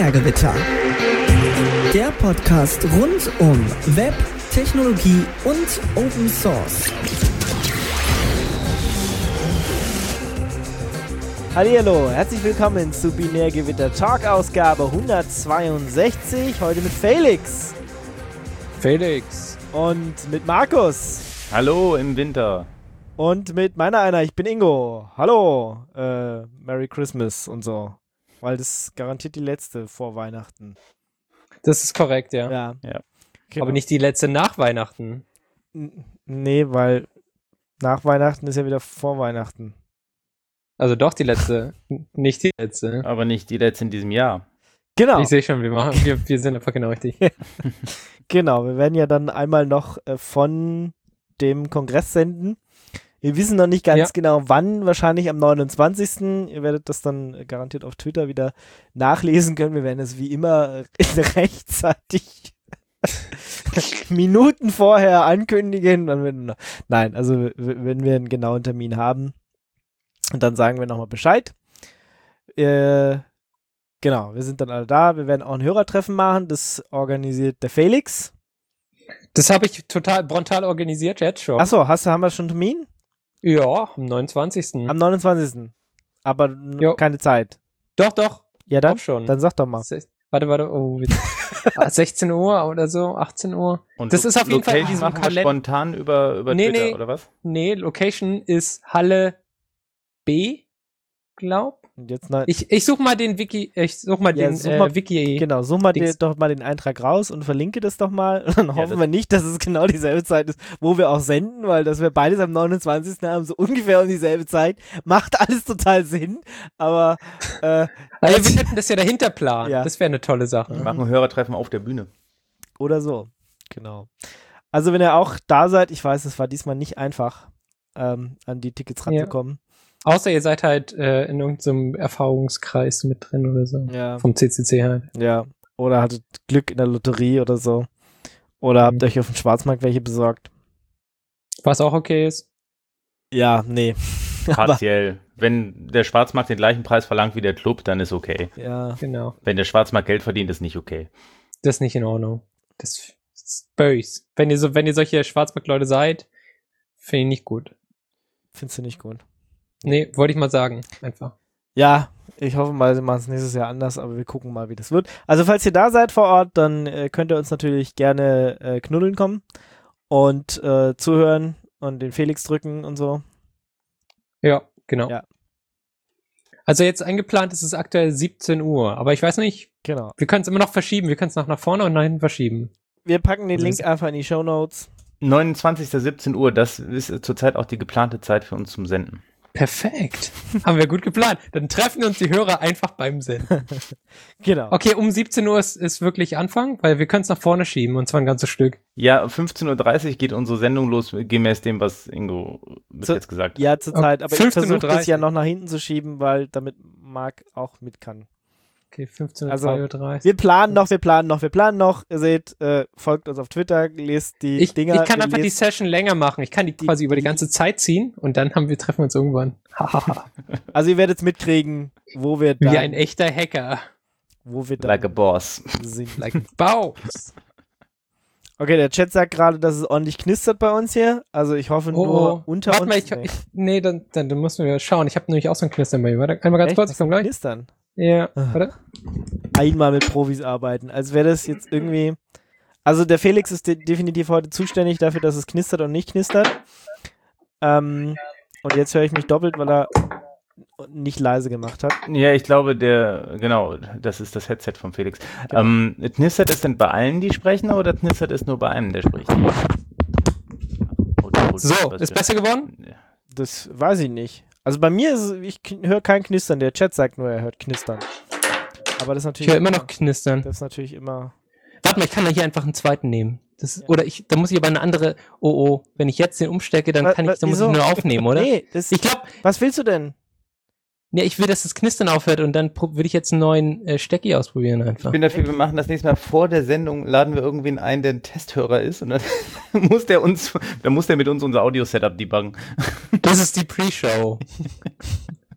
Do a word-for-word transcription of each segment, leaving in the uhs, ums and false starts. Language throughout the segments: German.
Binärgewitter. Der Podcast rund um Web, Technologie und Open Source. Hallihallo, herzlich willkommen zu Binärgewitter Talk Ausgabe hundertzweiundsechzig. Heute mit Felix. Felix. Und mit Markus. Hallo im Winter. Und mit meiner einer, ich bin Ingo. Hallo, äh, Merry Christmas und so. Weil das ist garantiert die letzte vor Weihnachten. Das ist korrekt, ja. Ja. ja. Genau. Aber nicht die letzte nach Weihnachten. N- Nee, weil nach Weihnachten ist ja wieder vor Weihnachten. Also doch die letzte, nicht die letzte. Aber nicht die letzte in diesem Jahr. Genau. Ich sehe schon, wir, machen, wir, wir sind einfach genau richtig. Genau, wir werden ja dann einmal noch äh, von dem Kongress senden. Wir wissen noch nicht ganz Ja. genau wann, wahrscheinlich am neunundzwanzigsten Ihr werdet das dann äh, garantiert auf Twitter wieder nachlesen können. Wir werden es wie immer äh, rechtzeitig Minuten vorher ankündigen. Dann werden, nein, also w- wenn wir einen genauen Termin haben, und dann sagen wir nochmal Bescheid. Äh, genau, wir sind dann alle da. Wir werden auch ein Hörertreffen machen. Das organisiert der Felix. Das habe ich total brutal organisiert jetzt schon. Achso, hast du, haben wir schon einen Termin? Ja, am neunundzwanzigsten Am neunundzwanzigsten Aber n- Jo. keine Zeit. Doch, doch. Ja, dann, Doch schon. dann sag doch mal. Se- Warte, warte, oh, wie- Ah, sechzehn Uhr oder so, achtzehn Uhr. Und Das ist auf jeden Fall in Location diesem machen wir Kalender. spontan über, über Nee, Twitter, nee. oder was? Nee, Location ist Halle B, glaub. Und jetzt na, Ich, ich such mal den Wiki, ich such mal Ja, den such äh, mal- Wiki. genau, such mal dir Dings. doch mal den Eintrag raus und verlinke das doch mal. Und dann hoffen das- wir nicht, dass es genau dieselbe Zeit ist, wo wir auch senden, weil dass wir beides am neunundzwanzigsten haben, so ungefähr um dieselbe Zeit, macht alles total Sinn. Aber äh, Also wir könnten das ja dahinter planen. Ja. Das wäre eine tolle Sache. Wir machen Hörertreffen auf der Bühne. oder so. Genau. Also wenn ihr auch da seid, ich weiß, es war diesmal nicht einfach, ähm, an die Tickets Ja. ranzukommen. Außer ihr seid halt äh, in irgendeinem Erfahrungskreis mit drin oder so. Ja. Vom C C C halt. Ja. Oder hattet Glück in der Lotterie oder so. Oder habt Mhm. euch auf dem Schwarzmarkt welche besorgt. Was auch okay ist. Ja, nee. Aber, Partiell. Wenn der Schwarzmarkt den gleichen Preis verlangt wie der Club, dann ist okay. ja. Genau. Wenn der Schwarzmarkt Geld verdient, ist nicht okay. Das ist nicht in Ordnung. Das ist böse. Wenn ihr so, wenn ihr solche Schwarzmarktleute seid, finde ich nicht gut. Findest du nicht gut. Nee, wollte ich mal sagen. Einfach. Ja, ich hoffe mal, sie machen es nächstes Jahr anders, aber wir gucken mal, wie das wird. Also falls ihr da seid vor Ort, dann äh, könnt ihr uns natürlich gerne äh, knuddeln kommen und äh, zuhören und den Felix drücken und so. Ja, genau. Ja. Also jetzt eingeplant ist es aktuell siebzehn Uhr. Aber ich weiß nicht, Genau. wir können es immer noch verschieben. Wir können es noch nach vorne und nach hinten verschieben. Wir packen den Also Link das- einfach in die Shownotes. neunundzwanzigsten siebzehn Uhr, das ist zurzeit auch die geplante Zeit für uns zum Senden. Perfekt. Haben wir gut geplant. Dann treffen uns die Hörer einfach beim Senden. Genau. Okay, um siebzehn Uhr ist, ist wirklich Anfang, weil wir können es nach vorne schieben und zwar ein ganzes Stück. Ja, fünfzehn Uhr dreißig geht unsere Sendung los, gemäß dem, was Ingo bis So- jetzt gesagt hat. Ja, zur Zeit. Aber ich fünfzehn Uhr versuche das dreißig. ja noch nach hinten zu schieben, weil damit Marc auch mit kann. Okay, fünfzehn Uhr Also, dreißig. Wir planen noch, wir planen noch, wir planen noch. Ihr seht, äh, folgt uns auf Twitter, lest die Ich, Dinger. ich kann wir einfach die lesen- Session länger machen. Ich kann die Die- quasi über die die- ganze Zeit ziehen und dann haben wir treffen wir uns irgendwann. Hahaha. Also ihr werdet mitkriegen, wo wir da, Wie ein echter Hacker. wo wir da Like a boss. sind. Like Baus. Okay, der Chat sagt gerade, dass es ordentlich knistert bei uns hier. Also ich hoffe Oh, nur oh. unter Warte uns. mal, ich, ich, nee, dann, dann, dann müssen wir schauen. Ich habe nämlich auch so ein Knistern bei mir. Warte, einmal ganz Echt? kurz, ich Was komm für gleich. Knistern? Ja, Ah. warte. Einmal mit Profis arbeiten. Als wäre das jetzt irgendwie. Also der Felix ist de definitiv heute zuständig dafür, dass es knistert und nicht knistert. Ähm, und jetzt höre ich mich doppelt, weil er nicht leise gemacht hat. Ja, ich glaube, der, genau, das ist das Headset von Felix. Genau. Ähm, knistert es denn bei allen, die sprechen, oder knistert es nur bei einem, der spricht? Oder- oder- So, was ist für- besser geworden? Ja. Das weiß ich nicht. Also bei mir ist es, ich höre kein Knistern. Der Chat sagt nur, er hört Knistern. Aber das ist Ich natürlich höre immer noch Knistern. Das ist natürlich immer. Warte mal, ich kann da hier einfach einen zweiten nehmen. Das, Oder ich, da muss ich aber eine andere. Oh oh, wenn ich jetzt den umstecke, dann Wa- kann wa- ich, dann muss wieso? ich nur aufnehmen, oder? Nee, das, Ich glaube, was willst du denn? nee, ich will, dass das Knistern aufhört und dann pro- würde ich jetzt einen neuen äh, Stecki ausprobieren einfach. Ich bin dafür, wir machen das nächste Mal vor der Sendung, laden wir irgendwen ein, der ein Testhörer ist und dann muss der uns, dann muss der mit uns unser Audio-Setup debuggen. Das ist die Pre-Show.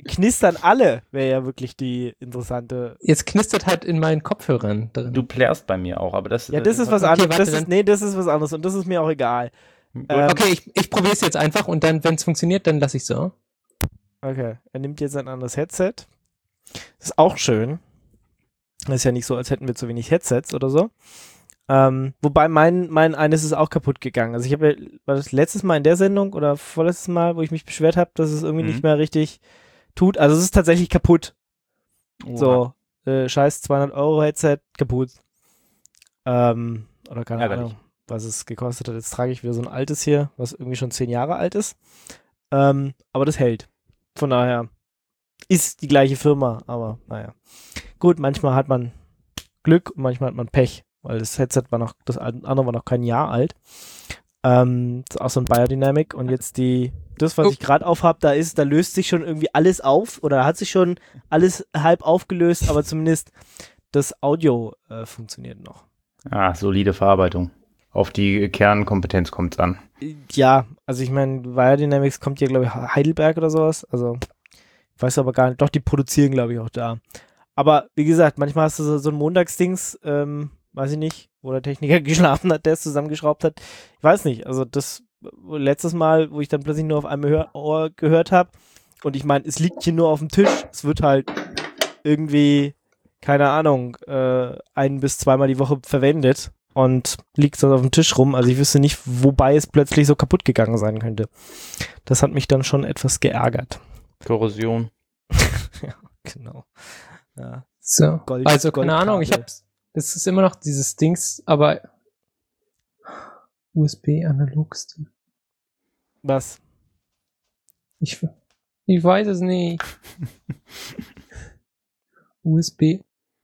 knistern alle, wäre ja wirklich die interessante. Jetzt knistert halt in meinen Kopfhörern drin. Du plärst bei mir auch, aber das Ja, das ist was Okay, anderes. warte, Das ist, dann- nee, das ist was anderes und das ist mir auch egal. Ähm, Okay, ich, ich probiere es jetzt einfach und dann, wenn es funktioniert, dann lasse ich so. Okay, er nimmt jetzt ein anderes Headset. Das ist auch schön. Das ist ja nicht so, als hätten wir zu wenig Headsets oder so. Ähm, wobei mein, mein eines ist auch kaputt gegangen. Also ich habe ja, war das letztes Mal in der Sendung oder vorletztes Mal, wo ich mich beschwert habe, dass es irgendwie Mhm. nicht mehr richtig tut. Also es ist tatsächlich kaputt. Oha. So, äh, scheiß zweihundert Euro Headset kaputt. Ähm, oder keine Ärgerlich. Ahnung, was es gekostet hat. Jetzt trage ich wieder so ein altes hier, was irgendwie schon zehn Jahre alt ist. Ähm, aber das hält. Von daher ist die gleiche Firma, aber naja. Gut, manchmal hat man Glück und manchmal hat man Pech, weil das Headset war noch, das andere war noch kein Jahr alt. Ähm, das ist auch so ein Biodynamic und jetzt die, das, was Oh. ich gerade aufhab, da ist, da löst sich schon irgendwie alles auf oder hat sich schon alles halb aufgelöst, aber zumindest das Audio äh, funktioniert noch. Ah, solide Verarbeitung. Auf die Kernkompetenz kommt es an. Ja, also ich meine, Biodynamics kommt ja, glaube ich, Heidelberg oder sowas. Also, ich weiß aber gar nicht. Doch, die produzieren, glaube ich, auch da. Aber wie gesagt, manchmal hast du so, so ein Montagsdings, ähm, weiß ich nicht, wo der Techniker geschlafen hat, der es zusammengeschraubt hat. Ich weiß nicht. Also, das letztes Mal, wo ich dann plötzlich nur auf einem Hör Ohr gehört habe. Und ich meine, es liegt hier nur auf dem Tisch. Es wird halt irgendwie, keine Ahnung, äh, ein- bis zweimal die Woche verwendet. Und liegt so auf dem Tisch rum. Also ich wüsste nicht, wobei es plötzlich so kaputt gegangen sein könnte. Das hat mich dann schon etwas geärgert. Korrosion. Ja, genau. Ja. So. Gold- also, keine Ahnung, ich Goldkabel. hab's. Es ist immer noch dieses Dings, aber U S B-Analog-Stick. Was? Ich, ich weiß es nicht. U S B.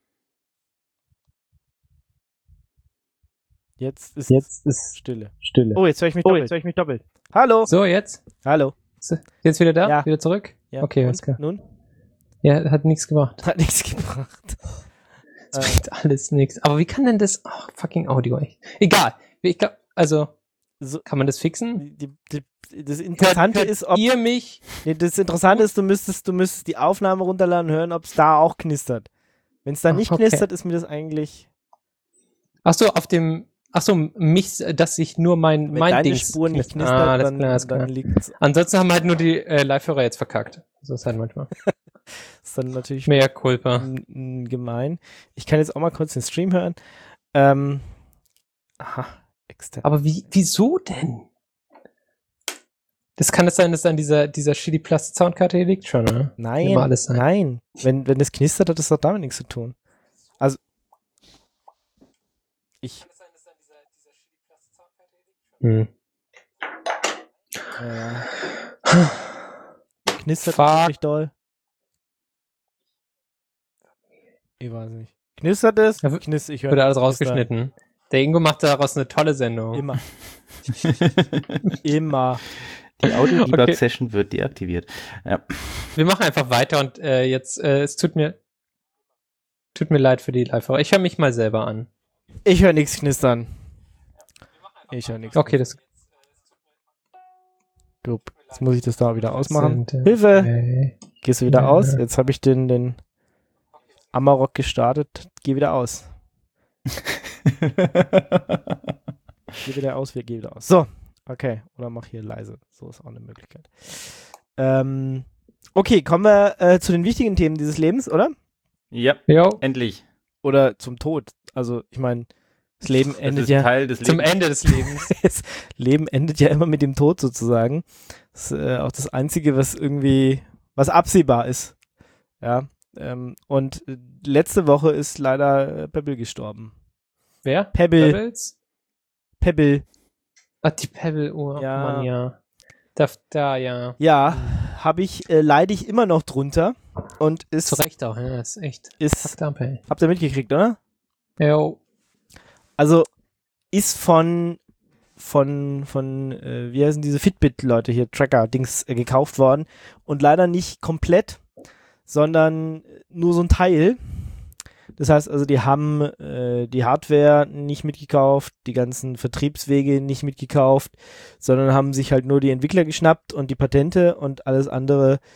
Jetzt ist Jetzt ist Stille. Stille. Oh, jetzt höre ich mich Oh, doppelt. jetzt höre ich mich doppelt. Hallo. So, jetzt? Hallo. So, jetzt wieder da? Ja. Wieder zurück? Ja. Okay, und, alles klar. Nun? Ja, hat nichts gemacht. Hat nichts gebracht. Das Äh. bringt alles nichts. Aber wie kann denn das? Oh, fucking Audio, echt. Egal. Ich glaube, also, So, kann man das fixen? die, die, die, das Interessante Hört- hört ist, ob ihr mich? nee, das Interessante ist, du müsstest, du müsstest die Aufnahme runterladen und hören, ob es da auch knistert. Wenn es da Ach, nicht okay. knistert, ist mir das eigentlich Ach so, auf dem, ach so, mich, dass ich nur mein, wenn mein deine Dings Spur nicht knistert. knistert, Ah, alles dann, klar, alles dann klar. liegt Ansonsten haben halt nur die äh, Live-Hörer jetzt verkackt. So ist halt manchmal. es dann natürlich Mehr Culpa. n- n- gemein. Ich kann jetzt auch mal kurz den Stream hören. Ähm, aha, extern. Aber wie, wieso denn? Das kann es sein, dass dann dieser, dieser shitty Plus Soundkarte hier liegt schon, oder? Nein, Immer alles sein. nein. Wenn, wenn das knistert, hat das doch damit nichts zu tun. Also, ich, Hm. äh, knistert Fuck. wirklich doll. Ich weiß nicht. Knistert es? Ja, w- Knistert, ich höre Wird alles das Knistern. rausgeschnitten. Der Ingo macht daraus eine tolle Sendung. Immer, immer. Die Audio-Debug-Session Okay. wird deaktiviert. Ja. Wir machen einfach weiter und äh, jetzt, äh, es tut mir, tut mir leid für die Live-Hörer. Ich höre mich mal selber an. Ich höre nichts knistern. Ich höre nichts. Okay, das Gut. Jetzt muss ich das da wieder ausmachen. sind, äh, Hilfe! okay. Gehst du wieder Ja. aus? Jetzt habe ich den, den Amarok gestartet. Geh wieder aus. Geh wieder aus, wir gehen wieder aus. So, okay. Oder mach hier leise. So ist auch eine Möglichkeit. Ähm, okay, kommen wir äh, zu den wichtigen Themen dieses Lebens, oder? Ja, Jo, endlich. Oder zum Tod. Also, ich meine, das Leben Das endet ist ja. Teil des zum Lebens. Ende des Lebens. Das Leben endet ja immer mit dem Tod sozusagen. Das ist äh, auch das Einzige, was irgendwie, was absehbar ist. Ja. Ähm, und äh, letzte Woche ist leider äh, Pebble gestorben. Wer? Pebble. Pebbles? Pebble. Ach, die Pebble-Uhr. Ja. Mann, ja. Da, da, ja. Ja, habe ich, äh, leide ich immer noch drunter. Und ist, Zu Recht auch, ja. Das ist echt ist, fucked up, ey. habt ihr mitgekriegt, oder? Jo. Also, ist von, von, von, äh, wie heißen diese Fitbit-Leute hier, Tracker-Dings, äh, gekauft worden. Und leider nicht komplett, sondern nur so ein Teil. Das heißt also, die haben äh, die Hardware nicht mitgekauft, die ganzen Vertriebswege nicht mitgekauft, sondern haben sich halt nur die Entwickler geschnappt und die Patente und alles andere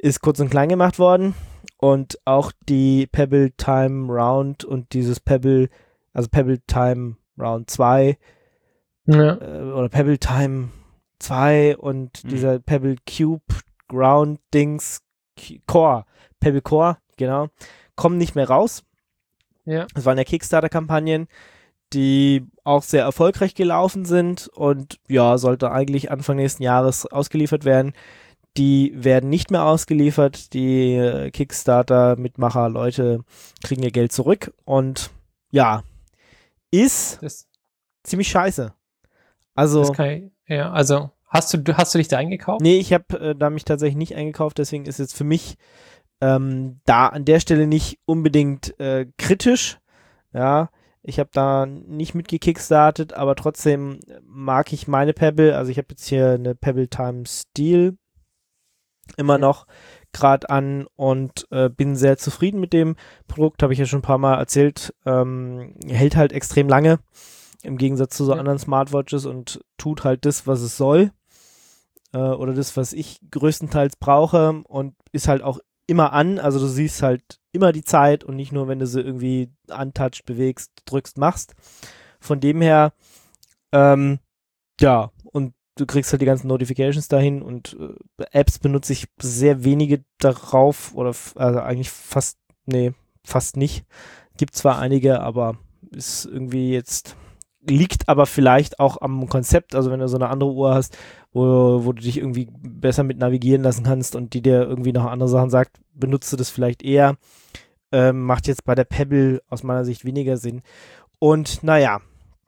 ist kurz und klein gemacht worden und auch die Pebble Time Round und dieses Pebble, also Pebble Time Round zwei Ja. äh, oder Pebble Time zwei und Hm. dieser Pebble Cube Ground Dings Q- Core, Pebble Core, genau, kommen nicht mehr raus. Ja. Das waren ja Kickstarter-Kampagnen, die auch sehr erfolgreich gelaufen sind und ja, sollte eigentlich Anfang nächsten Jahres ausgeliefert werden. Die werden nicht mehr ausgeliefert. Die äh, Kickstarter-Mitmacher, Leute kriegen ihr Geld zurück und ja, ist Das, ziemlich scheiße. Also, das kann ich, ja, also hast du, hast du dich da eingekauft? nee, ich habe äh, da mich tatsächlich nicht eingekauft, deswegen ist jetzt für mich ähm, da an der Stelle nicht unbedingt äh, kritisch. Ja, ich habe da nicht mit gekickstartet, aber trotzdem mag ich meine Pebble. Also ich habe jetzt hier eine Pebble Time Steel immer noch gerade an und äh, bin sehr zufrieden mit dem Produkt, habe ich ja schon ein paar Mal erzählt. Ähm, hält halt extrem lange im Gegensatz zu so Ja. anderen Smartwatches und tut halt das, was es soll äh, oder das, was ich größtenteils brauche und ist halt auch immer an, also du siehst halt immer die Zeit und nicht nur, wenn du sie irgendwie untouched bewegst, drückst, machst. Von dem her, ähm, ja, und du kriegst halt die ganzen Notifications dahin und äh, Apps benutze ich sehr wenige darauf oder f- also eigentlich fast, nee, fast nicht. Gibt zwar einige, aber ist irgendwie jetzt, liegt aber vielleicht auch am Konzept, also wenn du so eine andere Uhr hast, wo, wo du dich irgendwie besser mit navigieren lassen kannst und die dir irgendwie noch andere Sachen sagt, benutzt du das vielleicht eher. Ähm, macht jetzt bei der Pebble aus meiner Sicht weniger Sinn. Und naja,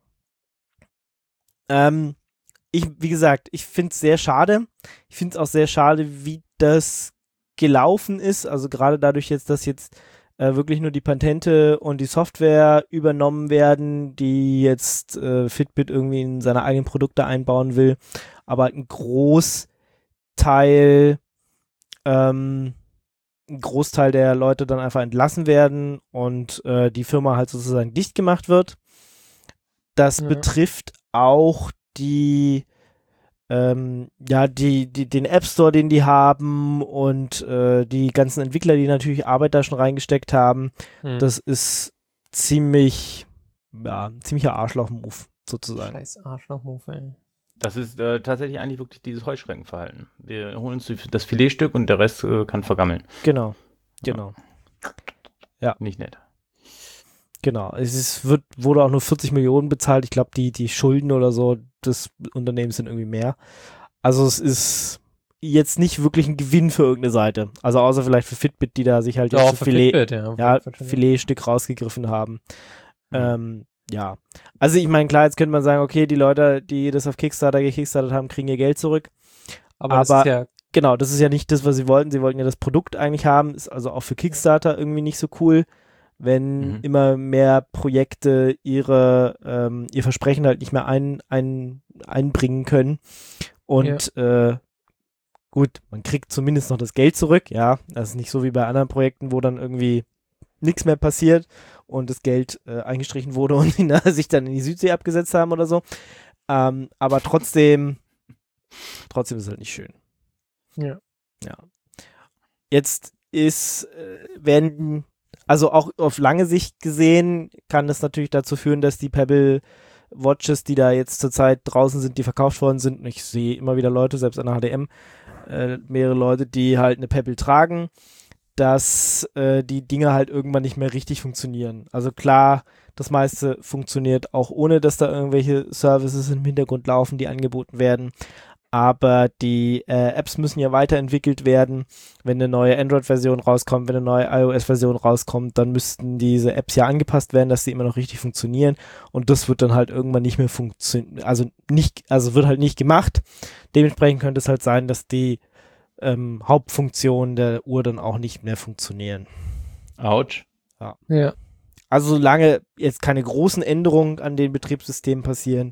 ähm, ich, wie gesagt, ich finde es sehr schade. Ich finde es auch sehr schade, wie das gelaufen ist. Also gerade dadurch jetzt, dass jetzt äh, wirklich nur die Patente und die Software übernommen werden, die jetzt äh, Fitbit irgendwie in seine eigenen Produkte einbauen will. Aber ein Großteil, ähm, ein Großteil der Leute dann einfach entlassen werden und äh, die Firma halt sozusagen dicht gemacht wird. Das Ja. betrifft auch die ähm, ja, die, die, den App Store, den die haben und äh, die ganzen Entwickler, die natürlich Arbeit da schon reingesteckt haben. Hm. Das ist ziemlich, ja, ein ziemlicher Arschloch-Move, sozusagen. Scheiß Arschloch-Move, ey. Das ist äh, tatsächlich eigentlich wirklich dieses Heuschreckenverhalten. Wir holen uns die, das Filetstück und der Rest äh, kann vergammeln. Genau, genau, Nicht nett. genau. Es ist, wird, wurde auch nur vierzig Millionen bezahlt. Ich glaube, die, die Schulden oder so des Unternehmens sind irgendwie mehr. Also es ist jetzt nicht wirklich ein Gewinn für irgendeine Seite. Also außer vielleicht für Fitbit, die da sich halt jetzt Doch, so für Filet, Fitbit, ja. ja, Wahrscheinlich. Filetstück rausgegriffen haben. Mhm. Ähm, ja. Also ich meine, klar, jetzt könnte man sagen, okay, die Leute, die das auf Kickstarter gekickstartet haben, kriegen ihr Geld zurück. Aber, das aber- ist ja, Genau, das ist ja nicht das, was sie wollten. Sie wollten ja das Produkt eigentlich haben. Ist also auch für Kickstarter irgendwie nicht so cool, wenn Mhm. immer mehr Projekte ihre ähm, ihr Versprechen halt nicht mehr ein, ein, einbringen können. Und äh, gut, man kriegt zumindest noch das Geld zurück. Ja, das ist nicht so wie bei anderen Projekten, wo dann irgendwie nichts mehr passiert und das Geld äh, eingestrichen wurde und die sich dann in die Südsee abgesetzt haben oder so. Ähm, aber trotzdem, trotzdem ist es halt nicht schön. ja. Ja. Jetzt ist, äh, werden, also auch auf lange Sicht gesehen, kann das natürlich dazu führen, dass die Pebble Watches, die da jetzt zurzeit draußen sind, die verkauft worden sind, und ich sehe immer wieder Leute, selbst an der H D M, äh, mehrere Leute, die halt eine Pebble tragen, dass äh, die Dinge halt irgendwann nicht mehr richtig funktionieren. Also klar, das meiste funktioniert auch ohne, dass da irgendwelche Services im Hintergrund laufen, die angeboten werden. Aber die äh, Apps müssen ja weiterentwickelt werden. Wenn eine neue Android-Version rauskommt, wenn eine neue iOS-Version rauskommt, dann müssten diese Apps ja angepasst werden, dass sie immer noch richtig funktionieren. Und das wird dann halt irgendwann nicht mehr funktionieren. Also nicht, also wird halt nicht gemacht. Dementsprechend könnte es halt sein, dass die ähm, Hauptfunktionen der Uhr dann auch nicht mehr funktionieren. Autsch. Ja. Also solange jetzt keine großen Änderungen an den Betriebssystemen passieren,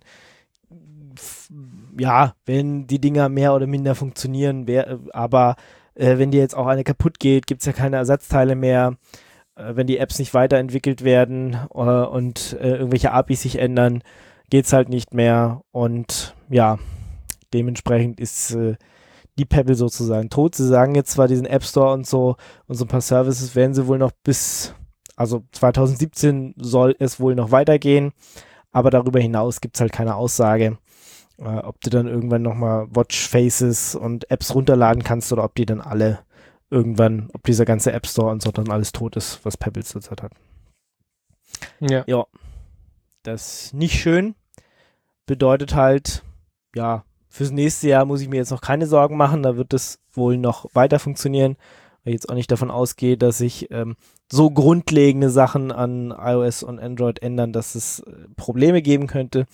f- ja, wenn die Dinger mehr oder minder funktionieren, wär, aber äh, wenn dir jetzt auch eine kaputt geht, gibt es ja keine Ersatzteile mehr. Äh, wenn die Apps nicht weiterentwickelt werden äh, und äh, irgendwelche A P Is sich ändern, geht es halt nicht mehr. Und ja, dementsprechend ist äh, die Pebble sozusagen tot. Sie sagen jetzt zwar diesen App Store und so und so ein paar Services werden sie wohl noch bis, also zwanzig siebzehn soll es wohl noch weitergehen, aber darüber hinaus gibt es halt keine Aussage, äh, ob du dann irgendwann nochmal Watchfaces und Apps runterladen kannst oder ob die dann alle irgendwann, ob dieser ganze App Store und so dann alles tot ist, was Pebble zurzeit hat. Ja. Ja, das ist nicht schön. Bedeutet halt, ja, fürs nächste Jahr muss ich mir jetzt noch keine Sorgen machen, da wird es wohl noch weiter funktionieren, weil ich jetzt auch nicht davon ausgehe, dass sich ähm, so grundlegende Sachen an iOS und Android ändern, dass es äh, Probleme geben könnte,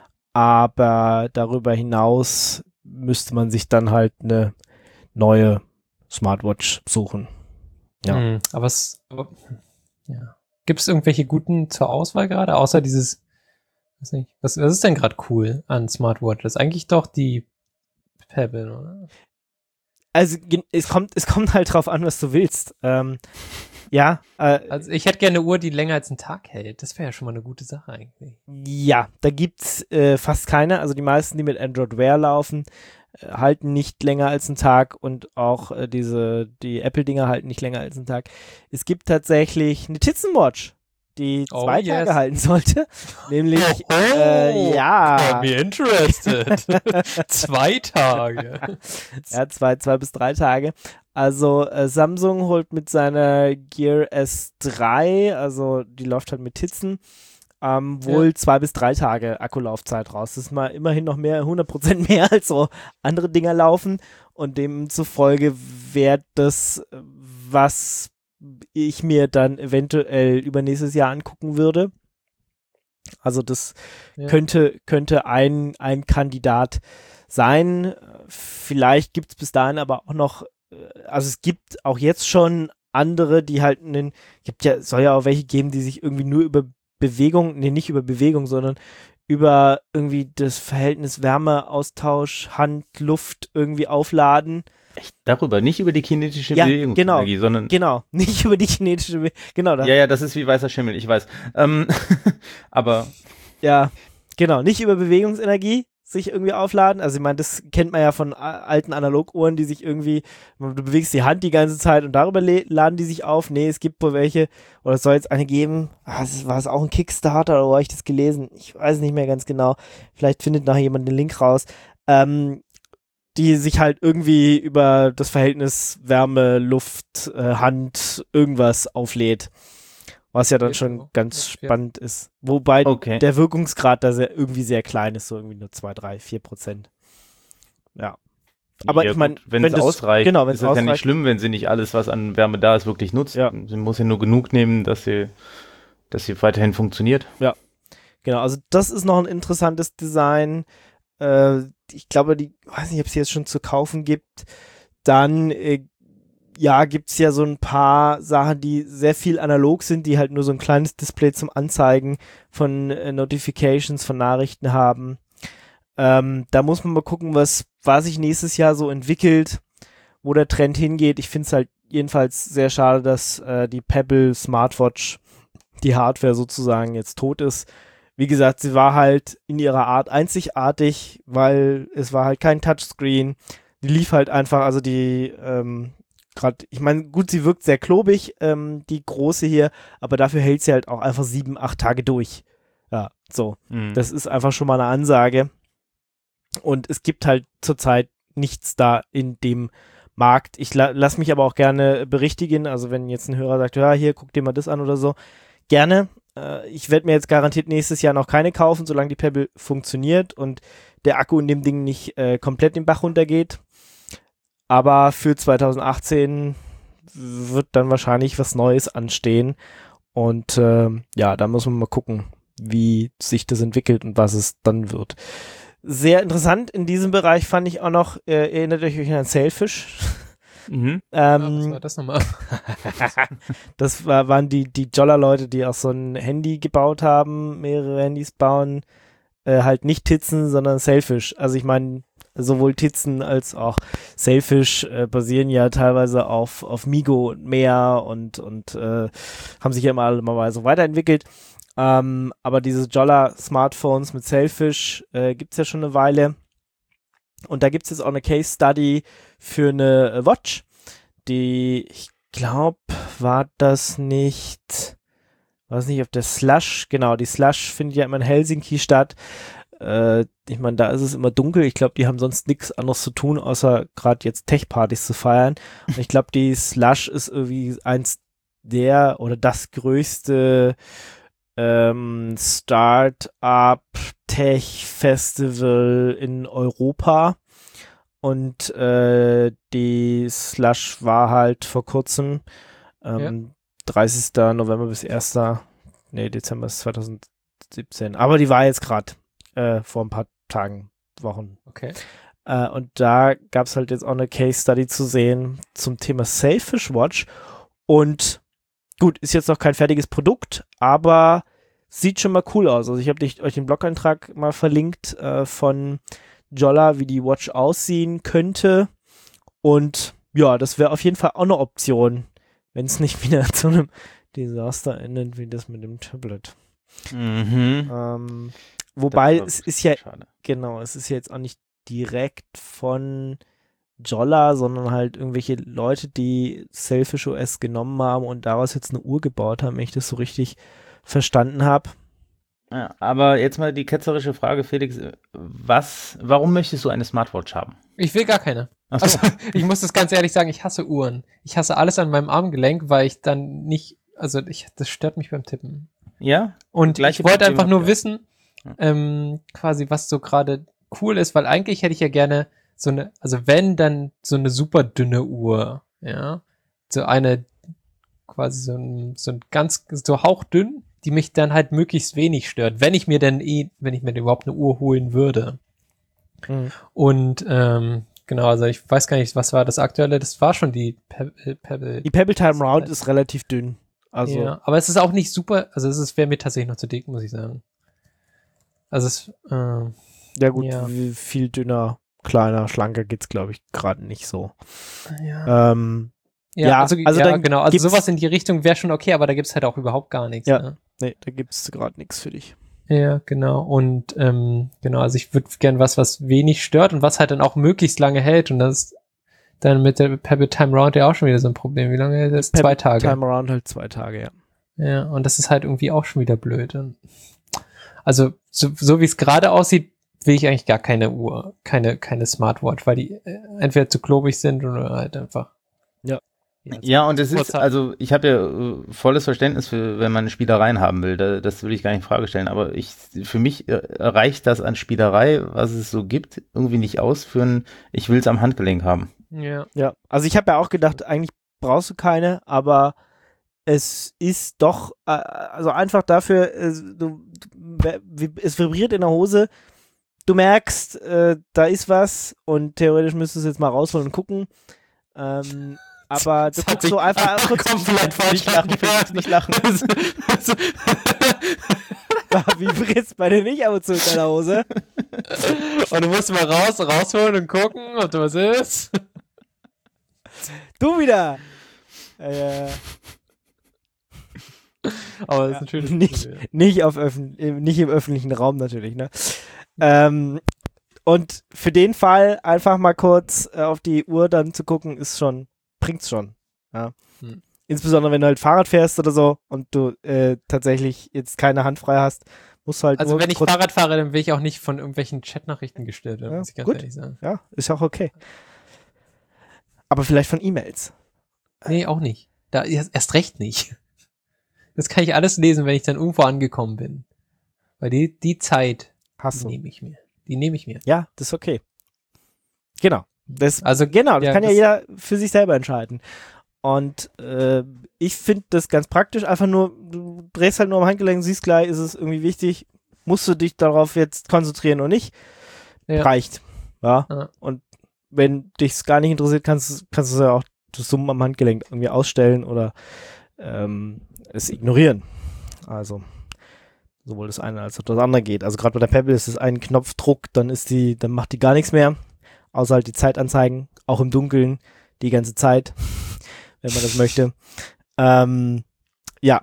aber darüber hinaus müsste man sich dann halt eine neue Smartwatch suchen. Ja. Mhm, aber es, aber, ja. Gibt es irgendwelche guten zur Auswahl gerade, außer dieses, weiß nicht, was, was ist denn gerade cool an Smartwatches? Eigentlich doch die Pebble, oder? Also es kommt, es kommt halt drauf an, was du willst. Ähm, ja. Äh, also ich hätte gerne eine Uhr, die länger als einen Tag hält. Das wäre ja schon mal eine gute Sache eigentlich. Ja, da gibt's äh, fast keine. Also die meisten, die mit Android Wear laufen, äh, halten nicht länger als einen Tag und auch äh, diese, die Apple-Dinger halten nicht länger als einen Tag. Es gibt tatsächlich eine Titzenwatch, die Oh, zwei yes. Tage halten sollte. Nämlich, äh, ja. Call me interested. Zwei Tage. Ja, zwei, zwei bis drei Tage. Also äh, Samsung holt mit seiner Gear S drei, also die läuft halt mit Titzen, ähm, wohl Ja. zwei bis drei Tage Akkulaufzeit raus. Das ist mal immerhin noch mehr, hundert Prozent mehr als so andere Dinger laufen und demzufolge wäre das, was ich mir dann eventuell übernächstes Jahr angucken würde. Also das Ja. könnte, könnte ein, ein Kandidat sein. Vielleicht gibt es bis dahin aber auch noch, also es gibt auch jetzt schon andere, die halt einen, gibt ja, soll ja auch welche geben, die sich irgendwie nur über Bewegung, nee, nicht über Bewegung, sondern über irgendwie das Verhältnis Wärmeaustausch, Hand, Luft irgendwie aufladen. Echt darüber, nicht über die kinetische Ja, Bewegungsenergie, genau, sondern Genau, nicht über die kinetische Bewegung, genau. Das, ja, ja, das ist wie weißer Schimmel, ich weiß. Ähm, aber Ja, genau, nicht über Bewegungsenergie sich irgendwie aufladen. Also ich meine, das kennt man ja von a- alten Analoguhren, die sich irgendwie, du bewegst die Hand die ganze Zeit und darüber le- laden die sich auf. Nee, es gibt wohl welche, oder es soll jetzt eine geben, ah, es- war es auch ein Kickstarter oder wo habe ich das gelesen? Ich weiß nicht mehr ganz genau. Vielleicht findet nachher jemand den Link raus. Ähm, die sich halt irgendwie über das Verhältnis Wärme, Luft, äh, Hand, irgendwas auflädt. Was ja dann Geht schon so. ganz Ja. spannend ist. Wobei okay. der Wirkungsgrad da sehr, irgendwie sehr klein ist, so irgendwie nur zwei, drei, vier Prozent. Ja. Aber ja, ich meine, wenn wenn es das- ausreicht, genau, wenn's ist es ja nicht ausreicht. schlimm, wenn sie nicht alles, was an Wärme da ist, wirklich nutzt. Ja. Sie muss ja nur genug nehmen, dass sie, dass sie weiterhin funktioniert. Genau, also das ist noch ein interessantes Design. Äh, ich glaube, die, weiß nicht, ob es jetzt schon zu kaufen gibt. Dann, äh, ja, gibt es ja so ein paar Sachen, die sehr viel analog sind, die halt nur so ein kleines Display zum Anzeigen von äh, Notifications, von Nachrichten haben. Ähm, da muss man mal gucken, was, was sich nächstes Jahr so entwickelt, wo der Trend hingeht. Ich finde es halt jedenfalls sehr schade, dass äh, die Pebble Smartwatch, die Hardware sozusagen jetzt tot ist. Wie gesagt, sie war halt in ihrer Art einzigartig, weil es war halt kein Touchscreen. Die lief halt einfach, also die, ähm, gerade, ich meine, gut, sie wirkt sehr klobig, ähm, die große hier, aber dafür hält sie halt auch einfach sieben, acht Tage durch. Ja, so. Mhm. Das ist einfach schon mal eine Ansage. Und es gibt halt zurzeit nichts da in dem Markt. Ich la lasse mich aber auch gerne berichtigen. Also wenn jetzt ein Hörer sagt, ja, hier, guck dir mal das an oder so, gerne. Äh, ich werde mir jetzt garantiert nächstes Jahr noch keine kaufen, solange die Pebble funktioniert und der Akku in dem Ding nicht äh, komplett den Bach runtergeht. Aber für zwanzig achtzehn wird dann wahrscheinlich was Neues anstehen. Und äh, ja, da muss man mal gucken, wie sich das entwickelt und was es dann wird. Sehr interessant in diesem Bereich fand ich auch noch, äh, erinnert euch an Sailfish? Mhm. Ah, was ähm, war das nochmal? das war, waren die, die Jolla-Leute, die auch so ein Handy gebaut haben, mehrere Handys bauen, äh, halt nicht Titzen, sondern Sailfish. Also ich meine, sowohl Titzen als auch Sailfish äh, basieren ja teilweise auf, auf Migo und mehr und, und äh, haben sich ja immer alle mal so weiterentwickelt. Ähm, aber diese Jolla Smartphones mit Sailfish äh, gibt es ja schon eine Weile. Und da gibt es jetzt auch eine Case Study für eine Watch, die, ich glaube, war das nicht, war das nicht auf der Slush, genau, die Slush findet ja immer in Helsinki statt. Äh, ich meine, da ist es immer dunkel, ich glaube, die haben sonst nichts anderes zu tun, außer gerade jetzt Tech-Partys zu feiern. Und ich glaube, die Slush ist irgendwie eins der oder das größte ähm, Start-up Tech-Festival in Europa. Und äh, die Slush war halt vor kurzem ähm, ja. dreißigsten November bis ersten Nee, Dezember ist zwanzig siebzehn. Aber die war jetzt gerade äh, vor ein paar Tagen, Wochen. Okay. Äh, und da gab es halt jetzt auch eine Case Study zu sehen zum Thema Sailfish Watch. Und gut, ist jetzt noch kein fertiges Produkt, aber sieht schon mal cool aus. Also ich habe euch den Blog-Eintrag mal verlinkt äh, von Jolla, wie die Watch aussehen könnte. Und ja, das wäre auf jeden Fall auch eine Option, wenn es nicht wieder zu einem Desaster endet, wie das mit dem Tablet. Mhm. Ähm, wobei Das es ist ja, schade. genau, es ist ja jetzt auch nicht direkt von Jolla, sondern halt irgendwelche Leute, die Sailfish O S genommen haben und daraus jetzt eine Uhr gebaut haben, wenn ich das so richtig verstanden habe. Ja, aber jetzt mal die ketzerische Frage, Felix, was, warum möchtest du eine Smartwatch haben? Ich will gar keine. Ach so. Also, ich muss das ganz ehrlich sagen, ich hasse Uhren. Ich hasse alles an meinem Armgelenk, weil ich dann nicht, also ich, das stört mich beim Tippen. Ja? Und Gleiche ich wollte Problem einfach nur habt ihr. wissen, ähm, quasi, was so gerade cool ist, weil eigentlich hätte ich ja gerne so eine, also wenn, dann so eine super dünne Uhr, ja. So eine, quasi so ein, so ein ganz, so hauchdünn, die mich dann halt möglichst wenig stört, wenn ich mir denn eh, wenn ich mir denn überhaupt eine Uhr holen würde. Mhm. Und, ähm, genau, also ich weiß gar nicht, was war das aktuelle, das war schon die Pebble. Pebble Die Pebble Time Round ist relativ dünn. Also ja, aber es ist auch nicht super, also es ist, wäre mir tatsächlich noch zu dick, muss ich sagen. Also es, ähm, ja gut, ja. wie viel dünner, kleiner, schlanker geht's, glaube ich, gerade nicht so. ja. Ähm, Ja, Ja, also, also ja, dann genau. Also gibt's- sowas in die Richtung wäre schon okay, aber da gibt's halt auch überhaupt gar nichts. Ja. Ne? nee, da gibt's gerade nichts für dich. Ja, genau. Und ähm, genau, also ich würde gern was, was wenig stört und was halt dann auch möglichst lange hält. Und das ist dann mit der Pebble Time Round ja auch schon wieder so ein Problem. Wie lange hält das? Zwei Tage. Time Around halt zwei Tage, ja. Ja, und das ist halt irgendwie auch schon wieder blöd. Und also so, so wie es gerade aussieht, will ich eigentlich gar keine Uhr, keine keine Smartwatch, weil die äh, entweder zu klobig sind oder halt einfach. Ja. Ja, und es ist, Kurz- also ich habe ja äh, volles Verständnis für, wenn man Spielereien haben will, da, das will ich gar nicht in Frage stellen, aber ich, für mich äh, reicht das an Spielerei, was es so gibt, irgendwie nicht aus für ein, ich will es am Handgelenk haben. Ja. Ja, also ich habe ja auch gedacht, eigentlich brauchst du keine, aber es ist doch, äh, also einfach dafür, äh, du, du, es vibriert in der Hose, du merkst, äh, da ist was und theoretisch müsstest du es jetzt mal rausholen und gucken. Ähm, aber du Das hat guckst sich so einfach, einfach kurz, komplett falsch nicht lachen, Felix, nicht lachen. Also, Vibriert bei dir nicht ab und zu in deiner Hose? und du musst mal raus, rausholen und gucken, ob da was ist. Du wieder! Äh, Aber das Ja, ist natürlich nicht, nicht, auf öffn nicht im öffentlichen Raum natürlich, ne? Ähm, und für den Fall einfach mal kurz äh, auf die Uhr dann zu gucken, ist schon, bringt's schon. Ja. Hm. Insbesondere wenn du halt Fahrrad fährst oder so und du äh, tatsächlich jetzt keine Hand frei hast, musst du halt Also nur wenn ich kurz, Fahrrad fahre, dann will ich auch nicht von irgendwelchen Chatnachrichten gestört werden, Ja, muss ich ganz gut. ehrlich sagen. ja, ist ja auch okay. Aber vielleicht von E-Mails. Nee, auch nicht. Da erst, erst recht nicht. Das kann ich alles lesen, wenn ich dann irgendwo angekommen bin. Weil die, die Zeit, Hast die du. nehme ich mir. Die nehme ich mir. Ja, das ist okay. Genau. Das, Also, genau, das ja, kann ja das- jeder für sich selber entscheiden. Und äh, ich finde das ganz praktisch, einfach nur, du drehst halt nur am Handgelenk, siehst gleich, ist es irgendwie wichtig, musst du dich darauf jetzt konzentrieren oder nicht, Ja. reicht. Ja. Ja. Und wenn dich es gar nicht interessiert, kannst, kannst du es ja auch das Summen am Handgelenk irgendwie ausstellen oder ähm, es ignorieren. Also sowohl das eine als auch das andere geht. Also gerade bei der Pebble ist es ein Knopfdruck, dann ist die, dann macht die gar nichts mehr, außer halt die Zeitanzeigen, auch im Dunkeln, die ganze Zeit, wenn man das möchte. Ähm, ja,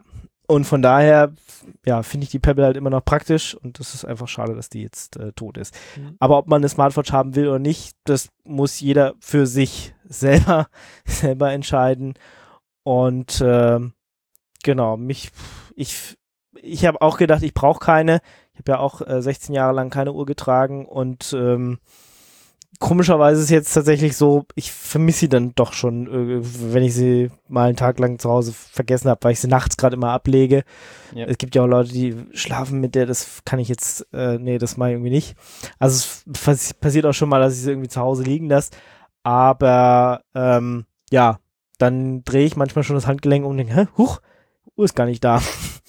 Und von daher, ja, finde ich die Pebble halt immer noch praktisch und das ist einfach schade, dass die jetzt äh, tot ist. Mhm. Aber ob man eine Smartwatch haben will oder nicht, das muss jeder für sich selber, selber entscheiden. Und äh, genau, mich, ich, ich habe auch gedacht, ich brauche keine. Ich habe ja auch äh, sechzehn Jahre lang keine Uhr getragen und ähm, komischerweise ist es jetzt tatsächlich so, ich vermisse sie dann doch schon, äh, wenn ich sie mal einen Tag lang zu Hause vergessen habe, weil ich sie nachts gerade immer ablege. Ja. Es gibt ja auch Leute, die schlafen mit der, das kann ich jetzt, äh, nee, das mache ich irgendwie nicht. Also es pass- passiert auch schon mal, dass ich sie irgendwie zu Hause liegen lasse, aber ähm, ja, dann drehe ich manchmal schon das Handgelenk um und denke, hä, huch, Uhr ist gar nicht da.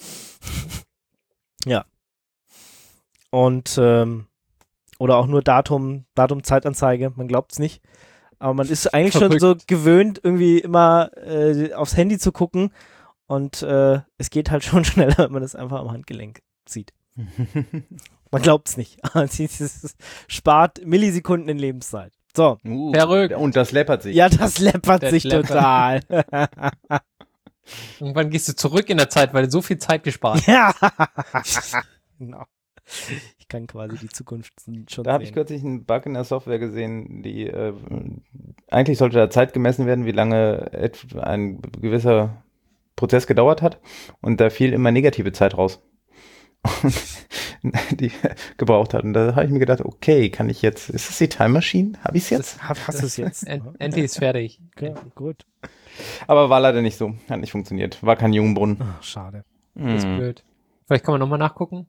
Ja. Und ähm, oder auch nur Datum, Datum, Zeitanzeige, man glaubt es nicht. Aber man ist eigentlich Verrückt. schon so gewöhnt, irgendwie immer äh, aufs Handy zu gucken und äh, es geht halt schon schneller, wenn man das einfach am Handgelenk zieht. Man glaubt es nicht. Aber es spart Millisekunden in Lebenszeit. So, Uh, Verrückt. Und das läppert sich. ja, das läppert Das sich läppert. total. Irgendwann gehst du zurück in der Zeit, weil du so viel Zeit gespart hast. Ja. Genau. Ich kann quasi die Zukunft schon Da habe ich sehen. kürzlich einen Bug in der Software gesehen, die äh, eigentlich sollte da Zeit gemessen werden, wie lange et- ein gewisser Prozess gedauert hat. Und da fiel immer negative Zeit raus, die gebraucht hat. Und da habe ich mir gedacht, okay, kann ich jetzt, ist das die Time Machine? Habe ich es jetzt? Ha- Hast du es jetzt? En- Enti ist fertig. Okay, gut. Aber war leider nicht so, hat nicht funktioniert. War kein Jungbrunnen. Ach, schade. Das ist Hm. blöd. Vielleicht kann man nochmal nachgucken.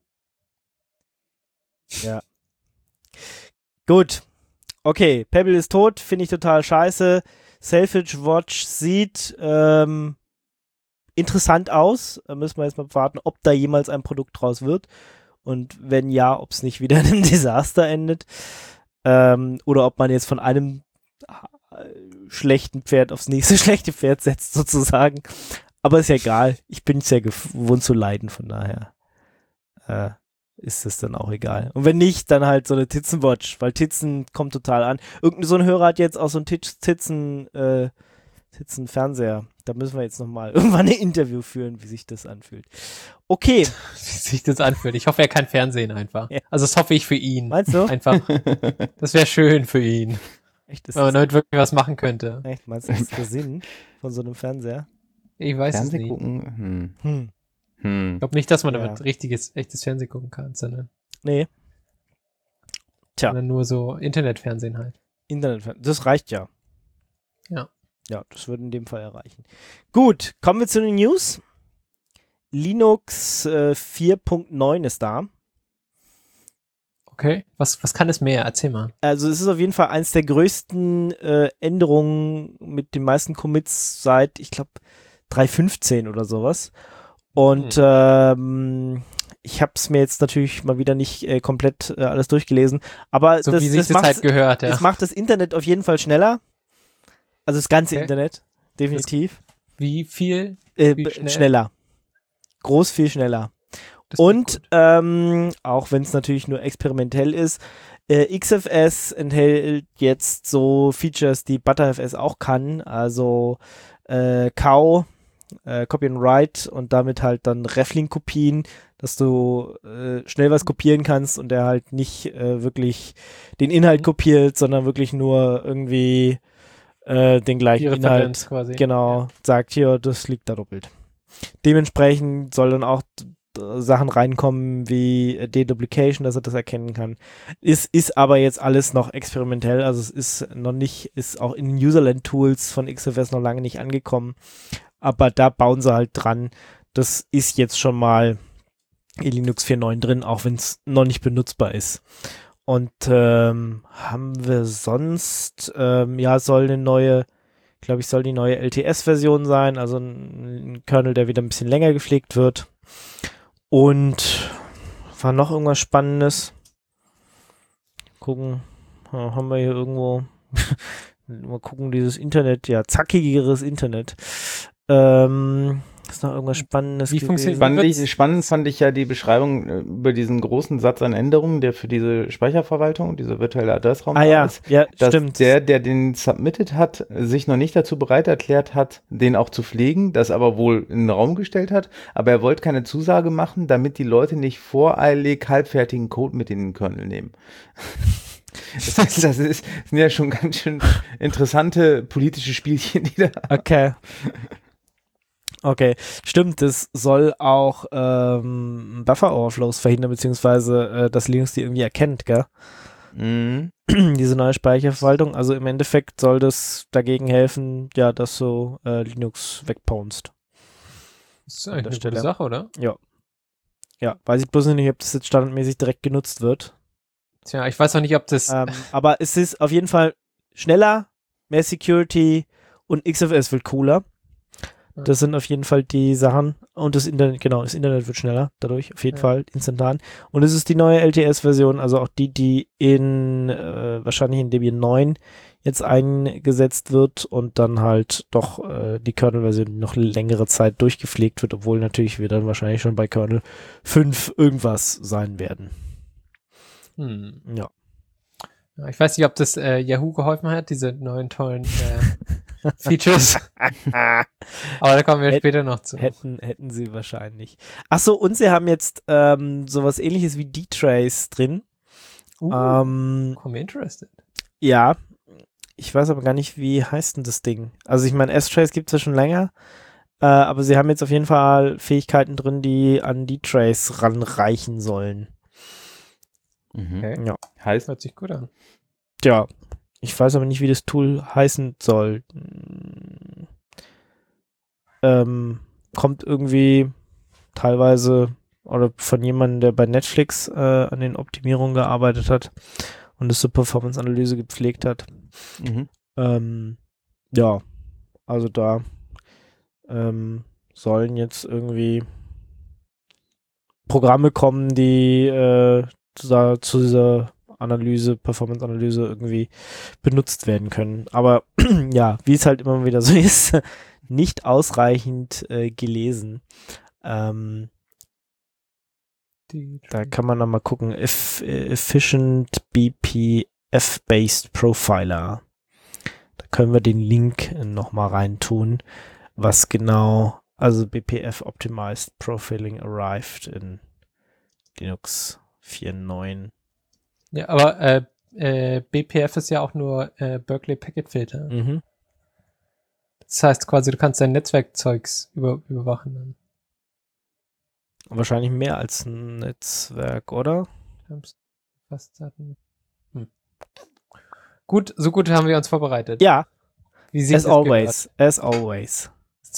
Ja. Gut. Okay, Pebble ist tot, finde ich total scheiße. Selfish Watch sieht ähm, interessant aus. Da müssen wir jetzt mal warten, ob da jemals ein Produkt draus wird. Und wenn ja, ob es nicht wieder in einem Desaster endet. Ähm, oder ob man jetzt von einem äh, schlechten Pferd aufs nächste schlechte Pferd setzt, sozusagen. Aber ist ja egal. Ich bin es ja gewohnt zu leiden, von daher äh, ist es dann auch egal. Und wenn nicht, dann halt so eine Titzenwatch, weil Titzen kommt total an. Irgend so ein Hörer hat jetzt auch so einen Titz- Titzen, äh, Titzen-Fernseher. Da müssen wir jetzt nochmal irgendwann ein Interview führen, wie sich das anfühlt. Okay, Wie sich das anfühlt. Ich hoffe, er kann Fernsehen einfach. Ja. Also das hoffe ich für ihn. meinst du? Einfach. Das wäre schön für ihn. Echt, ist Wenn man das, damit wirklich was machen könnte. echt, meinst du, das ist der Sinn von so einem Fernseher? Ich weiß es Fernsehen nicht. gucken? Hm. Hm, Hm. Ich glaube nicht, dass man Ja. damit richtiges, echtes Fernsehen gucken kann, sondern, nee, Tja. sondern nur so Internetfernsehen halt. Internetfernsehen, das reicht ja. Ja. Ja, das würde in dem Fall erreichen. Gut, kommen wir zu den News. Linux äh, vier Punkt neun ist da. Okay. Was, was kann es mehr? Erzähl mal. Also es ist auf jeden Fall eins der größten äh, Änderungen mit den meisten Commits seit, ich glaube, drei Punkt fünfzehn oder sowas. Und Hm. ähm, ich habe es mir jetzt natürlich mal wieder nicht äh, komplett äh, alles durchgelesen, aber So das, wie sich das, das macht, halt gehört, ja. das macht das Internet auf jeden Fall schneller. Also das ganze Okay. Internet, definitiv. Wie viel? Äh, wie b- schnell? schneller. Groß viel schneller. Das Und klingt gut. ähm, auch wenn es natürlich nur experimentell ist, äh, X F S enthält jetzt so Features, die ButterFS auch kann, also äh, C A U, äh, Copy and Write und damit halt dann Reflink-Kopien, dass du äh, schnell was kopieren kannst und der halt nicht äh, wirklich den Inhalt Mhm. kopiert, sondern wirklich nur irgendwie äh, den Die gleichen Referenz Inhalt quasi. genau, sagt hier, das liegt da doppelt. Dementsprechend soll dann auch d- d- Sachen reinkommen wie äh, Deduplication, dass er das erkennen kann. Ist, ist aber jetzt alles noch experimentell, also es ist noch nicht, ist auch in den Userland-Tools von X F S noch lange nicht angekommen, aber da bauen sie halt dran. Das ist jetzt schon mal in Linux vier Punkt neun drin, auch wenn es noch nicht benutzbar ist. Und ähm, haben wir sonst, ähm, ja, soll eine neue, glaube ich, soll die neue L T S-Version sein, also ein, ein Kernel, der wieder ein bisschen länger gepflegt wird. Und war noch irgendwas Spannendes? Gucken, ja, haben wir hier irgendwo, mal gucken, dieses Internet, ja, zackigeres Internet. Ähm, Ist noch irgendwas Spannendes? Wie gewesen? funktioniert- Spannend, ich, spannend fand ich ja die Beschreibung äh, über diesen großen Satz an Änderungen, der für diese Speicherverwaltung, dieser virtuelle Adressraum Ah da ja, ist, ja, dass stimmt. der, der den submitted hat, sich noch nicht dazu bereit erklärt hat, den auch zu pflegen, das aber wohl in den Raum gestellt hat, aber er wollte keine Zusage machen, damit die Leute nicht voreilig halbfertigen Code mit in den Kernel nehmen. Das, heißt, das ist, sind ja schon ganz schön interessante politische Spielchen, die da. Okay. Okay, stimmt, das soll auch ähm, Buffer-Overflows verhindern, beziehungsweise äh, dass Linux die irgendwie erkennt, gell? Mhm. Diese neue Speicherverwaltung. Also im Endeffekt soll das dagegen helfen, ja, dass du äh, Linux wegpawnst. Das ist An eigentlich der eine Stelle. gute Sache, oder? Ja, weiß ich bloß nicht, ob das jetzt standardmäßig direkt genutzt wird. Tja, ich weiß auch nicht, ob das... Ähm, aber es ist auf jeden Fall schneller, mehr Security und X F S wird cooler. Das sind auf jeden Fall die Sachen. Und das Internet, genau, das Internet wird schneller dadurch, auf jeden Ja. Fall, instantan. Und es ist die neue L T S-Version, also auch die, die in, äh, wahrscheinlich in Debian neun jetzt eingesetzt wird und dann halt doch äh, die Kernel-Version noch längere Zeit durchgepflegt wird, obwohl natürlich wir dann wahrscheinlich schon bei Kernel fünf irgendwas sein werden. Hm. Ja. Ja, ich weiß nicht, ob das äh, Yahoo geholfen hat, diese neuen tollen äh, Features. Aber da kommen wir Hätt- später noch zu. Hätten, hätten sie wahrscheinlich. Achso, und sie haben jetzt ähm, sowas ähnliches wie D-Trace drin. Uh, Ähm, komm, interested. ja, ich weiß aber gar nicht, wie heißt denn das Ding? Also ich meine, S-Trace gibt es ja schon länger, äh, aber sie haben jetzt auf jeden Fall Fähigkeiten drin, die an D-Trace ranreichen sollen. Mhm. Okay. Ja. Heißt, Hört sich gut an. Ja, ich weiß aber nicht, wie das Tool heißen soll. Hm. Ähm, kommt irgendwie teilweise oder von jemandem, der bei Netflix äh, an den Optimierungen gearbeitet hat und das zur Performance-Analyse gepflegt hat. mhm. Ähm, ja, also da ähm, sollen jetzt irgendwie Programme kommen, die äh, zu, zu dieser Analyse, Performance-Analyse irgendwie benutzt werden können. Aber ja, wie es halt immer wieder so ist, nicht ausreichend äh, gelesen. Ähm, Die, da kann man dann mal gucken. Eff, Efficient B P F-Based Profiler. Da können wir den Link nochmal reintun, was genau, also B P F Optimized Profiling Arrived in Linux vier Punkt neun. ja, aber äh, äh, B P F ist ja auch nur äh, Berkeley Packet Filter. Mhm. Das heißt quasi, du kannst dein Netzwerkzeugs über, überwachen. Dann. Wahrscheinlich mehr als ein Netzwerk, oder? Was hatten? Hm. Gut, so gut haben wir uns vorbereitet. Ja, Wie sich as das always. As always.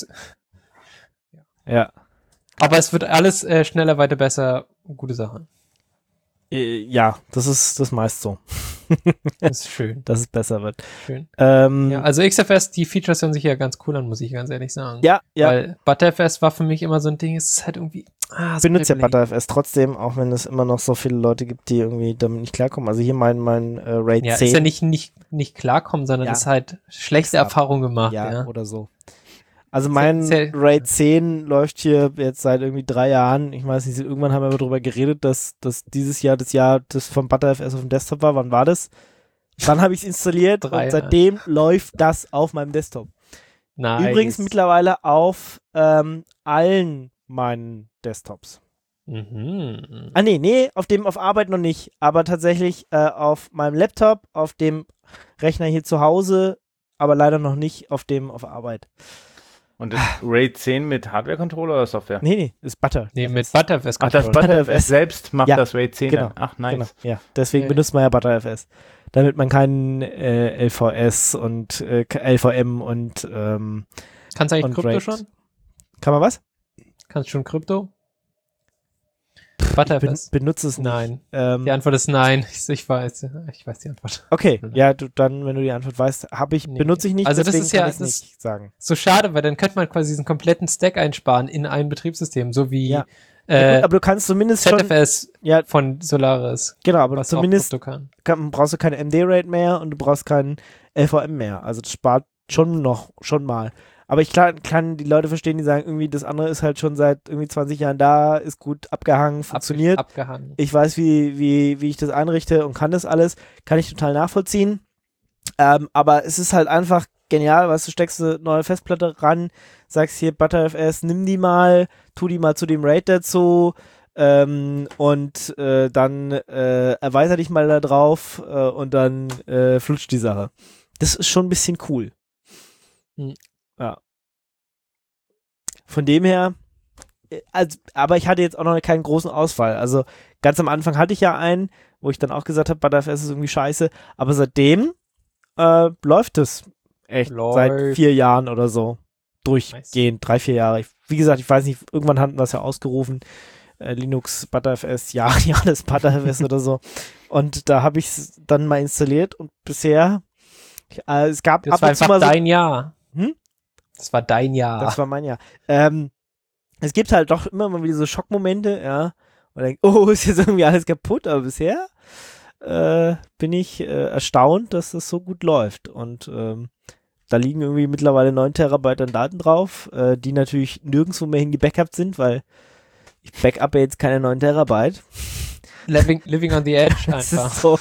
Ja. Aber es wird alles äh, schneller, weiter, besser. Gute Sache. Äh, Ja, das ist das meist so, Das ist schön. dass es besser wird. Schön. Ähm, Ja, also X F S, die Features hören sich ja ganz cool an, muss ich ganz ehrlich sagen. ja, ja. Weil ButterFS war für mich immer so ein Ding, es ist halt irgendwie. Ah, Ich so benutze ja kribbelig. ButterFS trotzdem, auch wenn es immer noch so viele Leute gibt, die irgendwie damit nicht klarkommen. Also hier mein, mein äh, RAID Ja, zehn. ist ja nicht, nicht, nicht klarkommen, sondern Ja. ist halt schlechte Extra. Erfahrung gemacht. ja, Ja, oder so. Also mein Ist ja- ist ja- RAID zehn läuft hier jetzt seit irgendwie drei Jahren. Ich weiß nicht, irgendwann haben wir darüber geredet, dass, dass dieses Jahr das Jahr das vom ButterFS auf dem Desktop war. Wann war das? Dann habe ich es installiert Drei und seitdem läuft das auf meinem Desktop. Nice. Übrigens mittlerweile auf ähm, allen meinen Desktops. Mhm. Ah nee, nee, auf dem auf Arbeit noch nicht, aber tatsächlich äh, auf meinem Laptop, auf dem Rechner hier zu Hause, aber leider noch nicht auf dem auf Arbeit. Und das RAID zehn mit Hardware-Controller oder Software? Nee, nee, ist Butter. Nee, mit ButterFS. Ach, das Controller. ButterFS selbst macht Ja, das RAID zehn genau, dann. Ach, Genau, nice. ja. Deswegen Ja. benutzt man ja ButterFS. Damit man keinen äh, L V S und äh, L V M und ähm, Kannst du eigentlich und Krypto RAID. schon? kann man was? Kannst du schon Krypto? Ben, ButterFS? benutze es nicht. Nein. Ähm, Die Antwort ist nein. Ich, ich weiß. Ich weiß die Antwort. okay, ja, du, dann, wenn du die Antwort weißt, habe ich, Nee. benutze ich nicht, Also das deswegen ist ja- kann ich es das- nicht sagen. So schade, weil dann könnte man quasi diesen kompletten Stack einsparen in einem Betriebssystem, so wie Ja. Ja, äh, gut, aber du kannst zumindest schon, Z F S ja, von Solaris, genau, aber was zumindest auch Krypto kann. kann, brauchst du keine M D-Rate mehr und du brauchst keinen L V M mehr. Also das spart schon noch, schon mal. Aber ich klar, kann die Leute verstehen, die sagen, irgendwie das andere ist halt schon seit irgendwie zwanzig Jahren da, ist gut abgehangen, funktioniert. Ab, abgehangen. Ich weiß, wie, wie, wie ich das einrichte und kann das alles. Kann ich total nachvollziehen. Ähm, aber es ist halt einfach genial, weißt du, steckst eine neue Festplatte ran, sagst hier ButterFS, nimm die mal, tu die mal zu dem RAID dazu ähm, und äh, dann äh, erweiter dich mal da drauf äh, und dann äh, flutscht die Sache. Das ist schon ein bisschen cool. Hm. Ja. Von dem her, äh, also, aber ich hatte jetzt auch noch keinen großen Ausfall. Also ganz am Anfang hatte ich ja einen, wo ich dann auch gesagt habe, ButterFS ist irgendwie scheiße, aber seitdem äh, läuft es echt Läuft. seit vier Jahren oder so. Durchgehend, drei, vier Jahre. Ich, wie gesagt, ich weiß nicht, irgendwann hatten wir es ja ausgerufen. Äh, Linux, ButterFS, ja, ja, das ButterFS oder so. Und da habe ich es dann mal installiert und bisher, äh, es gab Das ab war und zu einfach mal so, dein Jahr. Hm? Das war dein Jahr. das war mein Jahr. Ähm, es gibt halt doch immer mal wieder so Schockmomente, ja. Und denkt, oh, ist jetzt irgendwie alles kaputt, aber bisher äh, bin ich äh, erstaunt, dass das so gut läuft. Und ähm, da liegen irgendwie mittlerweile neun Terabyte an Daten drauf, äh, die natürlich nirgendwo mehr hingebackupt sind, weil ich backuppe jetzt keine neun Terabyte. living, living on the edge Das einfach. ist so,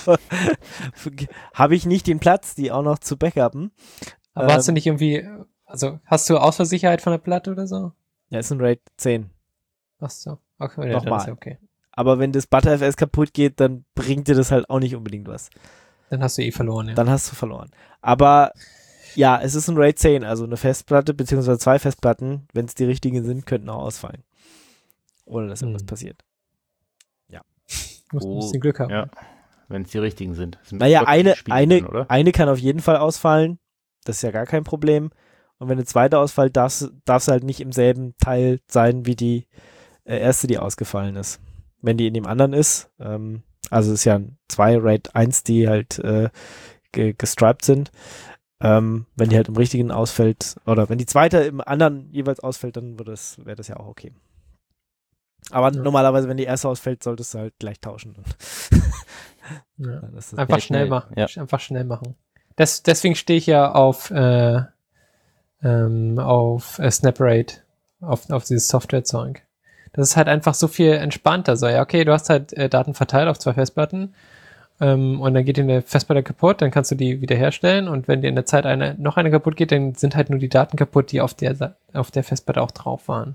habe ich nicht den Platz, die auch noch zu backuppen. Aber ähm, hast du nicht irgendwie, also hast du Ausfallsicherheit von der Platte oder so? Ja, ist ein RAID zehn. Ach so. Okay, ja, dann Nochmal. ist ja okay. Aber wenn das ButterFS kaputt geht, dann bringt dir das halt auch nicht unbedingt was. Dann hast du eh verloren, ja. Dann hast du verloren. Aber ja, es ist ein RAID zehn, also eine Festplatte beziehungsweise zwei Festplatten, wenn es die richtigen sind, könnten auch ausfallen. Oder dass irgendwas Hm. passiert. Du musst ein Oh, bisschen Glück haben. Ja, wenn es die richtigen sind. Das sind Naja, trotzdem eine, Spiele eine, dann, oder? eine kann auf jeden Fall ausfallen. Das ist ja gar kein Problem. Und wenn eine zweite ausfällt, darf es halt nicht im selben Teil sein, wie die äh, erste, die ausgefallen ist. Wenn die in dem anderen ist, ähm, also es ist ja zwei RAID eins, die halt äh, ge gestriped sind. Ähm, wenn die halt im richtigen ausfällt, oder wenn die zweite im anderen jeweils ausfällt, dann wäre das, wär das ja auch okay. Aber Ja. normalerweise, wenn die erste ausfällt, solltest du halt gleich tauschen. Ja. Dann ist das Einfach Ja, schnell schnell, machen. ja. Einfach schnell machen. Das, deswegen stehe ich ja auf, äh, ähm, auf äh, SnapRAID, auf, auf dieses Softwarezeug. Das ist halt einfach so viel entspannter. So, ja, okay, du hast halt äh, Daten verteilt auf zwei Festplatten ähm, und dann geht dir eine Festplatte kaputt, dann kannst du die wiederherstellen und wenn dir in der Zeit eine, noch eine kaputt geht, dann sind halt nur die Daten kaputt, die auf der, auf der Festplatte auch drauf waren.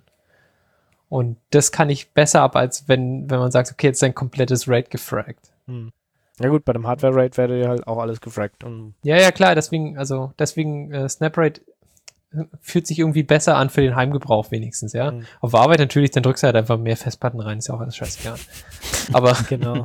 Und das kann ich besser ab, als wenn, wenn man sagt, okay, jetzt ist ein komplettes RAID gefragt. Hm. Ja gut, bei dem Hardware-RAID werde ja halt auch alles gefragt. Und Ja, ja, klar, deswegen, also deswegen äh, SnapRAID fühlt sich irgendwie besser an für den Heimgebrauch wenigstens, ja. Mhm. Auf Arbeit natürlich, dann drückst du halt einfach mehr Festplatten rein, ist ja auch alles scheißegal. aber, genau.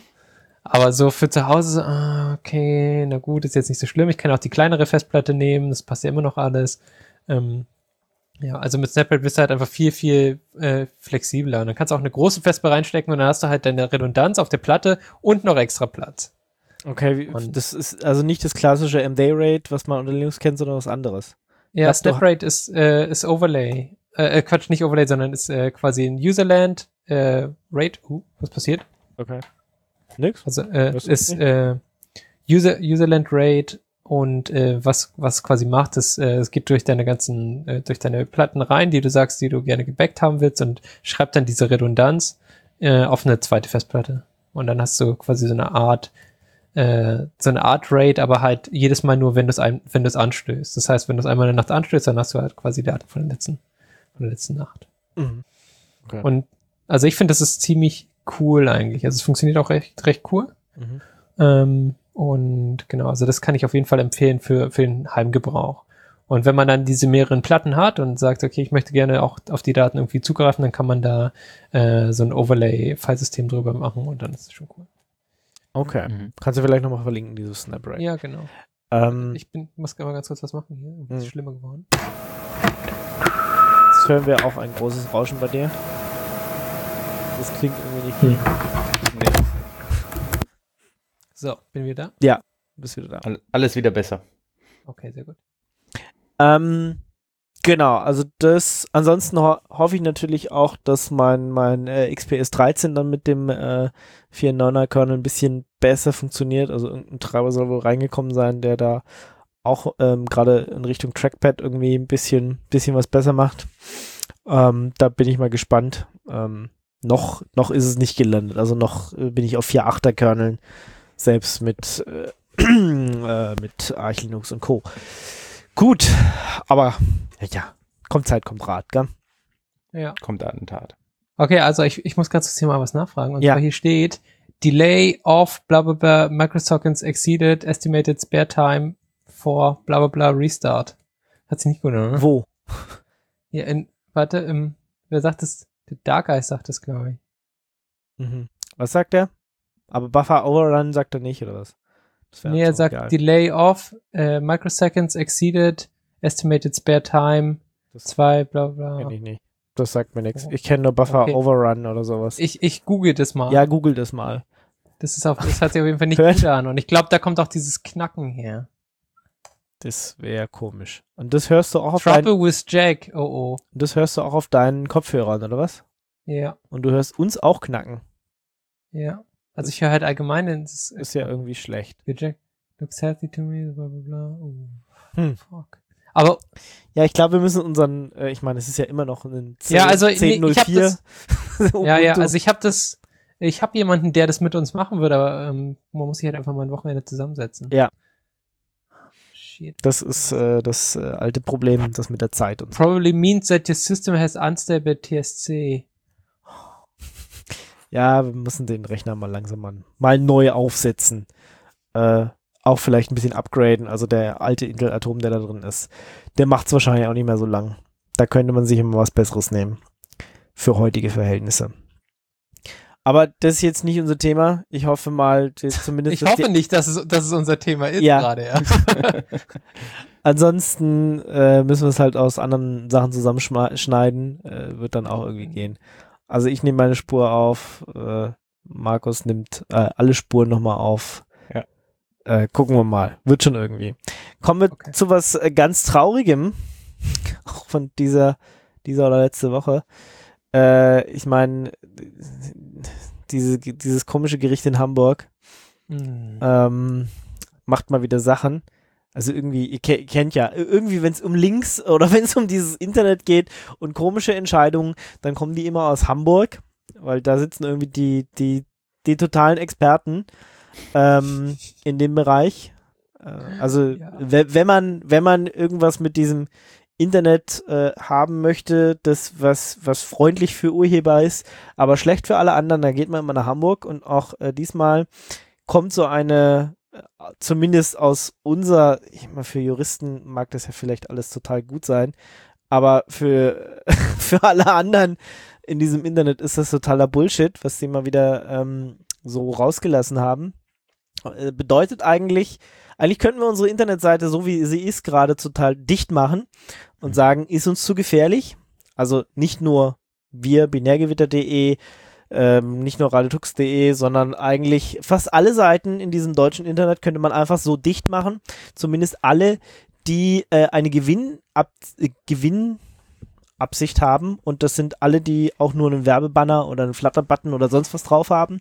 aber so für zu Hause, so, ah, okay, na gut, ist jetzt nicht so schlimm, ich kann auch die kleinere Festplatte nehmen, das passt ja immer noch alles. Ähm, ja, also mit SnapRAID bist du halt einfach viel, viel äh, flexibler und dann kannst du auch eine große Festplatte reinstecken und dann hast du halt deine Redundanz auf der Platte und noch extra Platz. Okay, wie, Und- das ist also nicht das klassische M D RAID, was man unter Linux kennt, sondern was anderes. Ja, Was du- SnapRAID ist, äh, ist Overlay. Äh, äh, Quatsch, nicht Overlay, sondern ist äh, quasi ein Userland äh, RAID. Uh, was passiert? Okay. Nix? Also äh, Das ist ist äh, User, Userland RAID und äh, was was quasi macht, ist, äh, es geht durch deine ganzen, äh, durch deine Platten rein, die du sagst, die du gerne gebackt haben willst und schreibt dann diese Redundanz äh, auf eine zweite Festplatte. Und dann hast du quasi so eine Art äh, so eine Art RAID, aber halt jedes Mal nur, wenn du es ein, wenn du es anstößt. Das heißt, wenn du es einmal in der Nacht anstößt, dann hast du halt quasi Daten von der letzten, von der letzten Nacht. Mhm. Okay. Und also ich finde, das ist ziemlich cool eigentlich. Also es funktioniert auch recht, recht cool. Mhm. Ähm, und genau, also das kann ich auf jeden Fall empfehlen für, für den Heimgebrauch. Und wenn man dann diese mehreren Platten hat und sagt, okay, ich möchte gerne auch auf die Daten irgendwie zugreifen, dann kann man da äh, so ein Overlay-Filesystem drüber machen und dann ist es schon cool. Okay. Mhm. Kannst du vielleicht nochmal verlinken, dieses SnapRAID? Ja, genau. Ähm, Ich bin, muss mal ganz kurz was machen hier. Ist es Hm. schlimmer geworden? Jetzt hören wir auch ein großes Rauschen bei dir. Das klingt irgendwie nicht Hm. gut. Nee. So, bin wieder da? Ja, du bist wieder da. All- Alles wieder besser. Okay, sehr gut. Ähm, genau, also das, ansonsten ho hoffe ich natürlich auch, dass mein, mein äh, X P S dreizehn dann mit dem äh, vier Punkt neuner Kernel ein bisschen besser funktioniert. Also irgendein Treiber soll wohl reingekommen sein, der da auch ähm, gerade in Richtung Trackpad irgendwie ein bisschen, bisschen was besser macht. Ähm, da bin ich mal gespannt. Ähm, noch, noch ist es nicht gelandet. Also noch äh, bin ich auf vier Komma achter Kerneln, selbst mit, äh, äh, mit Arch Linux und Co. Gut, aber ja, kommt Zeit, kommt Rat, gell? Ja. Kommt Attentat. Okay, also ich, ich muss gerade zum Thema was nachfragen. Und Ja. zwar hier steht, Delay of blah blah blah microseconds exceeded estimated spare time for blah blah blah restart. Hat sich nicht gut, oder? Wo? Ja, in, warte, im, wer sagt das? Der Dark Eyes sagt das, glaube ich. Mhm. Was sagt er? Aber Buffer Overrun sagt er nicht, oder was? Das wär Nee, er so sagt geil. Delay of äh, microseconds exceeded estimated spare time Das zwei blah blah. kenn ich nicht. Das sagt mir nichts. Ich kenne nur Buffer Okay. Overrun oder sowas. Ich, ich google das mal. Ja, google das mal. Das ist auf, das hört sich auf jeden Fall nicht Hört- gut an. Und ich glaube, da kommt auch dieses Knacken her. Das wäre komisch. Und das hörst du auch auf deinen, Trouble with Jack. Oh oh. das hörst du auch auf deinen Kopfhörern, oder was? Ja, Und du hörst uns auch knacken. ja. Also ich höre halt allgemein, das Ist ja irgendwie schlecht. Jack looks healthy to me, bla bla bla. Oh, Hm. fuck. Aber Ja, ich glaube, wir müssen unseren, äh, ich meine, es ist ja immer noch ein zehn, Ja, also, nee, zehn null ich hab vier. das- ja, ja, Ubuntu. also ich habe das, ich habe jemanden, der das mit uns machen würde, aber ähm, man muss sich halt einfach mal ein Wochenende zusammensetzen. Ja. Shit. Das ist äh, das äh, alte Problem, das mit der Zeit und so. Probably means that your system has unstable T S C. Ja, wir müssen den Rechner mal langsam mal, mal neu aufsetzen. Äh, auch vielleicht ein bisschen upgraden. Also der alte Intel-Atom, der da drin ist, der macht es wahrscheinlich auch nicht mehr so lang. Da könnte man sich immer was Besseres nehmen. Für heutige Verhältnisse. Aber das ist jetzt nicht unser Thema. Ich hoffe mal, das zumindest. Ich das hoffe The- nicht, dass es, dass es unser Thema ist Ja. gerade, ja. Ansonsten äh, müssen wir es halt aus anderen Sachen zusammenschneiden. Äh, wird dann auch irgendwie gehen. Also ich nehme meine Spur auf. Äh, Markus nimmt äh, alle Spuren nochmal auf. Ja. Äh, gucken wir mal. Wird schon irgendwie. Kommen wir Okay. zu was äh, ganz Traurigem. Auch von dieser, dieser oder letzte Woche. Äh, ich meine, diese, dieses komische Gericht in Hamburg Hm. ähm, macht mal wieder Sachen. Also irgendwie, ihr, ke- ihr kennt ja, irgendwie, wenn es um Links oder wenn es um dieses Internet geht und komische Entscheidungen, dann kommen die immer aus Hamburg, weil da sitzen irgendwie die, die, die totalen Experten ähm, in dem Bereich. Äh, also Ja. we- wenn man, wenn man irgendwas mit diesem Internet äh, haben möchte, das was, was freundlich für Urheber ist, aber schlecht für alle anderen, dann geht man immer nach Hamburg und auch äh, diesmal kommt so eine, äh, zumindest aus unser, ich meine, für Juristen mag das ja vielleicht alles total gut sein, aber für, für alle anderen in diesem Internet ist das totaler Bullshit, was sie mal wieder ähm, so rausgelassen haben. Äh, bedeutet eigentlich, eigentlich könnten wir unsere Internetseite, so wie sie ist, gerade total dicht machen und sagen, ist uns zu gefährlich. Also nicht nur wir, binärgewitter punkt de, ähm, nicht nur radiotux punkt de, sondern eigentlich fast alle Seiten in diesem deutschen Internet könnte man einfach so dicht machen. Zumindest alle, die äh, eine Gewinnab äh, Gewinnabsicht haben. Und das sind alle, die auch nur einen Werbebanner oder einen Flutter-Button oder sonst was drauf haben.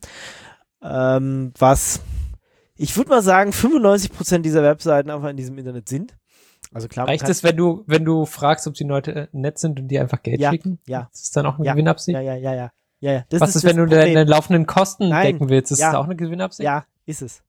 Ähm, was, ich würde mal sagen, fünfundneunzig Prozent dieser Webseiten einfach in diesem Internet sind. Also klar, man Reicht kann- es, wenn du, wenn du fragst, ob die Leute äh, nett sind und dir einfach Geld Ja, schicken? ja. Das ist dann auch eine Ja, Gewinnabsicht? Ja, ja, ja, ja. ja, ja. Das Was ist, das wenn du Problem. deine laufenden Kosten Nein. decken willst? Ist Ja. das auch eine Gewinnabsicht? Ja, ist es.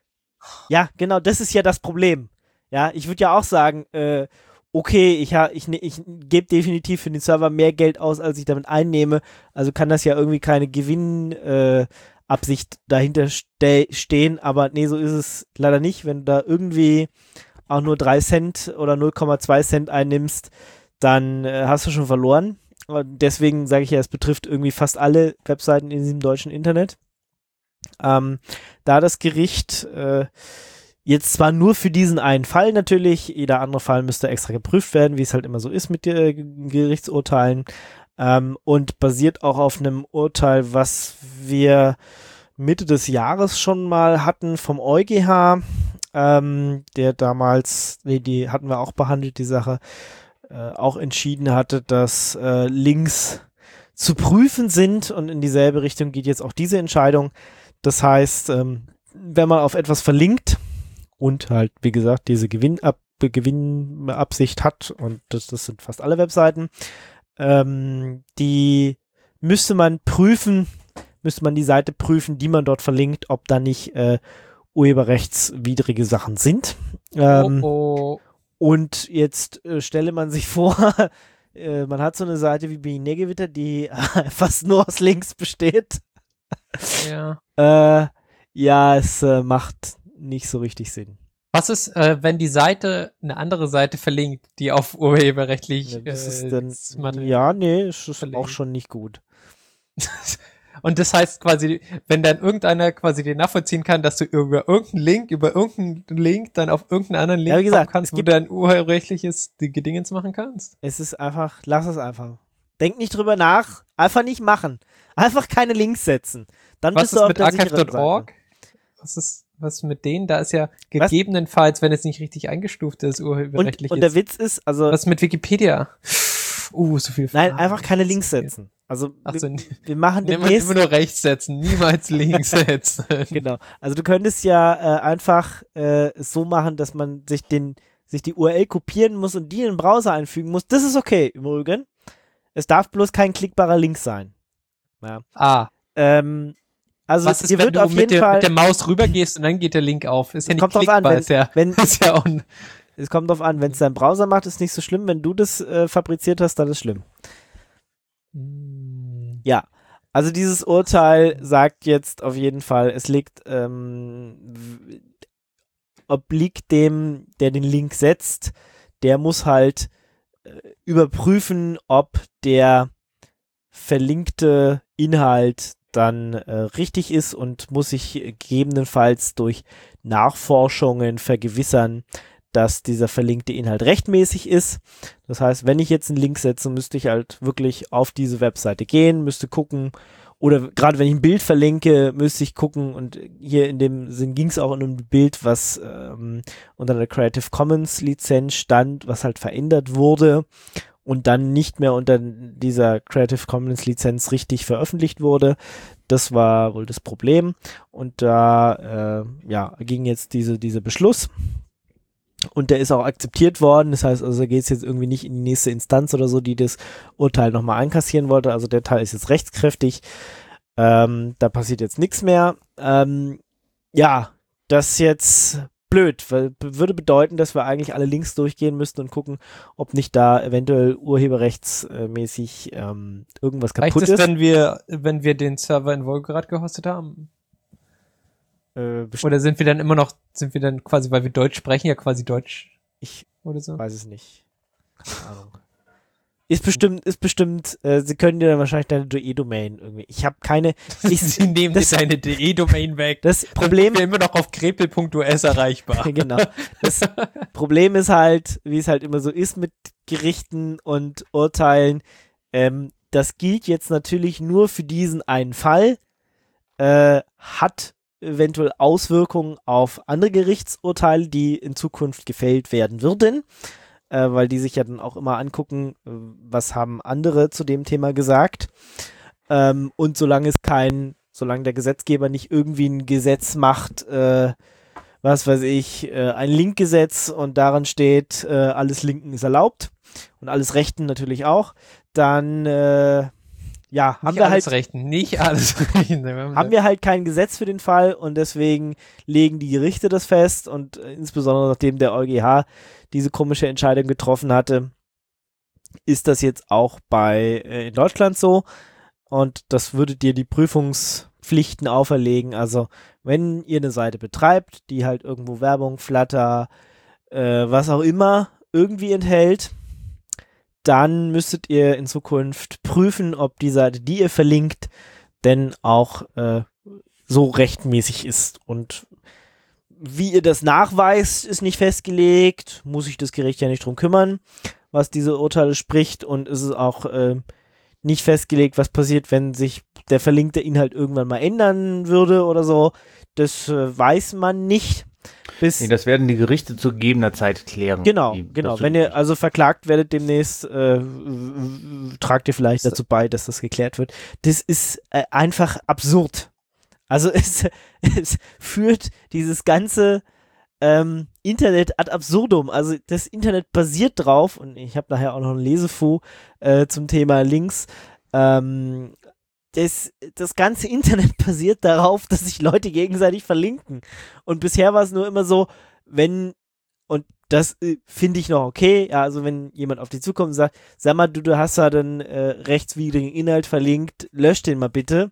Ja, genau, das ist ja das Problem. Ja, ich würde ja auch sagen, äh, okay, ich, ha, ich, ne- ich gebe definitiv für den Server mehr Geld aus, als ich damit einnehme. Also kann das ja irgendwie keine Gewinnabsicht äh, Absicht dahinter ste stehen. Aber nee, so ist es leider nicht. Wenn du da irgendwie auch nur drei Cent oder null Komma zwei Cent einnimmst, dann äh, hast du schon verloren. Und deswegen sage ich ja, es betrifft irgendwie fast alle Webseiten in diesem deutschen Internet. Ähm, da das Gericht äh, jetzt zwar nur für diesen einen Fall natürlich, jeder andere Fall müsste extra geprüft werden, wie es halt immer so ist mit äh, Gerichtsurteilen, ähm, und basiert auch auf einem Urteil, was wir Mitte des Jahres schon mal hatten vom EuGH, ähm, der damals, nee, die hatten wir auch behandelt, die Sache, äh, auch entschieden hatte, dass äh, Links zu prüfen sind, und in dieselbe Richtung geht jetzt auch diese Entscheidung. Das heißt, ähm, wenn man auf etwas verlinkt und halt, wie gesagt, diese Gewinnab Gewinnabsicht hat, und das, das sind fast alle Webseiten, ähm, die müsste man prüfen, müsste man die Seite prüfen, die man dort verlinkt, ob da nicht äh, urheberrechtswidrige Sachen sind. Ähm, oh, oh. Und jetzt äh, stelle man sich vor, äh, man hat so eine Seite wie Being Negative, die fast nur aus Links besteht. Ja. Äh, ja, es äh, macht nicht so richtig Sinn. Was ist, äh, wenn die Seite eine andere Seite verlinkt, die auf urheberrechtlich Ja, das ist äh, dann, das Material ja, nee, es ist verlinkt? auch schon nicht gut. Und das heißt quasi, wenn dann irgendeiner quasi den nachvollziehen kann, dass du über irgendeinen Link, über irgendeinen Link dann auf irgendeinen anderen Link Ja, wie gesagt, kommen kannst, es wo gibt- du dann urheberrechtliches Dingens machen kannst? Es ist einfach, lass es einfach. Denk nicht drüber nach, einfach nicht machen. Einfach keine Links setzen. Dann Was bist ist du auf mit der archive sicheren Punkt org? Seite. Was ist, was mit denen? Da ist ja gegebenenfalls, wenn es nicht richtig eingestuft ist, Und, urheberrechtlich und der ist. Witz ist, also, Was mit Wikipedia? Uh, so viel nein, Fragen. einfach keine So Links viel. setzen. Also, Ach wir, so, wir machen immer, demnächst, immer nur rechts setzen, niemals links setzen. genau. Also du könntest ja äh, einfach äh, es so machen, dass man sich den, sich die U R L kopieren muss und die in den Browser einfügen muss. Das ist okay, im Übrigen. Es darf bloß kein klickbarer Link sein. Ja. Ah, Ähm, also was ist, ihr wenn wird du auf mit jeden der, Fall, mit der Maus rübergehst und dann geht der Link auf? Ist ja nicht kommt drauf an, klickbar, wenn- ist ja, wenn- ist ja un es kommt drauf an, wenn es dein Browser macht, ist nicht so schlimm. Wenn du das äh, fabriziert hast, dann ist schlimm. Hm. Ja, also dieses Urteil sagt jetzt auf jeden Fall, es liegt, ähm, w- obliegt dem, der den Link setzt, der muss halt äh, überprüfen, ob der verlinkte Inhalt dann äh, richtig ist und muss sich gegebenenfalls durch Nachforschungen vergewissern, dass dieser verlinkte Inhalt rechtmäßig ist. Das heißt, wenn ich jetzt einen Link setze, müsste ich halt wirklich auf diese Webseite gehen, müsste gucken, oder gerade wenn ich ein Bild verlinke, müsste ich gucken, und hier in dem Sinn ging es auch um ein Bild, was ähm, unter der Creative Commons Lizenz stand, was halt verändert wurde und dann nicht mehr unter dieser Creative Commons Lizenz richtig veröffentlicht wurde. Das war wohl das Problem, und da äh, ja, ging jetzt diese, dieser Beschluss. Und der ist auch akzeptiert worden. Das heißt, also geht es jetzt irgendwie nicht in die nächste Instanz oder so, die das Urteil nochmal einkassieren wollte. Also der Teil ist jetzt rechtskräftig. Ähm, da passiert jetzt nichts mehr. Ähm, ja, das ist jetzt blöd, weil b- würde bedeuten, dass wir eigentlich alle Links durchgehen müssten und gucken, ob nicht da eventuell urheberrechtsmäßig ähm, irgendwas Reicht kaputt es, ist. wenn wir, wenn wir den Server in Volgograd gehostet haben? Äh, best- Oder sind wir dann immer noch, sind wir dann quasi, weil wir Deutsch sprechen, ja quasi Deutsch ich oder so? weiß es nicht. Keine Ahnung. Ist bestimmt, ist bestimmt, äh, sie können dir dann wahrscheinlich deine D E-Domain irgendwie. Ich habe keine. Ich, Sie nehmen das- dir deine D E-Domain weg. das Problem Problem, wir immer noch auf krepel punkt U S erreichbar. genau. Das Problem ist halt, wie es halt immer so ist mit Gerichten und Urteilen, ähm, das gilt jetzt natürlich nur für diesen einen Fall, äh, hat eventuell Auswirkungen auf andere Gerichtsurteile, die in Zukunft gefällt werden würden, äh, weil die sich ja dann auch immer angucken, äh, was haben andere zu dem Thema gesagt. Ähm, und solange es kein, solange der Gesetzgeber nicht irgendwie ein Gesetz macht, äh, was weiß ich, äh, ein Linkgesetz und daran steht, äh, alles Linken ist erlaubt und alles Rechten natürlich auch, dann äh, ja, haben Nicht wir alles halt rechten, nicht alles rechten. haben wir halt kein Gesetz für den Fall, und deswegen legen die Gerichte das fest, und äh, insbesondere nachdem der EuGH diese komische Entscheidung getroffen hatte, ist das jetzt auch bei äh, in Deutschland so, und das würde dir die Prüfungspflichten auferlegen. Also wenn ihr eine Seite betreibt, die halt irgendwo Werbung, Flutter, äh, was auch immer irgendwie enthält, dann müsstet ihr in Zukunft prüfen, ob die Seite, die ihr verlinkt, denn auch äh, so rechtmäßig ist. Und wie ihr das nachweist, ist nicht festgelegt, muss sich das Gericht ja nicht drum kümmern, was diese Urteile spricht, und es ist auch äh, nicht festgelegt, was passiert, wenn sich der verlinkte Inhalt irgendwann mal ändern würde oder so. Das äh, weiß man nicht. Bis Nee, das werden die Gerichte zu gegebener Zeit klären. Genau, wie genau. das Wenn so ihr also verklagt werdet demnächst, äh, w- w- tragt ihr vielleicht dazu bei, dass das geklärt wird. Das ist äh, einfach absurd. Also es, es führt dieses ganze ähm, Internet ad absurdum. Also das Internet basiert drauf, und ich habe nachher auch noch ein Lesefu äh, zum Thema Links. Ähm, das, das ganze Internet basiert darauf, dass sich Leute gegenseitig verlinken. Und bisher war es nur immer so, wenn, und das äh, finde ich noch okay, ja, also wenn jemand auf dich zukommt und sagt, sag mal, du, du hast da den äh, rechtswidrigen Inhalt verlinkt, lösch den mal bitte,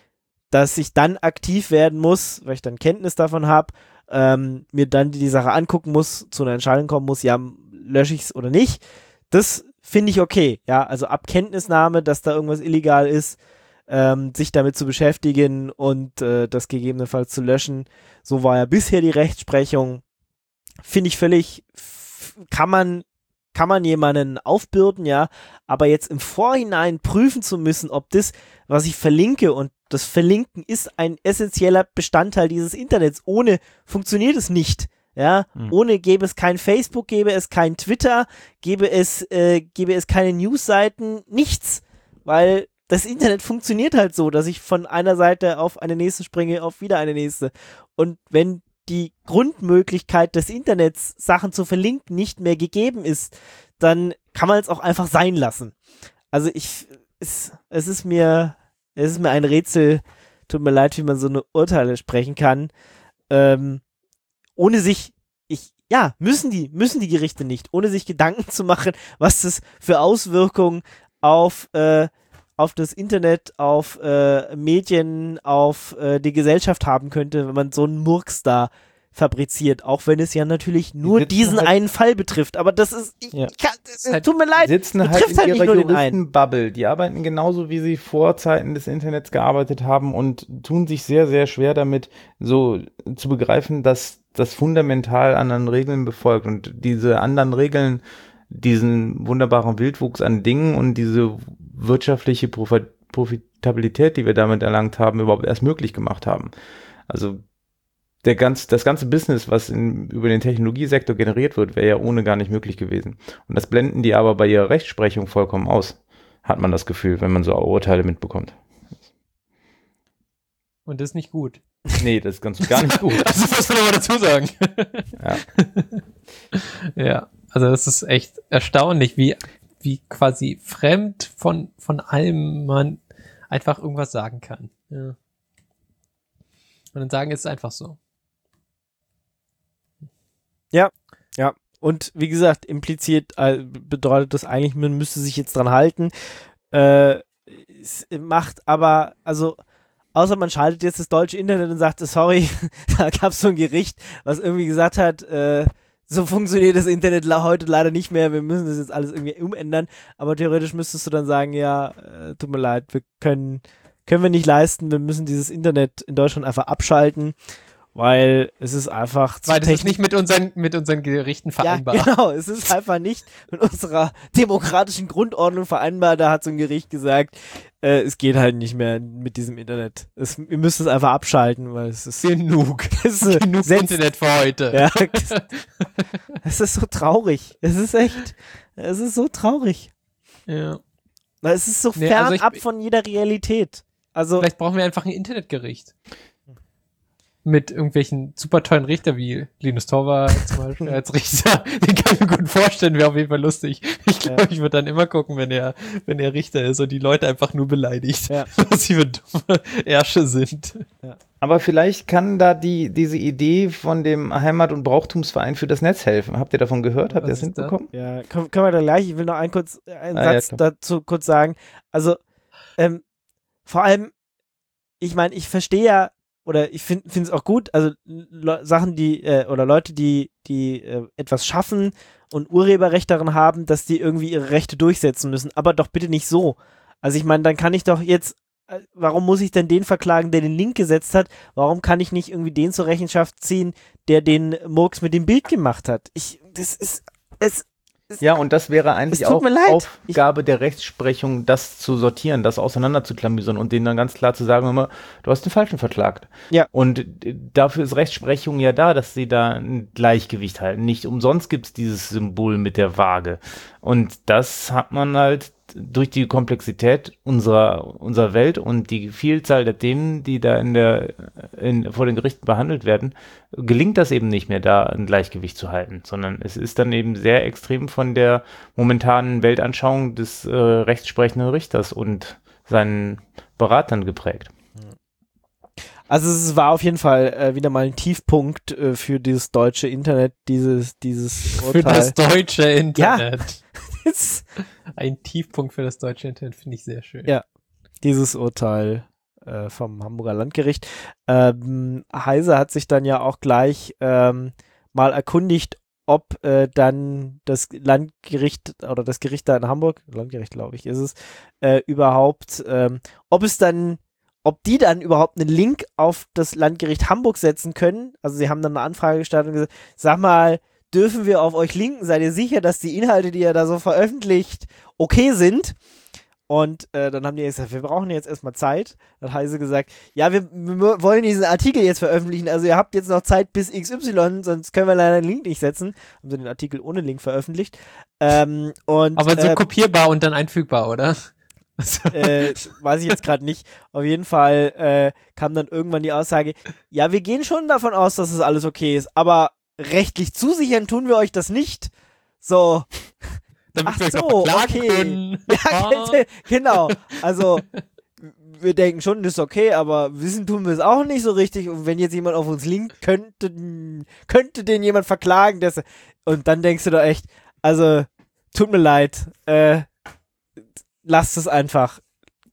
dass ich dann aktiv werden muss, weil ich dann Kenntnis davon habe, ähm, mir dann die, die Sache angucken muss, zu einer Entscheidung kommen muss, ja, lösche ich es oder nicht. Das finde ich okay, ja, also ab Kenntnisnahme, dass da irgendwas illegal ist, ähm, sich damit zu beschäftigen und äh, das gegebenenfalls zu löschen. So war ja bisher die Rechtsprechung. Finde ich völlig, f- kann man, kann man jemanden aufbürden, ja, aber jetzt im Vorhinein prüfen zu müssen, ob das, was ich verlinke, und das Verlinken ist ein essentieller Bestandteil dieses Internets, ohne funktioniert es nicht, ja, mhm. ohne gäbe es kein Facebook, gäbe es kein Twitter, gäbe es, äh, gäbe es keine Newsseiten, nichts, weil das Internet funktioniert halt so, dass ich von einer Seite auf eine nächste springe, auf wieder eine nächste, und wenn die Grundmöglichkeit des Internets, Sachen zu verlinken, nicht mehr gegeben ist, dann kann man es auch einfach sein lassen. Also ich, es, es ist mir, es ist mir ein Rätsel, tut mir leid, wie man so eine Urteile sprechen kann, ähm, ohne sich, ich, ja, müssen die, müssen die Gerichte nicht, ohne sich Gedanken zu machen, was das für Auswirkungen auf, äh, auf das Internet, auf äh, Medien, auf äh, die Gesellschaft haben könnte, wenn man so einen Murks da fabriziert, auch wenn es ja natürlich nur die diesen halt, einen Fall betrifft, aber das ist, ich, ja. ich kann, es halt, tut mir leid, die sitzen betrifft halt in halt ihrer nicht nur den einen. Juristenbubble, die arbeiten genauso, wie sie vor Zeiten des Internets gearbeitet haben und tun sich sehr, sehr schwer damit, so zu begreifen, dass das fundamental anderen Regeln befolgt und diese anderen Regeln diesen wunderbaren Wildwuchs an Dingen und diese wirtschaftliche Profitabilität, die wir damit erlangt haben, überhaupt erst möglich gemacht haben. Also der ganz, das ganze Business, was in, über den Technologiesektor generiert wird, wäre ja ohne gar nicht möglich gewesen. Und das blenden die aber bei ihrer Rechtsprechung vollkommen aus, hat man das Gefühl, wenn man so Urteile mitbekommt. Und das ist nicht gut. Nee, das ist ganz gar nicht gut. Das muss man aber dazu sagen. Ja. Ja, also das ist echt erstaunlich, wie, wie quasi fremd von, von allem man einfach irgendwas sagen kann. Ja. Und dann sagen, es ist einfach so. Ja, ja. Und wie gesagt, impliziert äh, bedeutet das eigentlich, man müsste sich jetzt dran halten. Äh, es macht aber, also, außer man schaltet jetzt das deutsche Internet und sagt, sorry, da gab es so ein Gericht, was irgendwie gesagt hat, äh, so funktioniert das Internet heute leider nicht mehr, wir müssen das jetzt alles irgendwie umändern. Aber theoretisch müsstest du dann sagen, ja, äh, tut mir leid, wir können, können wir nicht leisten, wir müssen dieses Internet in Deutschland einfach abschalten. Weil es ist einfach zu Weil das ist nicht mit unseren, mit unseren Gerichten vereinbar. Ja, genau, es ist einfach nicht mit unserer demokratischen Grundordnung vereinbar. Da hat so ein Gericht gesagt, äh, es geht halt nicht mehr mit diesem Internet. Es, ihr müsst es einfach abschalten, weil es ist genug. Es ist genug setzt, Internet für heute. Ja, es ist so traurig. Es ist echt, es ist so traurig. Ja. Weil es ist so Nee, fernab also ich, von jeder Realität. Also vielleicht brauchen wir einfach ein Internetgericht. Mit irgendwelchen super tollen Richter wie Linus Torvald zum Beispiel als Richter. Den kann ich mir gut vorstellen, wäre auf jeden Fall lustig. Ich glaube, ja. ich würde dann immer gucken, wenn er, wenn er Richter ist und die Leute einfach nur beleidigt, ja. was sie für dumme Ärsche sind. Ja. Aber vielleicht kann da die, diese Idee von dem Heimat- und Brauchtumsverein für das Netz helfen. Habt ihr davon gehört? Habt ihr das hinbekommen? Da? Ja, können, können wir da gleich, ich will noch einen, kurz, einen ah, Satz ja, dazu kurz sagen. Also, ähm, vor allem, ich meine, ich verstehe ja, oder ich finde es auch gut, also Le- Sachen, die, äh, oder Leute, die, die äh, etwas schaffen und Urheberrecht darin haben, dass die irgendwie ihre Rechte durchsetzen müssen, aber doch bitte nicht so. Also ich meine, dann kann ich doch jetzt, äh, warum muss ich denn den verklagen, der den Link gesetzt hat? Warum kann ich nicht irgendwie den zur Rechenschaft ziehen, der den Murks mit dem Bild gemacht hat? Ich, das ist, es Ja, und das wäre eigentlich auch Aufgabe ich, der Rechtsprechung, das zu sortieren, das auseinanderzuklamüsern und denen dann ganz klar zu sagen, immer, du hast den Falschen verklagt. Ja. Und dafür ist Rechtsprechung ja da, dass sie da ein Gleichgewicht halten. Nicht umsonst gibt es dieses Symbol mit der Waage. Und das hat man halt durch die Komplexität unserer, unserer Welt und die Vielzahl der Themen, die da in der, in, vor den Gerichten behandelt werden, gelingt das eben nicht mehr, da ein Gleichgewicht zu halten, sondern es ist dann eben sehr extrem von der momentanen Weltanschauung des äh, rechtsprechenden Richters und seinen Beratern geprägt. Also es war auf jeden Fall äh, wieder mal ein Tiefpunkt äh, für dieses deutsche Internet, dieses, dieses Urteil. Für das deutsche Internet. Ja. Ein Tiefpunkt für das deutsche Internet, finde ich sehr schön. Ja, dieses Urteil äh, vom Hamburger Landgericht. Ähm, Heise hat sich dann ja auch gleich ähm, mal erkundigt, ob äh, dann das Landgericht oder das Gericht da in Hamburg, Landgericht glaube ich ist es, äh, überhaupt, ähm, ob es dann ob die dann überhaupt einen Link auf das Landgericht Hamburg setzen können. Also sie haben dann eine Anfrage gestartet und gesagt, sag mal, dürfen wir auf euch linken? Seid ihr sicher, dass die Inhalte, die ihr da so veröffentlicht, okay sind? Und äh, dann haben die gesagt, wir brauchen jetzt erstmal Zeit. Dann hat Heise gesagt, ja, wir, wir wollen diesen Artikel jetzt veröffentlichen, also ihr habt jetzt noch Zeit bis X Y, sonst können wir leider den Link nicht setzen. Haben sie den Artikel ohne Link veröffentlicht. Ähm, und, Aber so äh, kopierbar und dann einfügbar, oder? äh, weiß ich jetzt gerade nicht. Auf jeden Fall äh, kam dann irgendwann die Aussage, ja, wir gehen schon davon aus, dass es alles okay ist, aber rechtlich zusichern tun wir euch das nicht. So. Damit Ach wir so, verklagen okay. können. Ja, genau. Also, wir denken schon, das ist okay, aber wissen tun wir es auch nicht so richtig. Und wenn jetzt jemand auf uns linkt, könnte, könnte den jemand verklagen. Das, und dann denkst du da echt, also, tut mir leid, äh, lasst es einfach.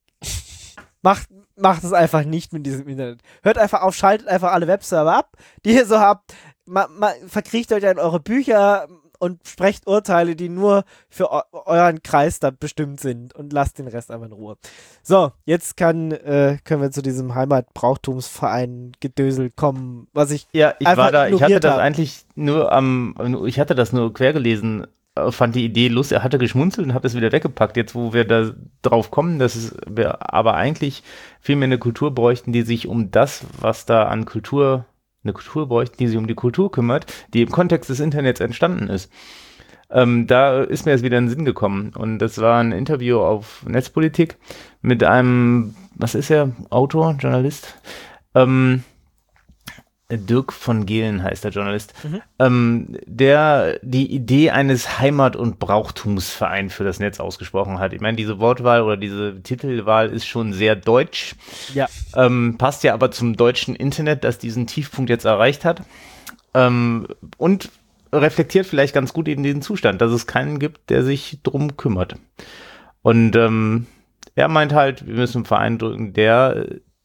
Macht, macht es einfach nicht mit diesem Internet. Hört einfach auf, schaltet einfach alle Webserver ab, die ihr so habt. Ma, ma, verkriecht euch in eure Bücher und sprecht Urteile, die nur für eu euren Kreis da bestimmt sind und lasst den Rest einfach in Ruhe. So, jetzt kann, äh, können wir zu diesem Heimatbrauchtumsverein Gedösel kommen, was ich Ja, ich einfach war da, ich hatte das hab. eigentlich nur am, ich hatte das nur quer gelesen, fand die Idee lustig, er hatte geschmunzelt und habe es wieder weggepackt. Jetzt, wo wir da drauf kommen, dass es, wir aber eigentlich viel mehr eine Kultur bräuchten, die sich um das, was da an Kultur, eine Kultur bräuchten, die sich um die Kultur kümmert, die im Kontext des Internets entstanden ist. Ähm, da ist mir jetzt wieder in den Sinn gekommen. Und das war ein Interview auf Netzpolitik mit einem, was ist er, Autor, Journalist, ähm, Dirk von Gehlen heißt der Journalist, mhm. ähm, der die Idee eines Heimat- und Brauchtumsvereins für das Netz ausgesprochen hat. Ich meine, diese Wortwahl oder diese Titelwahl ist schon sehr deutsch. Ja. Ähm, passt ja aber zum deutschen Internet, das diesen Tiefpunkt jetzt erreicht hat. Ähm, und reflektiert vielleicht ganz gut eben diesen Zustand, dass es keinen gibt, der sich drum kümmert. Und ähm, er meint halt, wir müssen einen Verein drücken, der,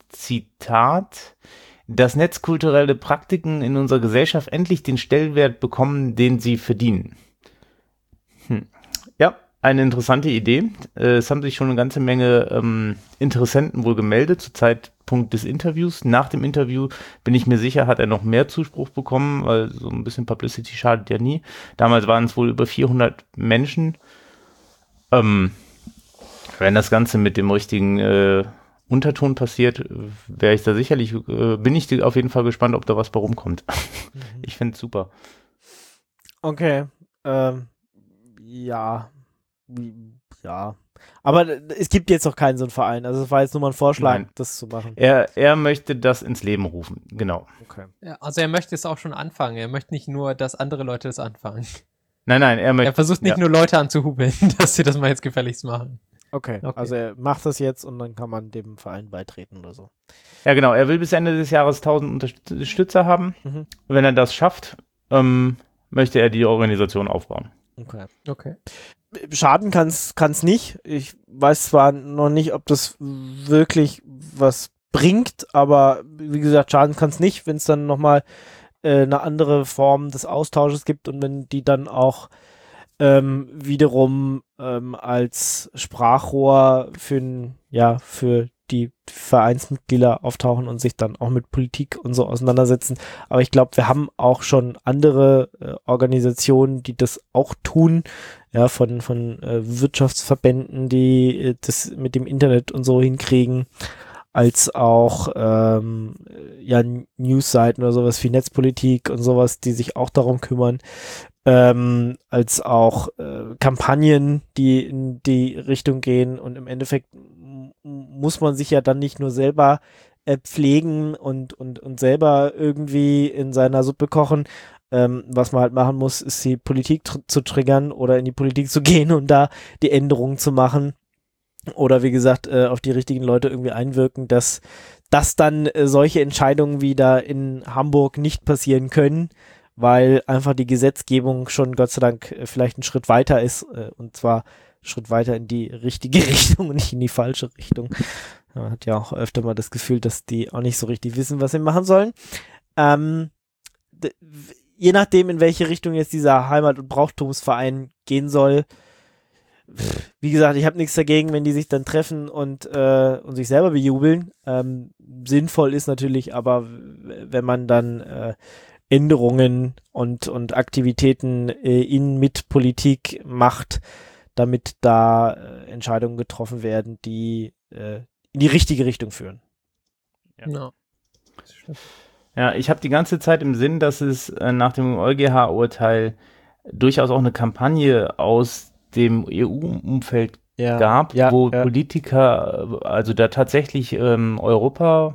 Zitat, dass netzkulturelle Praktiken in unserer Gesellschaft endlich den Stellenwert bekommen, den sie verdienen. Hm. Ja, eine interessante Idee. Äh, es haben sich schon eine ganze Menge ähm, Interessenten wohl gemeldet zu Zeitpunkt des Interviews. Nach dem Interview bin ich mir sicher, hat er noch mehr Zuspruch bekommen, weil so ein bisschen Publicity schadet ja nie. Damals waren es wohl über vierhundert Menschen. Ähm, wenn das Ganze mit dem richtigen äh, Unterton passiert, wäre ich da sicherlich, äh, bin ich auf jeden Fall gespannt, ob da was bei rumkommt. Mhm. Ich finde es super. Okay, ähm, ja, ja, aber es gibt jetzt noch keinen so einen Verein, also es war jetzt nur mal ein Vorschlag, Nein. das zu machen. Er, er möchte das ins Leben rufen, genau. Okay. Ja, also er möchte es auch schon anfangen, er möchte nicht nur, dass andere Leute das anfangen. Nein, nein, er möchte... Er versucht nicht ja. nur Leute anzuhubeln, dass sie das mal jetzt gefälligst machen. Okay. okay, also er macht das jetzt und dann kann man dem Verein beitreten oder so. Ja, genau. Er will bis Ende des Jahres tausend Unterstützer haben. Mhm. Wenn er das schafft, ähm, möchte er die Organisation aufbauen. Okay. Okay. Schaden kann es nicht. Ich weiß zwar noch nicht, ob das wirklich was bringt, aber wie gesagt, schaden kann es nicht, wenn es dann nochmal äh, eine andere Form des Austausches gibt und wenn die dann auch Ähm, wiederum ähm, als Sprachrohr für, ja, für die Vereinsmitglieder auftauchen und sich dann auch mit Politik und so auseinandersetzen. Aber ich glaube, wir haben auch schon andere äh, Organisationen, die das auch tun, ja, von, von äh, Wirtschaftsverbänden, die äh, das mit dem Internet und so hinkriegen, als auch ähm, ja, Newsseiten oder sowas wie Netzpolitik und sowas, die sich auch darum kümmern. ähm, als auch äh, Kampagnen, die in die Richtung gehen und im Endeffekt m- muss man sich ja dann nicht nur selber äh, pflegen und, und, und selber irgendwie in seiner Suppe kochen. Ähm, was man halt machen muss, ist die Politik tr- zu triggern oder in die Politik zu gehen und da die Änderungen zu machen. Oder wie gesagt, äh, auf die richtigen Leute irgendwie einwirken, dass, dass dann äh, solche Entscheidungen wieder in Hamburg nicht passieren können, weil einfach die Gesetzgebung schon Gott sei Dank äh, vielleicht einen Schritt weiter ist, äh, und zwar einen Schritt weiter in die richtige Richtung und nicht in die falsche Richtung. Man hat ja auch öfter mal das Gefühl, dass die auch nicht so richtig wissen, was sie machen sollen. Ähm, d- je nachdem, in welche Richtung jetzt dieser Heimat- und Brauchtumsverein gehen soll, wie gesagt, ich habe nichts dagegen, wenn die sich dann treffen und, äh, und sich selber bejubeln. Ähm, sinnvoll ist natürlich, aber w- wenn man dann äh, Änderungen und, und Aktivitäten äh, in mit Politik macht, damit da äh, Entscheidungen getroffen werden, die äh, in die richtige Richtung führen. Ja. Ja. Ja, ich habe die ganze Zeit im Sinn, dass es äh, nach dem EuGH-Urteil durchaus auch eine Kampagne aus dem E U-Umfeld Ja, gab, ja, wo ja. Politiker, äh, also da tatsächlich ähm, Europa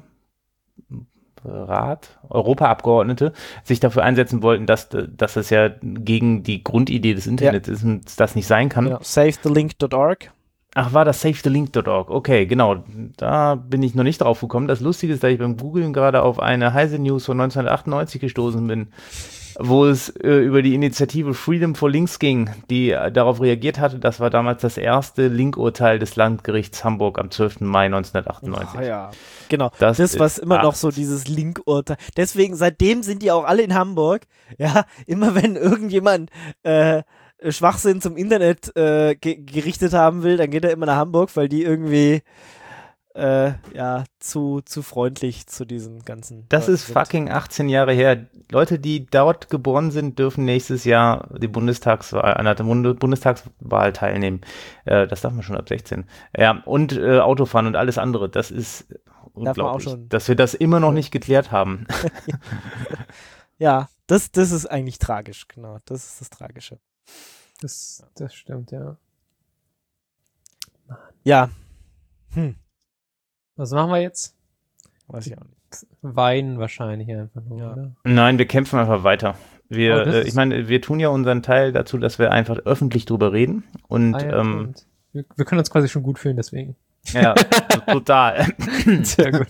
Rat, Europaabgeordnete sich dafür einsetzen wollten, dass, dass es ja gegen die Grundidee des Internets ist und das nicht sein kann. Genau. save the link dot org. Ach, war das save the link dot org? Okay, genau. Da bin ich noch nicht drauf gekommen. Das Lustige ist, dass ich beim Googlen gerade auf eine Heise News von neunzehnhundertachtundneunzig gestoßen bin, wo es äh, über die Initiative Freedom for Links ging, die äh, darauf reagiert hatte. Das war damals das erste Link-Urteil des Landgerichts Hamburg am zwölften Mai neunzehnhundertachtundneunzig. Oh, ja, genau. Das Das, was ist immer noch acht. so dieses Link-Urteil. Deswegen, seitdem sind die auch alle in Hamburg. Ja, immer wenn irgendjemand äh, Schwachsinn zum Internet äh, ge- gerichtet haben will, dann geht er immer nach Hamburg, weil die irgendwie äh, ja zu, zu freundlich zu diesen ganzen. Das Leuten ist sind. fucking achtzehn Jahre her. Leute, die dort geboren sind, dürfen nächstes Jahr die Bundestagswahl, an der Bund- Bundestagswahl teilnehmen. Äh, das darf man schon ab sechzehn. Ja, und äh, Autofahren und alles andere. Das ist unglaublich, schon. dass wir das immer noch nicht geklärt haben. Ja, das, das ist eigentlich tragisch, genau. Das ist das Tragische. Das, das stimmt, ja. Ja. Hm. Was machen wir jetzt? Weiß ich auch nicht. Weinen wahrscheinlich einfach nur, Ja. oder? Nein, wir kämpfen einfach weiter. Wir, Oh, das äh, ist- ich meine, wir tun ja unseren Teil dazu, dass wir einfach öffentlich drüber reden. Und Ah, ja, ähm, stimmt. wir, wir können uns quasi schon gut fühlen, deswegen. ja, total. Sehr gut.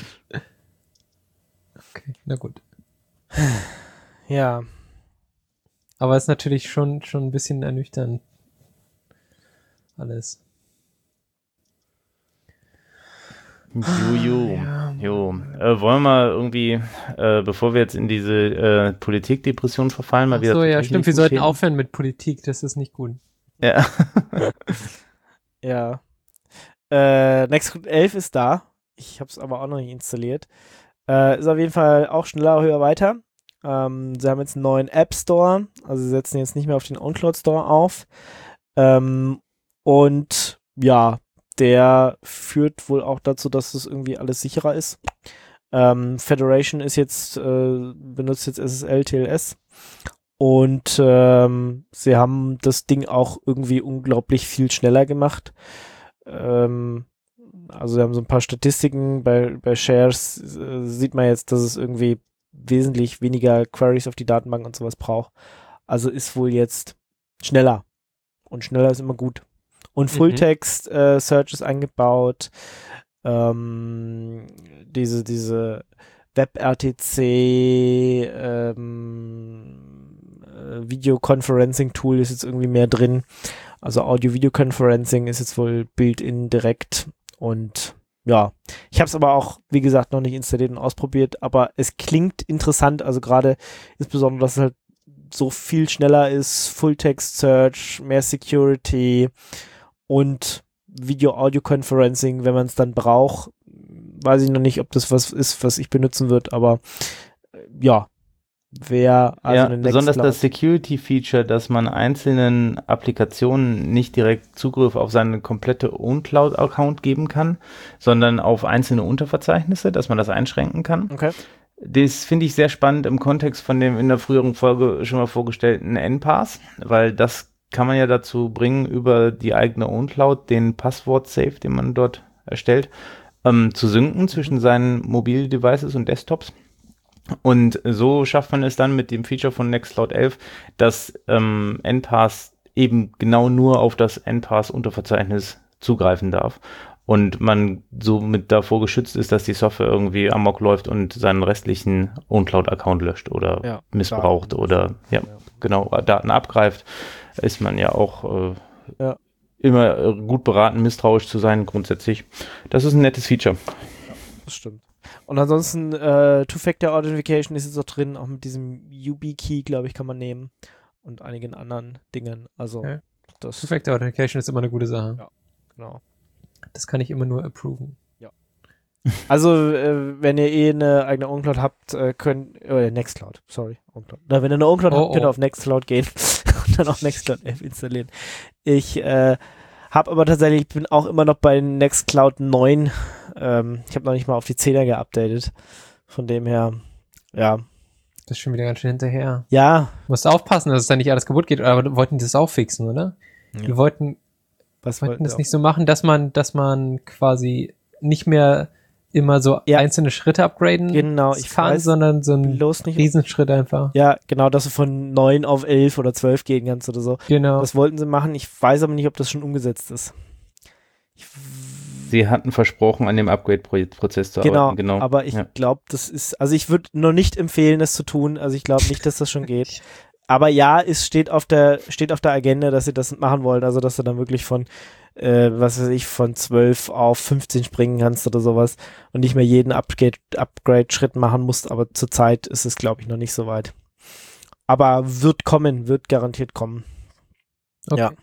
Okay, na gut. Ja. Aber es ist natürlich schon, schon ein bisschen ernüchternd. Alles. Juju. Ja. Jo. Äh, wollen wir mal irgendwie, äh, bevor wir jetzt in diese äh, Politikdepression verfallen, mal Ach wieder. so, zu ja, technischen stimmt. Wir sollten Themen? aufhören mit Politik. Das ist nicht gut. Ja. Ja. Äh, Nextcloud elf ist da. Ich habe es aber auch noch nicht installiert. Äh, ist auf jeden Fall auch schneller, höher, weiter. Ähm, sie haben jetzt einen neuen App Store. Also sie setzen jetzt nicht mehr auf den OwnCloud Store auf. Ähm, und ja, der führt wohl auch dazu, dass es irgendwie alles sicherer ist. Ähm, Federation ist jetzt, äh, benutzt jetzt S S L T L S. Und ähm, sie haben das Ding auch irgendwie unglaublich viel schneller gemacht. Ähm, also sie haben so ein paar Statistiken bei, bei Shares, äh, sieht man jetzt, dass es irgendwie wesentlich weniger Queries auf die Datenbank und sowas braucht. Also ist wohl jetzt schneller. Und schneller ist immer gut. Und Mhm. Fulltext äh, Search ist eingebaut. Ähm, diese, diese WebRTC ähm, äh, Video-Conferencing-Tool ist jetzt irgendwie mehr drin. Also Audio-Video-Conferencing ist jetzt wohl Built-in direkt. Und ja, ich habe es aber auch, wie gesagt, noch nicht installiert und ausprobiert, aber es klingt interessant, also gerade insbesondere, dass es halt so viel schneller ist, Full-Text-Search, mehr Security und Video-Audio-Conferencing, wenn man es dann braucht. Weiß ich noch nicht, ob das was ist, was ich benutzen wird, aber äh, ja, wer also ja, eine besonders Nextcloud- das Security-Feature, dass man einzelnen Applikationen nicht direkt Zugriff auf seine komplette OwnCloud-Account geben kann, sondern auf einzelne Unterverzeichnisse, dass man das einschränken kann. Okay. Das finde ich sehr spannend im Kontext von dem in der früheren Folge schon mal vorgestellten N Pass, weil das kann man ja dazu bringen, über die eigene OwnCloud den Passwort-Safe, den man dort erstellt, ähm, zu synken zwischen seinen Mobil-Devices und Desktops. Und so schafft man es dann mit dem Feature von Nextcloud elf, dass ähm, N Pass eben genau nur auf das N Pass-Unterverzeichnis zugreifen darf. Und man somit davor geschützt ist, dass die Software irgendwie amok läuft und seinen restlichen OwnCloud-Account löscht oder Ja, missbraucht Daten. oder ja, Ja. genau, Daten abgreift. Ist man ja auch äh, Ja. immer äh, gut beraten, misstrauisch zu sein grundsätzlich. Das ist ein nettes Feature. Das stimmt. Und ansonsten äh, Two-Factor-Authentication ist jetzt auch drin, auch mit diesem U B-Key, glaube ich, kann man nehmen und einigen anderen Dingen. Also Okay. das, Two-Factor Authentication ist immer eine gute Sache. Ja. genau. Das kann ich immer nur approven. Also, äh, wenn ihr eh eine eigene OwnCloud habt, äh, könnt, äh, Nextcloud, sorry, OwnCloud. Na, wenn ihr eine OwnCloud Oh, habt, könnt ihr oh. auf Nextcloud gehen und dann auch Nextcloud elf installieren. Ich äh, habe aber tatsächlich, ich bin auch immer noch bei Nextcloud neun. Ähm, ich habe noch nicht mal auf die zehner geupdatet. Von dem her, ja. Das ist schon wieder ganz schön hinterher. Ja. Du musst aufpassen, dass es da nicht alles kaputt geht, aber wollten die das auch fixen, oder? Ja. Die wollten, Was wollten wollten das sie nicht so machen, dass man, dass man quasi nicht mehr immer so Ja. einzelne Schritte upgraden Genau, ich kann, weiß sondern so ein bloß nicht. Riesenschritt einfach. Ja, genau, dass du von neun auf elf oder zwölf gehen kannst oder so. Genau. Das wollten sie machen. Ich weiß aber nicht, ob das schon umgesetzt ist. Ich Sie hatten versprochen, an dem Upgrade-Prozess zu Genau, arbeiten. Genau, aber ich ja. glaube, das ist, also ich würde noch nicht empfehlen, das zu tun. Also ich glaube nicht, dass das schon geht. Aber ja, es steht auf der, steht auf der Agenda, dass sie das machen wollen. Also dass du dann wirklich von, äh, was weiß ich, von zwölf auf fünfzehn springen kannst oder sowas und nicht mehr jeden Upgrade, Upgrade-Schritt machen musst. Aber zurzeit ist es, glaube ich, noch nicht so weit. Aber wird kommen, wird garantiert kommen. Okay. Ja.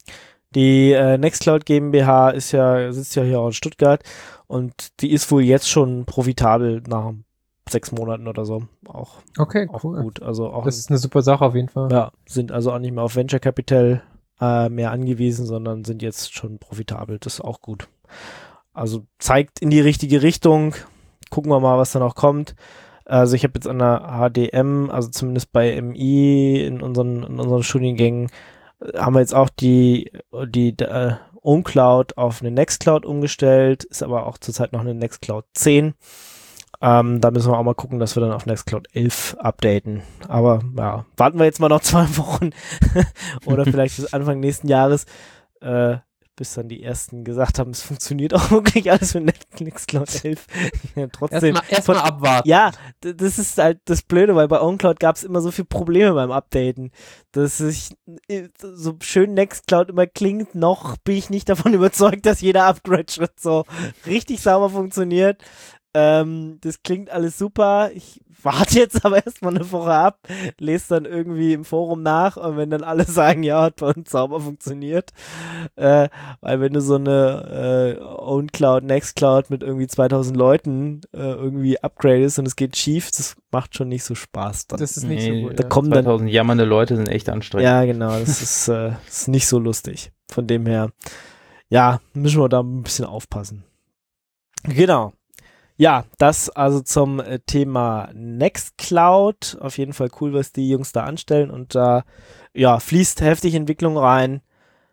Die äh, Nextcloud GmbH ist ja, sitzt ja hier auch in Stuttgart und die ist wohl jetzt schon profitabel nach sechs Monaten oder so. Auch, Okay, auch cool. gut. Also auch Das ist eine super Sache auf jeden Fall. ja, sind also auch nicht mehr auf Venture Capital äh, mehr angewiesen, sondern sind jetzt schon profitabel. Das ist auch gut. Also zeigt in die richtige Richtung. Gucken wir mal, was da noch kommt. Also ich habe jetzt an der H D M, also zumindest bei M I in unseren, in unseren Studiengängen, haben wir jetzt auch die, die äh, OwnCloud auf eine Nextcloud umgestellt, ist aber auch zurzeit noch eine Nextcloud zehn. Ähm, da müssen wir auch mal gucken, dass wir dann auf Nextcloud elf updaten. Aber ja, warten wir jetzt mal noch zwei Wochen oder vielleicht bis Anfang nächsten Jahres, äh, bis dann die ersten gesagt haben, es funktioniert auch wirklich alles mit Nextcloud elf. Ja, trotzdem. Erstmal erst mal abwarten. Ja, d- das ist halt das Blöde, weil bei OwnCloud gab es immer so viele Probleme beim Updaten, dass ich äh, so schön Nextcloud immer klingt, noch bin ich nicht davon überzeugt, dass jeder Upgrade-Schritt so richtig sauber funktioniert. Ähm, das klingt alles super. Ich warte jetzt aber erstmal eine Woche ab, lese dann irgendwie im Forum nach und wenn dann alle sagen, ja, hat bei uns sauber funktioniert, äh, weil wenn du so eine äh, OwnCloud, Nextcloud mit irgendwie zweitausend Leuten äh, irgendwie upgradest und es geht schief, das macht schon nicht so Spaß dann. Das ist nicht Nee, so gut. da ja. kommen dann zweitausend jammernde Leute sind echt anstrengend. ja, genau, das ist, äh, das ist nicht so lustig. Von dem her, ja, müssen wir da ein bisschen aufpassen. Genau. Ja, das also zum äh, Thema Nextcloud. Auf jeden Fall cool, was die Jungs da anstellen und da ja, fließt heftig Entwicklung rein.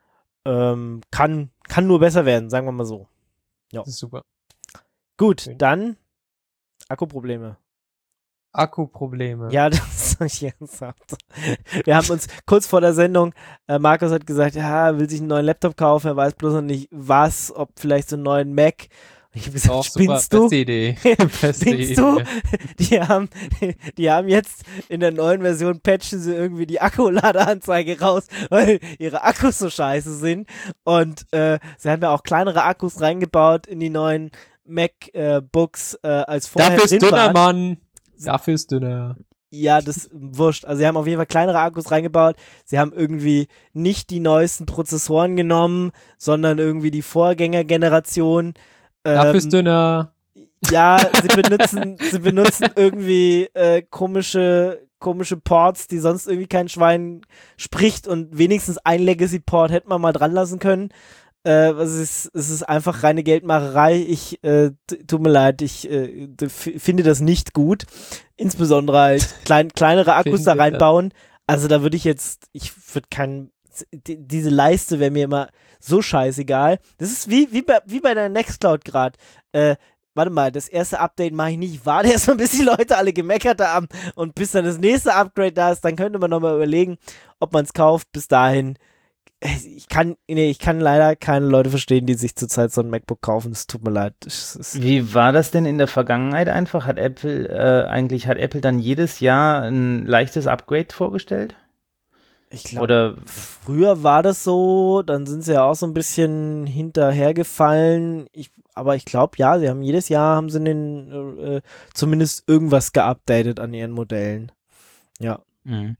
Ähm, kann, kann nur besser werden, sagen wir mal so. Das ist super. Gut, Schön. dann Akkuprobleme. Akkuprobleme. Ja, das habe ich ja gesagt. Wir haben uns kurz vor der Sendung, äh, Markus hat gesagt, ja, will sich einen neuen Laptop kaufen, er weiß bloß noch nicht was, ob vielleicht so einen neuen Mac. Und ich habe gesagt, Auch super. spinnst du? Beste Idee. Beste Spinnst Idee. du? Die haben, die haben jetzt in der neuen Version patchen sie irgendwie die Akkuladeanzeige raus, weil ihre Akkus so scheiße sind. Und äh, sie haben ja auch kleinere Akkus reingebaut in die neuen MacBooks, äh, als vorher Dafür ist drin dünner, waren. Mann. Dafür ist dünner. Ja, das ist wurscht. Also sie haben auf jeden Fall kleinere Akkus reingebaut. Sie haben irgendwie nicht die neuesten Prozessoren genommen, sondern irgendwie die Vorgängergeneration. Dafür Ähm, ist dünner. ja, sie benutzen, sie benutzen irgendwie äh, komische, komische Ports, die sonst irgendwie kein Schwein spricht und wenigstens ein Legacy-Port hätte man mal dran lassen können. Äh, es ist, es ist einfach reine Geldmacherei. Ich, äh, t- tut mir leid, ich äh, d- f- finde das nicht gut. Insbesondere halt klein, kleinere Akkus da Finde reinbauen. Also da würde ich jetzt, ich würde keinen, die, diese Leiste wäre mir immer so scheißegal. Das ist wie, wie, bei, wie bei der Nextcloud gerade. Äh, warte mal, das erste Update mache ich nicht. Warte erstmal, bis die Leute alle gemeckert haben und bis dann das nächste Upgrade da ist, dann könnte man nochmal überlegen, ob man es kauft. Bis dahin, ich kann, nee, ich kann leider keine Leute verstehen, die sich zurzeit so ein MacBook kaufen. Es tut mir leid. Es ist Wie war das denn in der Vergangenheit einfach? Hat Apple äh, eigentlich, hat Apple dann jedes Jahr ein leichtes Upgrade vorgestellt? Ich glaube, Oder früher war das so, dann sind sie ja auch so ein bisschen hinterhergefallen. Ich, aber ich glaube, ja, sie haben jedes Jahr haben sie den, äh, zumindest irgendwas geupdatet an ihren Modellen. Ja, Mhm.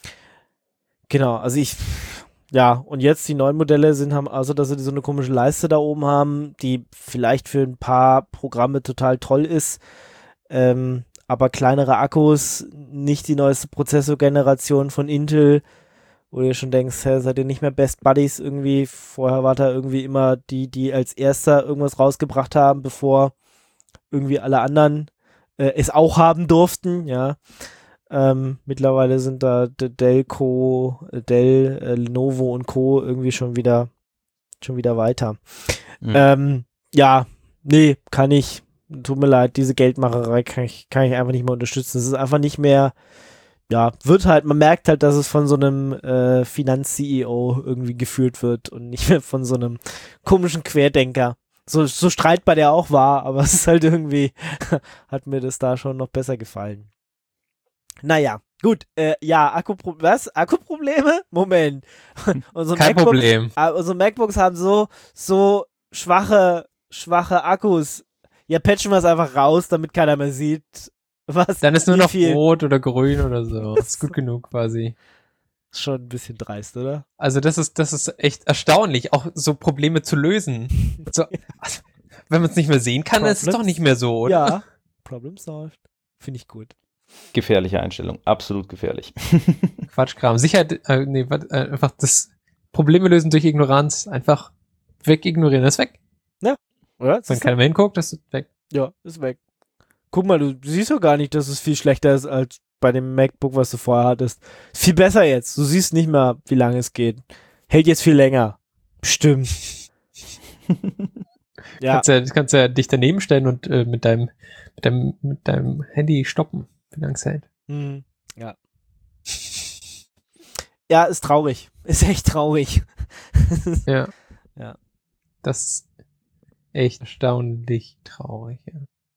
genau. Also ich, ja, und jetzt die neuen Modelle sind, haben, also dass sie so eine komische Leiste da oben haben, die vielleicht für ein paar Programme total toll ist, ähm, aber kleinere Akkus, nicht die neueste Prozessorgeneration von Intel, wo du dir schon denkst, hä, seid ihr nicht mehr Best Buddies irgendwie? Vorher war da irgendwie immer die, die als erster irgendwas rausgebracht haben, bevor irgendwie alle anderen äh, es auch haben durften, ja. Ähm, mittlerweile sind da D- Dell, Co., äh, Dell, äh, Lenovo und Co. irgendwie schon wieder schon wieder weiter. Mhm. Ähm, ja, nee, kann ich, tut mir leid, diese Geldmacherei kann ich, kann ich einfach nicht mehr unterstützen. Es ist einfach nicht mehr, ja, wird halt, man merkt halt, dass es von so einem äh, Finanz-C E O irgendwie geführt wird und nicht mehr von so einem komischen Querdenker. So, so streitbar der auch war, aber es ist halt irgendwie, hat mir das da schon noch besser gefallen. Naja, gut, äh, ja, Akkupro was? Akkuprobleme? Moment. unsere Kein MacBooks, Problem. äh, unsere MacBooks haben so, so schwache, schwache Akkus. Ja, patchen wir es einfach raus, damit keiner mehr sieht, was. Dann ist nur wie noch viel. rot oder grün oder so. Ist gut genug quasi. Ist schon ein bisschen dreist, oder? Also das ist, das ist echt erstaunlich, auch so Probleme zu lösen. So, also, wenn man es nicht mehr sehen kann, dann ist es doch Problems? nicht mehr so, oder? Ja, Problem solved. Finde ich gut. Gefährliche Einstellung, absolut gefährlich. Quatschkram. Sicherheit, äh, nee, warte, äh, einfach das Probleme lösen durch Ignoranz. Einfach wegignorieren, das ist weg. Oder? Wenn Siehst du? keiner mehr hinguckt, das ist weg. Ja, ist weg. Guck mal, du siehst doch gar nicht, dass es viel schlechter ist als bei dem MacBook, was du vorher hattest. Ist viel besser jetzt. Du siehst nicht mehr, wie lange es geht. Hält jetzt viel länger. Bestimmt. Ja, Kannst ja, kannst ja dich daneben stellen und äh, mit deinem, mit deinem, mit deinem Handy stoppen, wie lange es hält. hm, ja. Ja, ist traurig. Ist echt traurig. Ja. Ja. Das ist echt erstaunlich traurig, ja.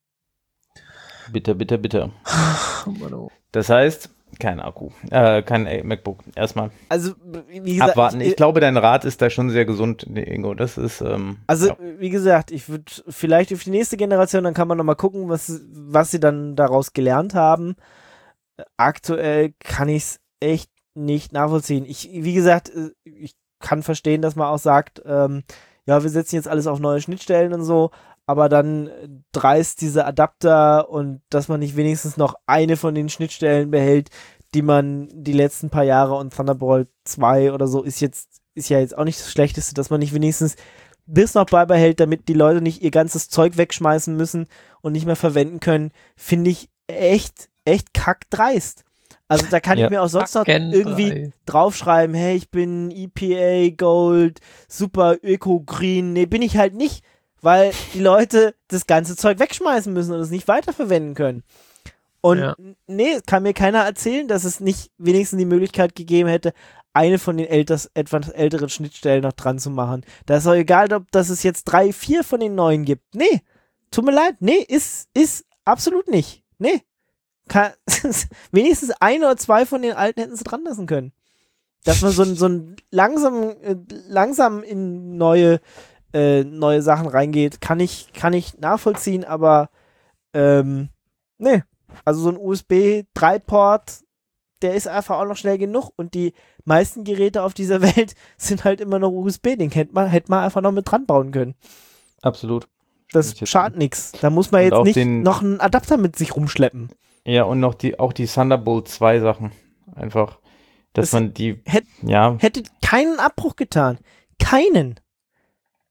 Bitter, bitter, bitter. Oh Mann, oh. Das heißt, kein Akku, äh, kein äh, MacBook. Erstmal Also, wie gesagt, abwarten. ich, Ich glaube, dein Rat ist da schon sehr gesund, Ingo. Das ist, ähm, Also, ja. wie gesagt, ich würde vielleicht auf die nächste Generation, dann kann man nochmal gucken, was, was sie dann daraus gelernt haben. Aktuell kann ich es echt nicht nachvollziehen. Ich, wie gesagt, äh, ich kann verstehen, dass man auch sagt, ähm, ja, wir setzen jetzt alles auf neue Schnittstellen und so, aber dann äh, dreist diese Adapter und dass man nicht wenigstens noch eine von den Schnittstellen behält, die man die letzten paar Jahre und Thunderbolt zwei oder so ist jetzt, ist ja jetzt auch nicht das Schlechteste, dass man nicht wenigstens das noch beibehält, damit die Leute nicht ihr ganzes Zeug wegschmeißen müssen und nicht mehr verwenden können, finde ich echt, echt kackdreist. Also da kann Ja. ich mir auch sonst noch Kacken irgendwie drei. draufschreiben, hey, ich bin E P A Gold, super Öko Green. Nee, bin ich halt nicht, weil die Leute das ganze Zeug wegschmeißen müssen und es nicht weiterverwenden können. Und Ja. nee, kann mir keiner erzählen, dass es nicht wenigstens die Möglichkeit gegeben hätte, eine von den älters, etwas älteren Schnittstellen noch dran zu machen. Da ist auch egal, ob dass es jetzt drei, vier von den neuen gibt. Nee, tut mir leid, nee, ist, ist absolut nicht. Nee. Kann, wenigstens ein oder zwei von den alten hätten sie dran lassen können. Dass man so, ein- so ein langsam, äh, langsam in neue, äh, neue Sachen reingeht, kann ich, kann ich nachvollziehen, aber ähm, nee. Also so ein U S B drei Port, der ist einfach auch noch schnell genug und die meisten Geräte auf dieser Welt sind halt immer noch U S B. Den hätte man, hätte man einfach noch mit dran bauen können. Absolut. Das Stimmt jetzt. schadet nichts. Da muss man Und jetzt auch nicht den- noch einen Adapter mit sich rumschleppen. Ja, und noch die, auch die Thunderbolt zwei Sachen. Einfach, dass Das man die, hätt- ja, Hätte keinen Abbruch getan. Keinen.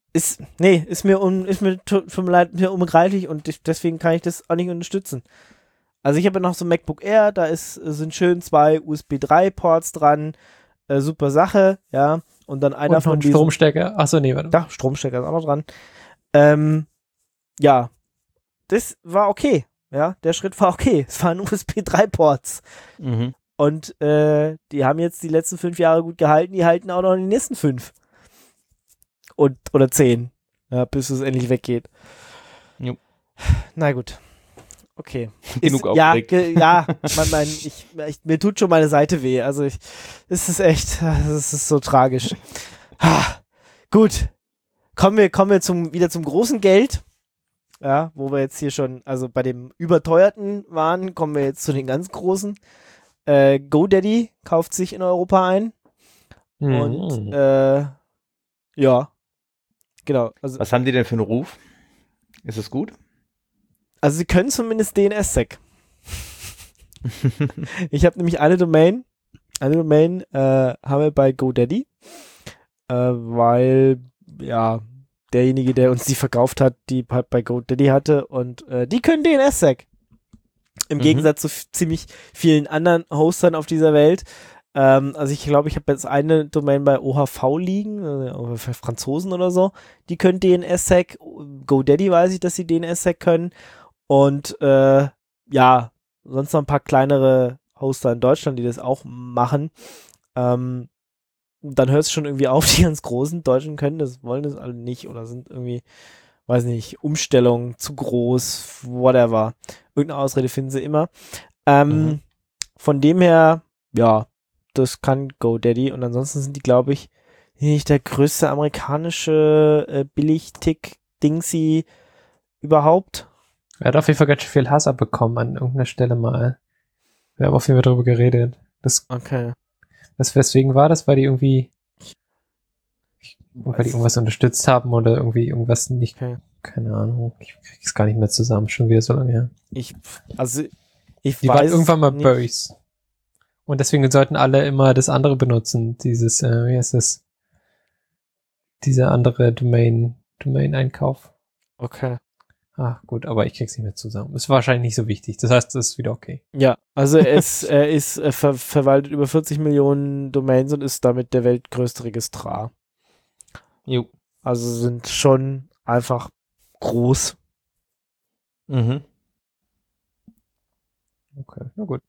ist, nee, ist mir, un, ist mir, tut mir leid, mir unbegreiflich und ich, deswegen kann ich das auch nicht unterstützen. Also ich habe ja noch so ein MacBook Air, da ist, sind schön zwei U S B drei Ports dran, äh, super Sache, ja, und dann einer und von noch ein diesen, Stromstecker. Achso, nee, warte. ja, Stromstecker ist auch noch dran. Ähm, ja, das war okay, ja, der Schritt war okay, es waren U S B drei Ports Mhm. und äh, die haben jetzt die letzten fünf Jahre gut gehalten, die halten auch noch die nächsten fünf und oder zehn, ja, bis es endlich weggeht. Jo. Na gut. Okay. Genug ist, ja, aufgeregt. ge, ja, man, mein, ich, ich, mir tut schon meine Seite weh. Also ich, es ist echt, es ist so tragisch. Ha, gut. Kommen wir, kommen wir zum, wieder zum großen Geld. Ja, wo wir jetzt hier schon, also bei dem überteuerten waren, kommen wir jetzt zu den ganz großen. Äh, GoDaddy kauft sich in Europa ein. Mhm. Und äh, ja, genau. Also, Was haben die denn für einen Ruf? Ist es gut? also sie können zumindest D N S-Sec. Ich habe nämlich eine Domain, eine Domain äh, haben wir bei GoDaddy, äh, weil ja derjenige, der uns die verkauft hat, die halt bei GoDaddy hatte und äh, die können D N S-Sec. Im Mhm. Gegensatz zu f- ziemlich vielen anderen Hostern auf dieser Welt. Ähm, also ich glaube, ich habe jetzt eine Domain bei O H V liegen, äh, für Franzosen oder so. Die können D N S-Sec. GoDaddy weiß ich, dass sie D N S-Sec können. Und äh, ja, sonst noch ein paar kleinere Hoster in Deutschland, die das auch machen. Ähm, dann hört es schon irgendwie auf, die ganz großen Deutschen können das, wollen das alle nicht oder sind irgendwie, weiß nicht, Umstellung zu groß, whatever. Irgendeine Ausrede finden sie immer. Ähm, Mhm. Von dem her, ja, das kann GoDaddy und ansonsten sind die, glaube ich, nicht der größte amerikanische äh, Billig-Tick-Dingsy überhaupt. Er hat auf jeden Fall ganz schön viel Hass abbekommen an irgendeiner Stelle mal. Wir haben auf jeden Fall darüber geredet. Das, Okay. das weswegen war das? Weil die irgendwie, weil die irgendwas unterstützt haben oder irgendwie irgendwas nicht, Okay. keine Ahnung. Ich krieg's gar nicht mehr zusammen, schon wieder so lange her. Ich, also, ich Die weiß waren irgendwann mal nicht. böse. Und deswegen sollten alle immer das andere benutzen. Dieses, äh, wie heißt das? Dieser andere Domain, Domain-Einkauf. Okay. Ah, gut, aber ich krieg's nicht mehr zusammen. Ist wahrscheinlich nicht so wichtig. Das heißt, das ist wieder okay. Ja, also er ist, er ist er ver verwaltet über vierzig Millionen Domains und ist damit der weltgrößte Registrar. Jo. Also sind schon einfach groß. Mhm. Okay, na gut.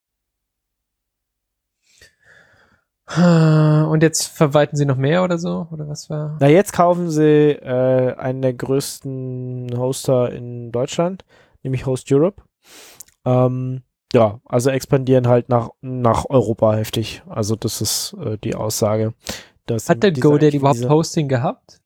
Und jetzt verwalten sie noch mehr oder so? Oder was war? Na, jetzt kaufen sie äh, einen der größten Hoster in Deutschland, nämlich Host Europe. Ähm, ja, also expandieren halt nach, nach Europa heftig. Also das ist äh, die Aussage. Dass Hat der dieser- GoDaddy überhaupt dieser- Hosting gehabt?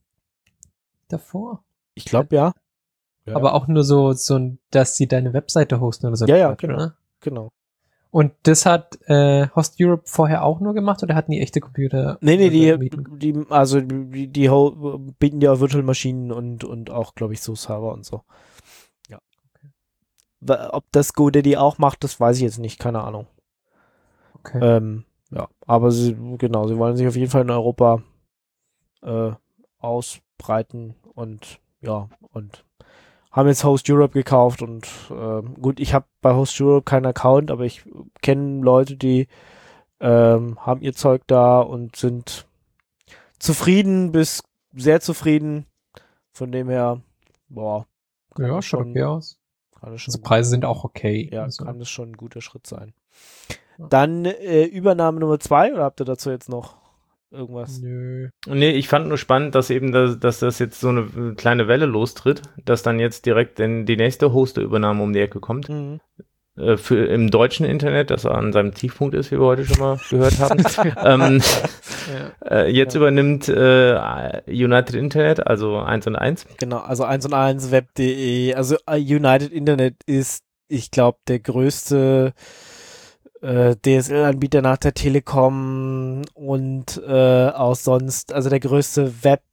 Davor? Ich glaube, ja. Ja, Aber auch nur so, so, ein- dass sie deine Webseite hosten oder so. Ja, ja, Quatsch, genau. ne? genau. Und das hat äh, Host Europe vorher auch nur gemacht oder hatten die echte Computer? Nee, nee, die, mieten? die also die, die ho- bieten ja auch Virtual Maschinen und, und auch, glaube ich, so Server und so. Ja. Wa- Ob das GoDaddy auch macht, das weiß ich jetzt nicht, keine Ahnung. Okay. Ähm, ja, aber sie, genau, sie wollen sich auf jeden Fall in Europa äh, ausbreiten und ja, und haben jetzt Host Europe gekauft und ähm, gut, ich habe bei Host Europe keinen Account, aber ich kenne Leute, die ähm, haben ihr Zeug da und sind zufrieden bis sehr zufrieden. Von dem her, boah, kann ja, das schaut schon, okay aus. kann das schon Also Preise sind auch okay. ja, also. kann das schon ein guter Schritt sein. Ja. Dann äh, Übernahme Nummer zwei, oder habt ihr dazu jetzt noch irgendwas? Nö. Nee, ich fand nur spannend, dass eben, das, dass das jetzt so eine kleine Welle lostritt, dass dann jetzt direkt in die nächste Hosterübernahme um die Ecke kommt. Mhm. Äh, für im deutschen Internet, das an seinem Tiefpunkt ist, wie wir heute schon mal gehört haben. ähm, Ja. äh, jetzt Ja. übernimmt äh, United Internet, also eins und eins. Genau, also eins und eins web punkt de, also äh, United Internet ist, ich glaube, der größte äh, D S L-Anbieter nach der Telekom und äh, auch sonst, also der größte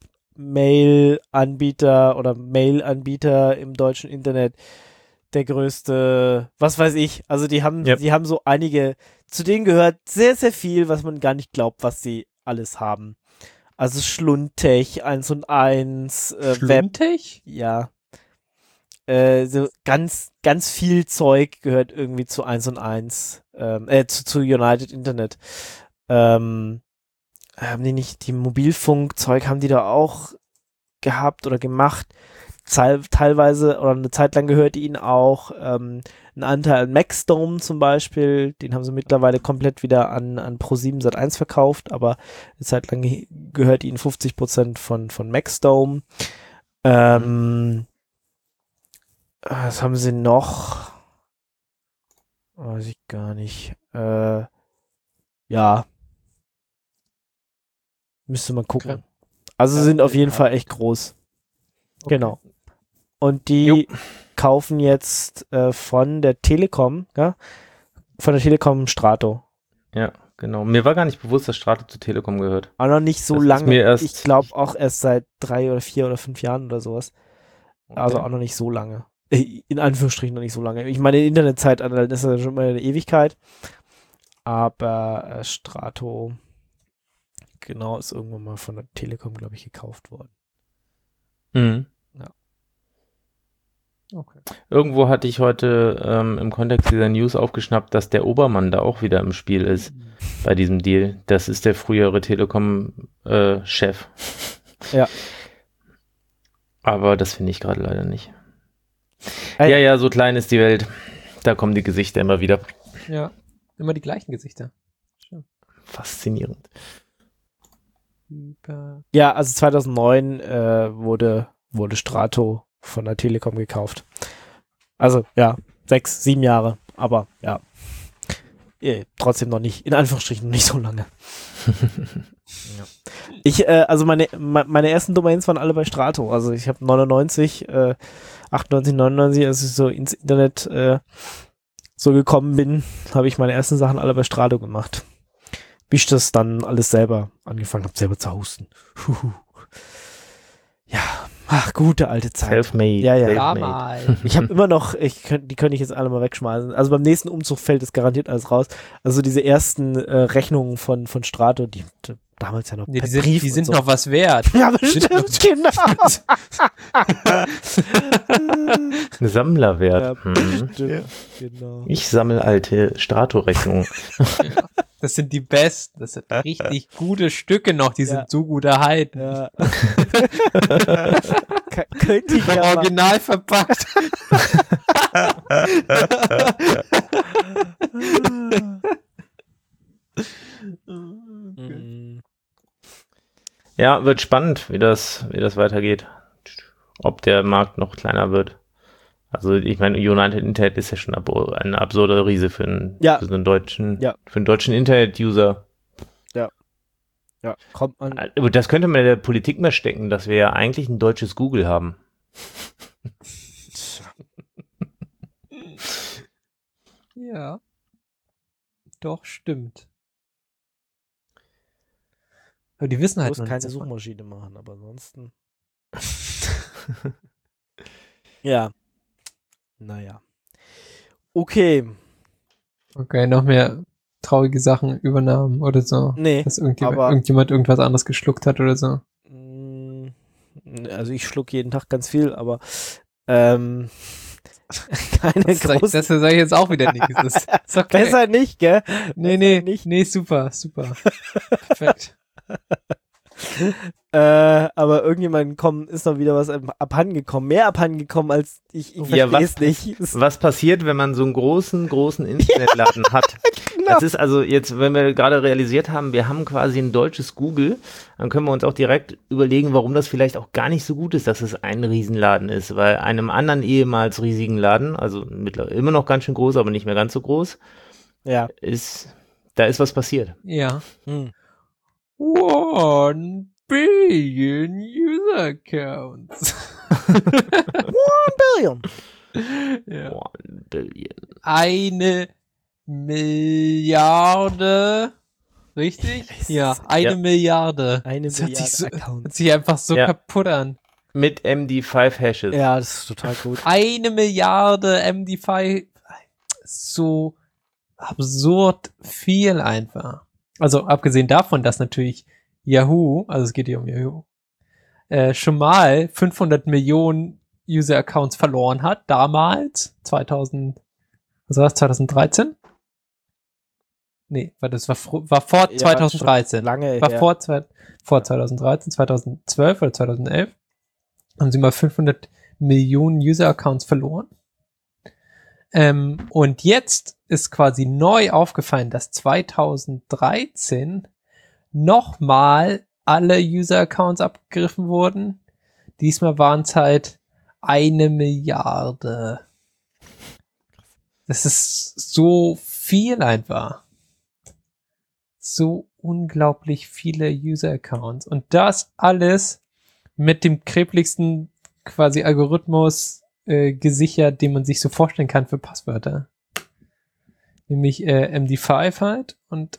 Web-Mail-Anbieter oder Mail-Anbieter im deutschen Internet, der größte, was weiß ich, also die haben, Yep. die haben so einige, zu denen gehört sehr, sehr viel, was man gar nicht glaubt, was sie alles haben. Also Schlundtech eins und eins, äh, Web, Schlundtech? ja. Äh, so ganz, ganz viel Zeug gehört irgendwie zu eins und eins, ähm, äh, zu, zu United Internet. Ähm, haben die nicht, die Mobilfunkzeug haben die da auch gehabt oder gemacht? Teil, teilweise oder eine Zeit lang gehörte ihnen auch ähm, ein Anteil an Maxdome zum Beispiel, den haben sie mittlerweile komplett wieder an, an ProSieben Sat eins verkauft, aber eine Zeit lang ge- gehört ihnen fünfzig Prozent von, von Maxdome. Ähm, was haben sie noch? Weiß ich gar nicht. Äh, ja. Müsste man gucken. Okay. Also Ja, sind auf jeden ja. Fall echt groß. Okay. Genau. Und die kaufen jetzt äh, von der Telekom, ja, von der Telekom Strato. Ja, genau. Mir war gar nicht bewusst, dass Strato zur Telekom gehört. Aber noch nicht so Das ist lange. mir erst- Ich glaube auch erst seit drei oder vier oder fünf Jahren oder sowas. Also Okay. auch noch nicht so lange. Äh, In Anführungsstrichen noch nicht so lange. Ich meine, Internetzeitalter, das ist ja schon mal eine Ewigkeit. Aber äh, Strato, genau, ist irgendwann mal von der Telekom, glaube ich, gekauft worden. Mhm. Okay. Irgendwo hatte ich heute ähm, im Kontext dieser News aufgeschnappt, dass der Obermann da auch wieder im Spiel ist bei diesem Deal. Das ist der frühere Telekom-Chef. Ja. Aber das finde ich gerade leider nicht. Ey. Ja, ja, so klein ist die Welt. Da kommen die Gesichter immer wieder. Ja, immer die gleichen Gesichter. Schön. Faszinierend. Über. Ja, also zweitausendneun äh, wurde, wurde Strato von der Telekom gekauft. Also, ja, sechs, sieben Jahre, aber ja. Eh, trotzdem noch nicht, in Anführungsstrichen, noch nicht so lange. Ja. Ich, äh, also meine, me- meine ersten Domains waren alle bei Strato. Also ich habe neunundneunzig, äh, achtundneunzig, neunundneunzig, als ich so ins Internet äh, so gekommen bin, habe ich meine ersten Sachen alle bei Strato gemacht. Bis ich das dann alles selber angefangen habe, selber zu hosten. Huhu. Ja, ach, gute alte Zeit. Selfmade. Ja, ja. Ja, Selfmade. mal. Ich habe immer noch, ich könnt, die könnte ich jetzt alle mal wegschmeißen. Also beim nächsten Umzug fällt es garantiert alles raus. Also diese ersten äh, Rechnungen von, von Strato, die, die damals ja noch Nee, per die sind, Brief die und sind so. noch was wert. Ja, sind bestimmt, genau. Ein Sammlerwert. Ja, Hm. Stimmt, genau. Ich sammle alte Strato-Rechnungen. Das sind die besten. Das sind richtig gute Stücke noch. Die Ja. sind so gut erhalten. Ja. K- könnte ich ja mal. Original verpackt. Mhm. Ja, wird spannend, wie das, wie das weitergeht. Ob der Markt noch kleiner wird. Also ich meine, United Internet ist ja schon abo- eine absurde Riese für einen, Ja. für so einen deutschen, Ja. für einen deutschen Internet-User. Ja, kommt man. Aber das könnte man in der Politik mehr stecken, dass wir ja eigentlich ein deutsches Google haben. Ja. Doch, stimmt. Aber die wissen Du halt musst noch keine nichts davon. Suchmaschine machen, aber ansonsten. Ja. Naja. Okay. Okay, noch mehr traurige Sachen übernahmen oder so. Nee, Dass irgendjemand, aber- irgendjemand irgendwas anderes geschluckt hat oder so. Mm, Also ich schluck jeden Tag ganz viel, aber ähm, keine Das sag, ich, großen. das sag ich jetzt auch wieder nicht. Das ist, ist okay. Besser nicht, gell? Nee, besser nee, nicht. nee, super, super. Perfekt. Äh, aber irgendjemand kommen, ist noch wieder was ab- abhandengekommen. Mehr abhandengekommen als ich. Ich Ja, verstehe es was- nicht. Es- Was passiert, wenn man so einen großen, großen Internetladen hat? Genau. Das ist also jetzt, wenn wir gerade realisiert haben, wir haben quasi ein deutsches Google, dann können wir uns auch direkt überlegen, warum das vielleicht auch gar nicht so gut ist, dass es ein Riesenladen ist, weil einem anderen ehemals riesigen Laden, also mittlerweile immer noch ganz schön groß, aber nicht mehr ganz so groß, Ja. ist, da ist was passiert. Ja. Hm. One billion user accounts. Billion. Ja. One billion. Eine Milliarde. Richtig? Ja, eine Ja. Milliarde. Eine Das hört sich, so, Milliarde Accounts. hört sich einfach so Ja. kaputt an. Mit M D fünf Hashes. Ja, das ist total gut. Eine Milliarde M D fünf. So absurd viel einfach. Also abgesehen davon, dass natürlich Yahoo, also es geht hier um Yahoo, äh, schon mal fünfhundert Millionen User-Accounts verloren hat, damals, zweitausend, was war das, zweitausenddreizehn? Nee, weil das war, fr- war vor Ja, zweitausenddreizehn. lange War her. vor, zwei, vor zweitausenddreizehn, zweitausendzwölf oder zweitausendelf haben sie mal fünfhundert Millionen User-Accounts verloren. Ähm, und jetzt ist quasi neu aufgefallen, dass zweitausenddreizehn nochmal alle User-Accounts abgegriffen wurden. Diesmal waren es halt eine Milliarde. Das ist so viel einfach. So unglaublich viele User-Accounts. Und das alles mit dem krebligsten quasi Algorithmus äh, gesichert, den man sich so vorstellen kann für Passwörter. Nämlich äh, M D fünf halt. Und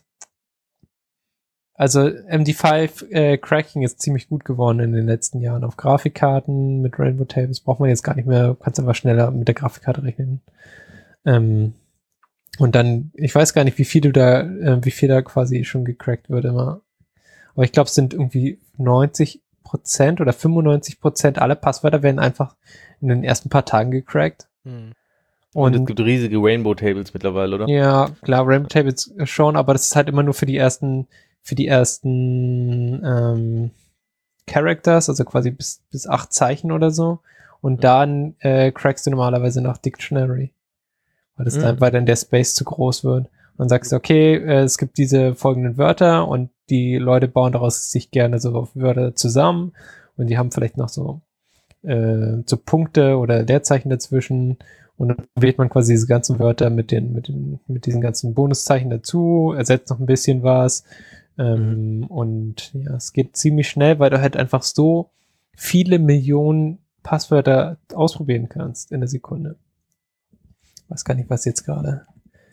also M D fünf äh, Cracking ist ziemlich gut geworden in den letzten Jahren auf Grafikkarten mit Rainbow Tables. Braucht man jetzt gar nicht mehr. Kannst einfach schneller mit der Grafikkarte rechnen. Ähm, und dann, ich weiß gar nicht, wie viel du da, äh, wie viel da quasi schon gecrackt wird immer. Aber ich glaube, es sind irgendwie neunzig Prozent oder fünfundneunzig Prozent aller Passwörter werden einfach in den ersten paar Tagen gecrackt. Hm. Und, und es gibt riesige Rainbow Tables mittlerweile, oder? Ja, klar, Rainbow Tables schon, aber das ist halt immer nur für die ersten, für die ersten ähm, Characters, also quasi bis, bis acht Zeichen oder so. Und dann äh, crackst du normalerweise nach Dictionary. Weil das Mhm. dann, weil dann der Space zu groß wird. Und dann sagst du, okay, äh, es gibt diese folgenden Wörter und die Leute bauen daraus sich gerne so Wörter zusammen und die haben vielleicht noch so, äh, so Punkte oder Leerzeichen dazwischen und dann wählt man quasi diese ganzen Wörter mit den, mit den, mit diesen ganzen Bonuszeichen dazu, ersetzt noch ein bisschen was, ähm, mhm. und ja, es geht ziemlich schnell, weil du halt einfach so viele Millionen Passwörter ausprobieren kannst in der Sekunde. Weiß gar nicht, was jetzt gerade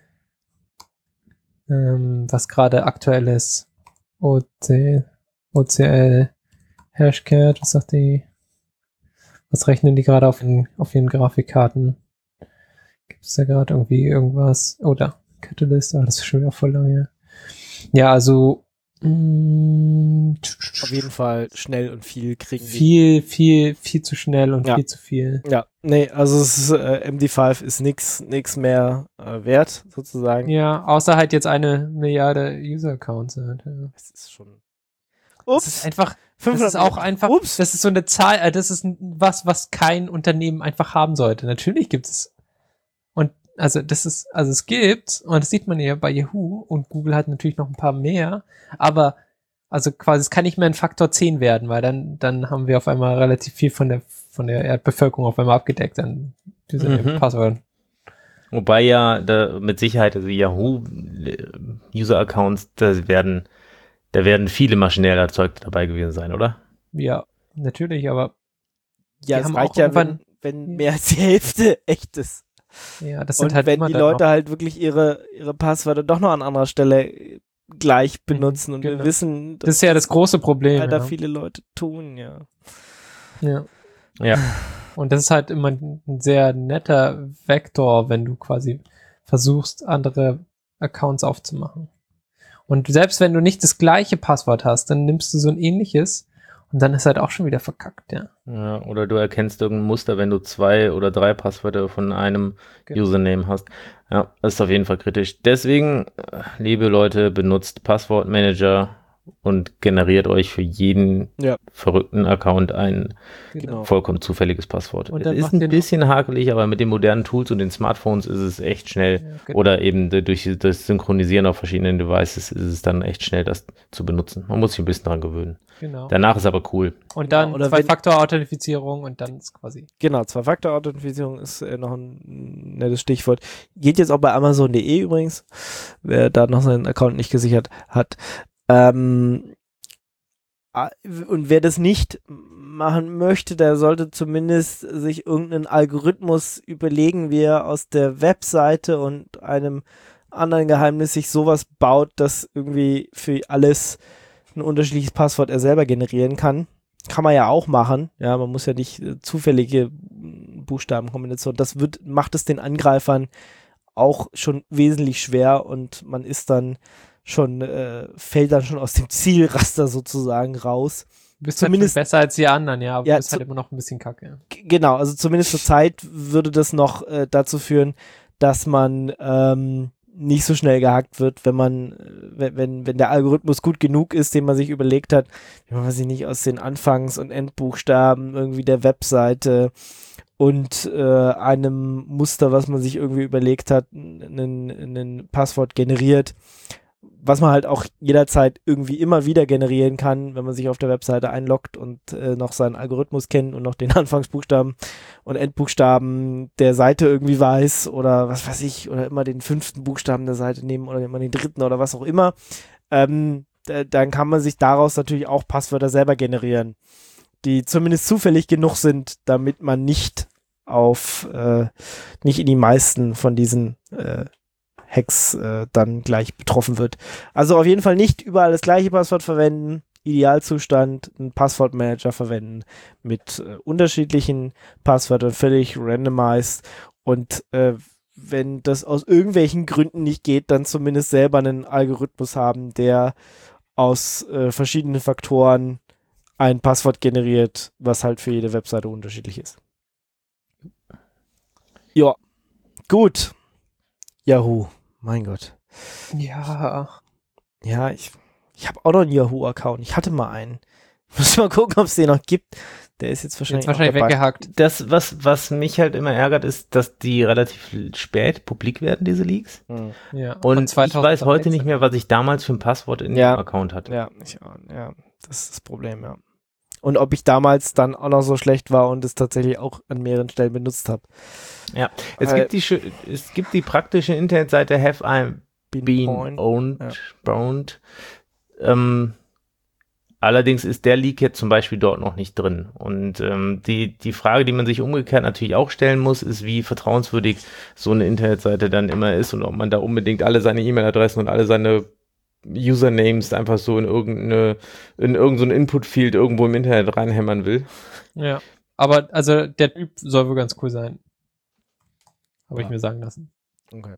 ähm, was gerade aktuell ist. O C, O C L Hashcat, was sagt die? Was rechnen die gerade auf, in, auf ihren Grafikkarten? Gibt es da gerade irgendwie irgendwas? Oh, da, Catalyst, ah, das ist schon wieder voll lange her. Ja, also mh, Auf jeden Fall schnell und viel kriegen die. viel, viel, viel zu schnell und Ja. viel zu viel. Ja, nee, also es ist, äh, M D fünf ist nix, nix mehr äh, wert, sozusagen. Ja, außer halt jetzt eine Milliarde User-Accounts. Halt, ja. Das ist schon. Das ist Ups, einfach, das fünfhundert ist auch einfach, Ups. das ist so eine Zahl, äh, das ist ein- was, was kein Unternehmen einfach haben sollte. Natürlich gibt es, und also das ist, also es gibt, und das sieht man ja bei Yahoo, und Google hat natürlich noch ein paar mehr, aber also quasi, es kann nicht mehr ein Faktor zehn werden, weil dann, dann haben wir auf einmal relativ viel von der, von der Erdbevölkerung auf einmal abgedeckt an diese Mhm. Passwörter. Wobei ja da mit Sicherheit, also Yahoo äh, User-Accounts, da werden, da werden viele maschinell erzeugt dabei gewesen sein, oder? Ja, natürlich, aber Ja, die es haben reicht auch ja, wenn, irgendwann- wenn mehr als die Hälfte echt ist. ja, das sind Und halt wenn immer die dann Leute auch- halt wirklich ihre, ihre Passwörter doch noch an anderer Stelle gleich benutzen und wir genau. wissen, das ist ja das große Problem. leider ja. viele Leute tun, ja. Ja. Ja. Und das ist halt immer ein sehr netter Vektor, wenn du quasi versuchst, andere Accounts aufzumachen. Und selbst wenn du nicht das gleiche Passwort hast, dann nimmst du so ein ähnliches und dann ist halt auch schon wieder verkackt, ja. Ja, oder du erkennst irgendein Muster, wenn du zwei oder drei Passwörter von einem Genau. Username hast. Ja, das ist auf jeden Fall kritisch. Deswegen, äh, liebe Leute, benutzt Passwortmanager und generiert euch für jeden Ja. verrückten Account ein Genau. vollkommen zufälliges Passwort. Und Es dann ist macht ein ihr noch- bisschen hakelig, aber mit den modernen Tools und den Smartphones ist es echt schnell. Ja, genau. Oder eben durch das Synchronisieren auf verschiedenen Devices ist es dann echt schnell, das zu benutzen. Man muss sich ein bisschen dran gewöhnen. Genau. Danach ist aber cool. Und dann Genau, oder wenn- Zwei-Faktor-Authentifizierung und dann ist quasi. Genau, Zwei-Faktor-Authentifizierung ist äh, noch ein nettes Stichwort. Geht jetzt auch bei Amazon punkt de übrigens, wer da noch seinen Account nicht gesichert hat. Ähm, ah, und wer das nicht machen möchte, der sollte zumindest sich irgendeinen Algorithmus überlegen, wie er aus der Webseite und einem anderen Geheimnis sich sowas baut, dass irgendwie für alles ein unterschiedliches Passwort er selber generieren kann. Kann man ja auch machen. Ja, man muss ja nicht äh, zufällige Buchstabenkombinationen. Das wird, macht es den Angreifern auch schon wesentlich schwer und man ist dann schon äh, fällt dann schon aus dem Zielraster sozusagen raus. Du bist Zumindest halt besser als die anderen, ja, aber ja, du bist halt zu, immer noch ein bisschen kacke. G- genau, also zumindest zur Zeit würde das noch äh, dazu führen, dass man ähm, nicht so schnell gehackt wird, wenn man, wenn, wenn, wenn der Algorithmus gut genug ist, den man sich überlegt hat, wie man, weiß ich nicht, aus den Anfangs- und Endbuchstaben irgendwie der Webseite und äh, einem Muster, was man sich irgendwie überlegt hat, ein Passwort generiert, was man halt auch jederzeit irgendwie immer wieder generieren kann, wenn man sich auf der Webseite einloggt und äh, noch seinen Algorithmus kennt und noch den Anfangsbuchstaben und Endbuchstaben der Seite irgendwie weiß oder was weiß ich, oder immer den fünften Buchstaben der Seite nehmen oder immer den dritten oder was auch immer, ähm, d- dann kann man sich daraus natürlich auch Passwörter selber generieren, die zumindest zufällig genug sind, damit man nicht auf, äh, nicht in die meisten von diesen äh, Hacks äh, dann gleich betroffen wird. Also auf jeden Fall nicht überall das gleiche Passwort verwenden. Idealzustand, einen Passwortmanager verwenden mit äh, unterschiedlichen Passwörtern, völlig randomized. Und äh, wenn das aus irgendwelchen Gründen nicht geht, dann zumindest selber einen Algorithmus haben, der aus äh, verschiedenen Faktoren ein Passwort generiert, was halt für jede Webseite unterschiedlich ist. Ja, gut. Yahoo. Mein Gott. Ja. Ja, ich, ich habe auch noch einen Yahoo-Account. Ich hatte mal einen. Ich muss mal gucken, ob es den noch gibt. Der ist jetzt wahrscheinlich, Jetzt wahrscheinlich dabei. weggehackt. Das, was, was mich halt immer ärgert, ist, dass die relativ spät publik werden, diese Leaks. Hm. Ja. Und ich weiß heute nicht mehr, was ich damals für ein Passwort in Ja. dem Account hatte. Ja, ich, ja, das ist das Problem, ja. Und ob ich damals dann auch noch so schlecht war und es tatsächlich auch an mehreren Stellen benutzt habe. Ja, es, Äh, gibt die, schö- es gibt die praktische Internetseite Have I Been Point. Owned, Ja. Bound. Ähm, allerdings ist der Leak jetzt zum Beispiel dort noch nicht drin. Und ähm, die, die Frage, die man sich umgekehrt natürlich auch stellen muss, ist, wie vertrauenswürdig so eine Internetseite dann immer ist und ob man da unbedingt alle seine E-Mail-Adressen und alle seine Usernames einfach so in irgendeine, in irgendein Input-Field irgendwo im Internet reinhämmern will. Ja. Aber also der Typ soll wohl ganz cool sein. Habe Ja. ich mir sagen lassen. Okay.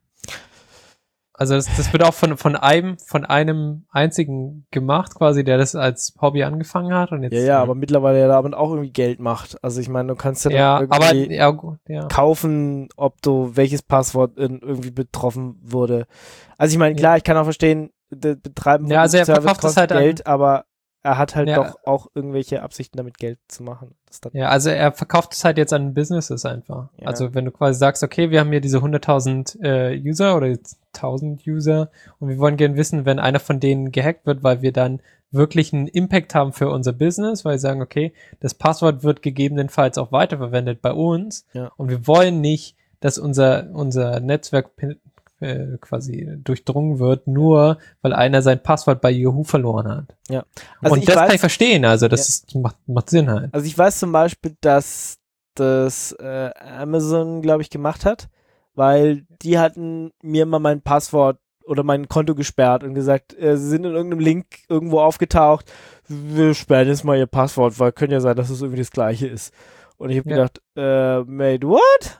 Also das, das wird auch von, von einem, von einem einzigen gemacht, quasi, der das als Hobby angefangen hat und jetzt. Ja, ja, aber mittlerweile ja damit auch irgendwie Geld macht. Also ich meine, du kannst ja, Ja, dann aber irgendwie ja, gut, ja. kaufen, ob du welches Passwort in, irgendwie betroffen wurde. Also ich meine, klar, ich kann auch verstehen, de, betreiben Ja, also er Service verkauft es kostet halt an- Geld, aber er hat halt Ja. doch auch irgendwelche Absichten damit Geld zu machen. Das dann, Ja, also er verkauft es halt jetzt an Businesses einfach. Ja. Also wenn du quasi sagst, okay, wir haben hier diese hunderttausend äh, User oder jetzt tausend User und wir wollen gerne wissen, wenn einer von denen gehackt wird, weil wir dann wirklich einen Impact haben für unser Business, weil wir sagen, okay, das Passwort wird gegebenenfalls auch weiterverwendet bei uns Ja. und wir wollen nicht, dass unser, unser Netzwerk pin- äh, quasi durchdrungen wird, nur weil einer sein Passwort bei Yahoo verloren hat. Ja. Also und ich das weiß- kann ich verstehen, also das Ja. ist, macht, macht Sinn halt. Also ich weiß zum Beispiel, dass das äh, Amazon, glaube ich, gemacht hat, weil die hatten mir mal mein Passwort oder mein Konto gesperrt und gesagt, äh, sie sind in irgendeinem Link irgendwo aufgetaucht, wir sperren jetzt mal ihr Passwort, weil könnte ja sein, dass es irgendwie das gleiche ist. Und ich habe Ja. gedacht, äh, mate, what?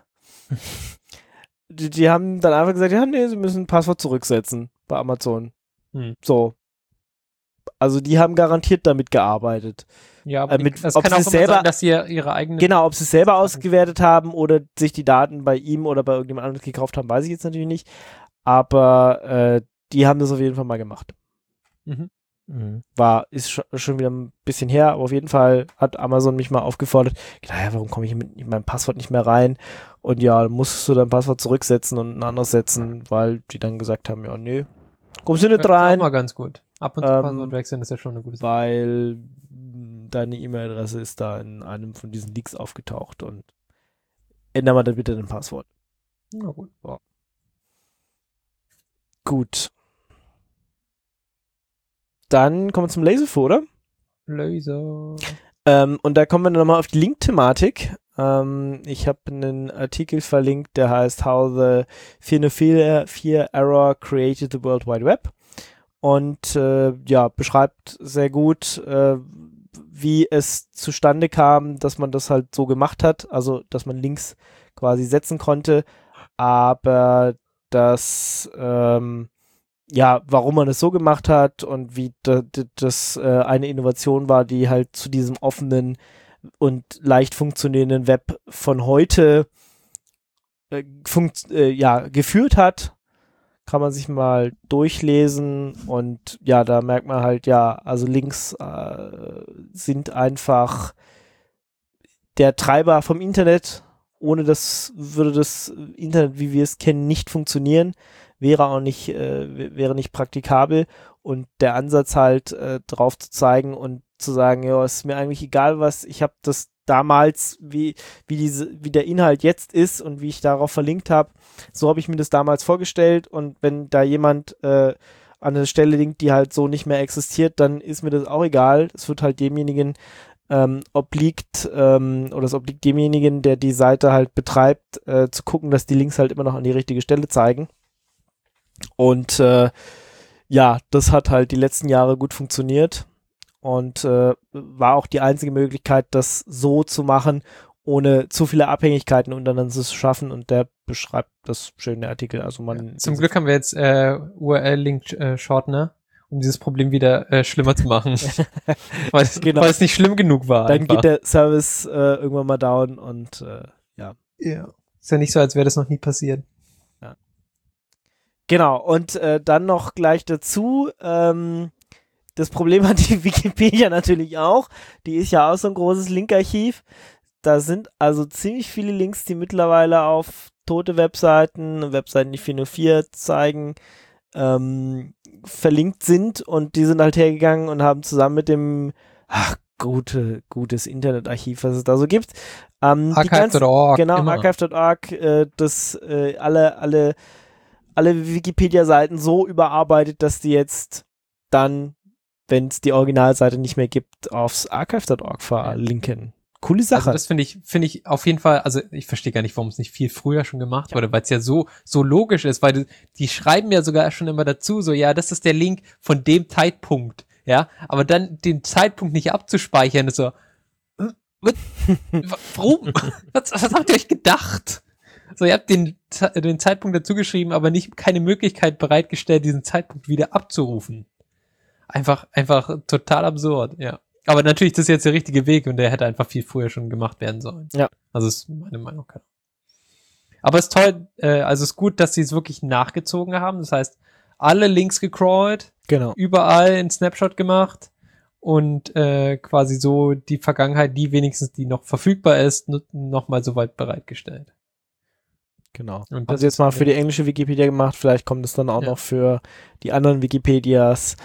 die, die haben dann einfach gesagt, ja, nee, sie müssen ein Passwort zurücksetzen bei Amazon. Hm. So. Also die haben garantiert damit gearbeitet. Ja, aber Äh, mit- die, das ob kann sie auch es immer selber- sein, dass sie ihre eigenen... Genau, ob sie es selber ausgewertet haben oder sich die Daten bei ihm oder bei irgendjemand anderes gekauft haben, weiß ich jetzt natürlich nicht. Aber äh, die haben das auf jeden Fall mal gemacht. Mhm. Mhm. War, ist schon, schon wieder ein bisschen her, aber auf jeden Fall hat Amazon mich mal aufgefordert. Gedacht, ja, warum komme ich mit meinem Passwort nicht mehr rein? Und ja, dann musstest du dein Passwort zurücksetzen und ein anderes setzen, weil die dann gesagt haben, ja, nee, kommst du nicht Das ist auch rein, mal ganz gut. Ab und zu Ähm, Passwort wechseln ist ja schon eine gute Sache. weil mh, deine E-Mail-Adresse ist da in einem von diesen Leaks aufgetaucht und ändern wir dann bitte dein Passwort. Na gut. Gut. Dann kommen wir zum Laserfo, oder? Laser. Ähm, und da kommen wir nochmal auf die Link-Thematik. Ähm, ich habe einen Artikel verlinkt, der heißt How the vier Error Created the World Wide Web. Und äh, ja, beschreibt sehr gut, äh, wie es zustande kam, dass man das halt so gemacht hat, also dass man Links quasi setzen konnte, aber dass ähm, ja, warum man es so gemacht hat und wie da, da, das äh, eine Innovation war, die halt zu diesem offenen und leicht funktionierenden Web von heute äh, funkt, äh, ja, geführt hat. Kann man sich mal durchlesen und ja, da merkt man halt, ja, also Links äh, sind einfach der Treiber vom Internet. Ohne das würde das Internet, wie wir es kennen, nicht funktionieren. Wäre auch nicht, äh, wäre nicht praktikabel. Und der Ansatz halt, äh, drauf zu zeigen und zu sagen, ja, ist mir eigentlich egal was, ich habe das damals, wie, wie diese, wie der Inhalt jetzt ist und wie ich darauf verlinkt habe, so habe ich mir das damals vorgestellt und wenn da jemand äh, an eine Stelle linkt, die halt so nicht mehr existiert, dann ist mir das auch egal. Es wird halt demjenigen ähm, obliegt, ähm, oder es obliegt demjenigen, der die Seite halt betreibt, äh, zu gucken, dass die Links halt immer noch an die richtige Stelle zeigen. Und äh, ja, das hat halt die letzten Jahre gut funktioniert. Und äh, war auch die einzige Möglichkeit, das so zu machen, ohne zu viele Abhängigkeiten untereinander zu schaffen. Und der beschreibt das schöne Artikel. Also man ja, zum Glück haben wir jetzt äh, U R L-Link-Shortener, um dieses Problem wieder äh, schlimmer zu machen. weil, es, genau. weil es nicht schlimm genug war. Dann einfach. geht der Service äh, irgendwann mal down und äh, ja. Ja. Ist ja nicht so, als wäre das noch nie passiert. Ja. Genau. Und äh, dann noch gleich dazu, ähm, das Problem hat die Wikipedia natürlich auch. Die ist ja auch so ein großes Linkarchiv. Da sind also ziemlich viele Links, die mittlerweile auf tote Webseiten, Webseiten, die vier null vier zeigen, ähm, verlinkt sind. Und die sind halt hergegangen und haben zusammen mit dem, ach, gute, gutes Internetarchiv, was es da so gibt. Ähm, archive Punkt org. Genau, immer. archive Punkt org, äh, das äh, alle, alle, alle Wikipedia-Seiten so überarbeitet, dass die jetzt dann, wenn es die Originalseite nicht mehr gibt, aufs archive Punkt org verlinken. Coole Sache. Also das finde ich, finde ich auf jeden Fall, also ich verstehe gar nicht, warum es nicht viel früher schon gemacht ja. wurde, weil es ja so, so logisch ist, weil die, die schreiben ja sogar schon immer dazu, so, ja, das ist der Link von dem Zeitpunkt, ja, aber dann den Zeitpunkt nicht abzuspeichern, ist so, äh, was, warum? was, was habt ihr euch gedacht? So, ihr habt den, den Zeitpunkt dazu geschrieben, aber nicht, keine Möglichkeit bereitgestellt, diesen Zeitpunkt wieder abzurufen. Einfach, einfach total absurd, ja. Aber natürlich, das ist jetzt der richtige Weg und der hätte einfach viel früher schon gemacht werden sollen. Ja. Also ist meine Meinung. Aber es ist toll, äh, also es ist gut, dass sie es wirklich nachgezogen haben. Das heißt, alle Links gecrawlt, genau. Überall in Snapshot gemacht und äh, quasi so die Vergangenheit, die wenigstens, die noch verfügbar ist, nochmal so weit bereitgestellt. Genau. Und haben sie jetzt mal für die englische Wikipedia gemacht, vielleicht kommt es dann auch ja. noch für die anderen Wikipedias.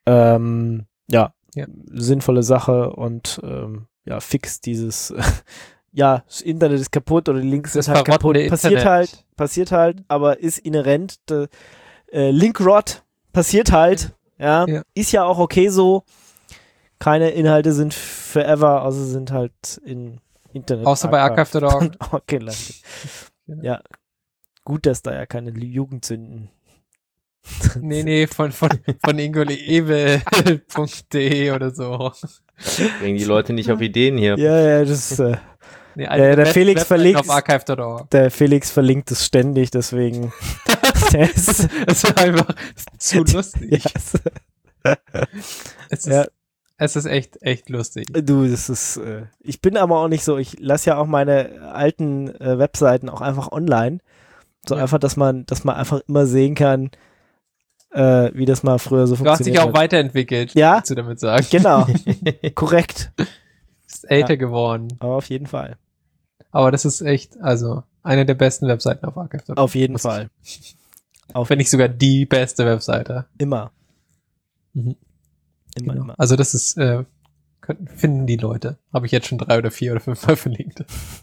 Ähm, ja. Ja. Sinnvolle Sache und ähm, ja, fix dieses ja, das Internet ist kaputt oder die Links sind halt kaputt. Passiert Internet. halt, passiert halt, aber ist inhärent. De, äh, Linkrot passiert halt, ja. ja, ist ja auch okay so. Keine Inhalte sind forever, also sind halt in Internet. Außer bei archive Punkt org. Okay, genau. Ja, gut, dass da ja keine Jugendsünden. Nee, nee, von, von, von ingoleebel punkt de oder so. Bringen die Leute nicht auf Ideen hier. Ja, ja, das äh, nee, der, der Felix verlinkt auf archive Punkt org. Der Felix verlinkt es ständig, deswegen der ist, das ist einfach zu lustig. Ja, es, ist, ja. es ist echt, echt lustig. Du, das ist, äh, ich bin aber auch nicht so, ich lasse ja auch meine alten äh, Webseiten auch einfach online. So ja. einfach, dass man, dass man einfach immer sehen kann, Äh, wie das mal früher so du funktioniert hat. Du hast dich auch hat. weiterentwickelt, ja? willst du damit sagen. Genau, korrekt. Bist älter ja. geworden. Aber auf jeden Fall. Aber das ist echt, also, eine der besten Webseiten auf archive Punkt org. Auf jeden Fall. Auch wenn nicht sogar die beste Webseite. Immer. Mhm. Immer, genau. immer. Also das ist, äh, können, finden die Leute. Habe ich jetzt schon drei oder vier oder fünf Mal verlinkt.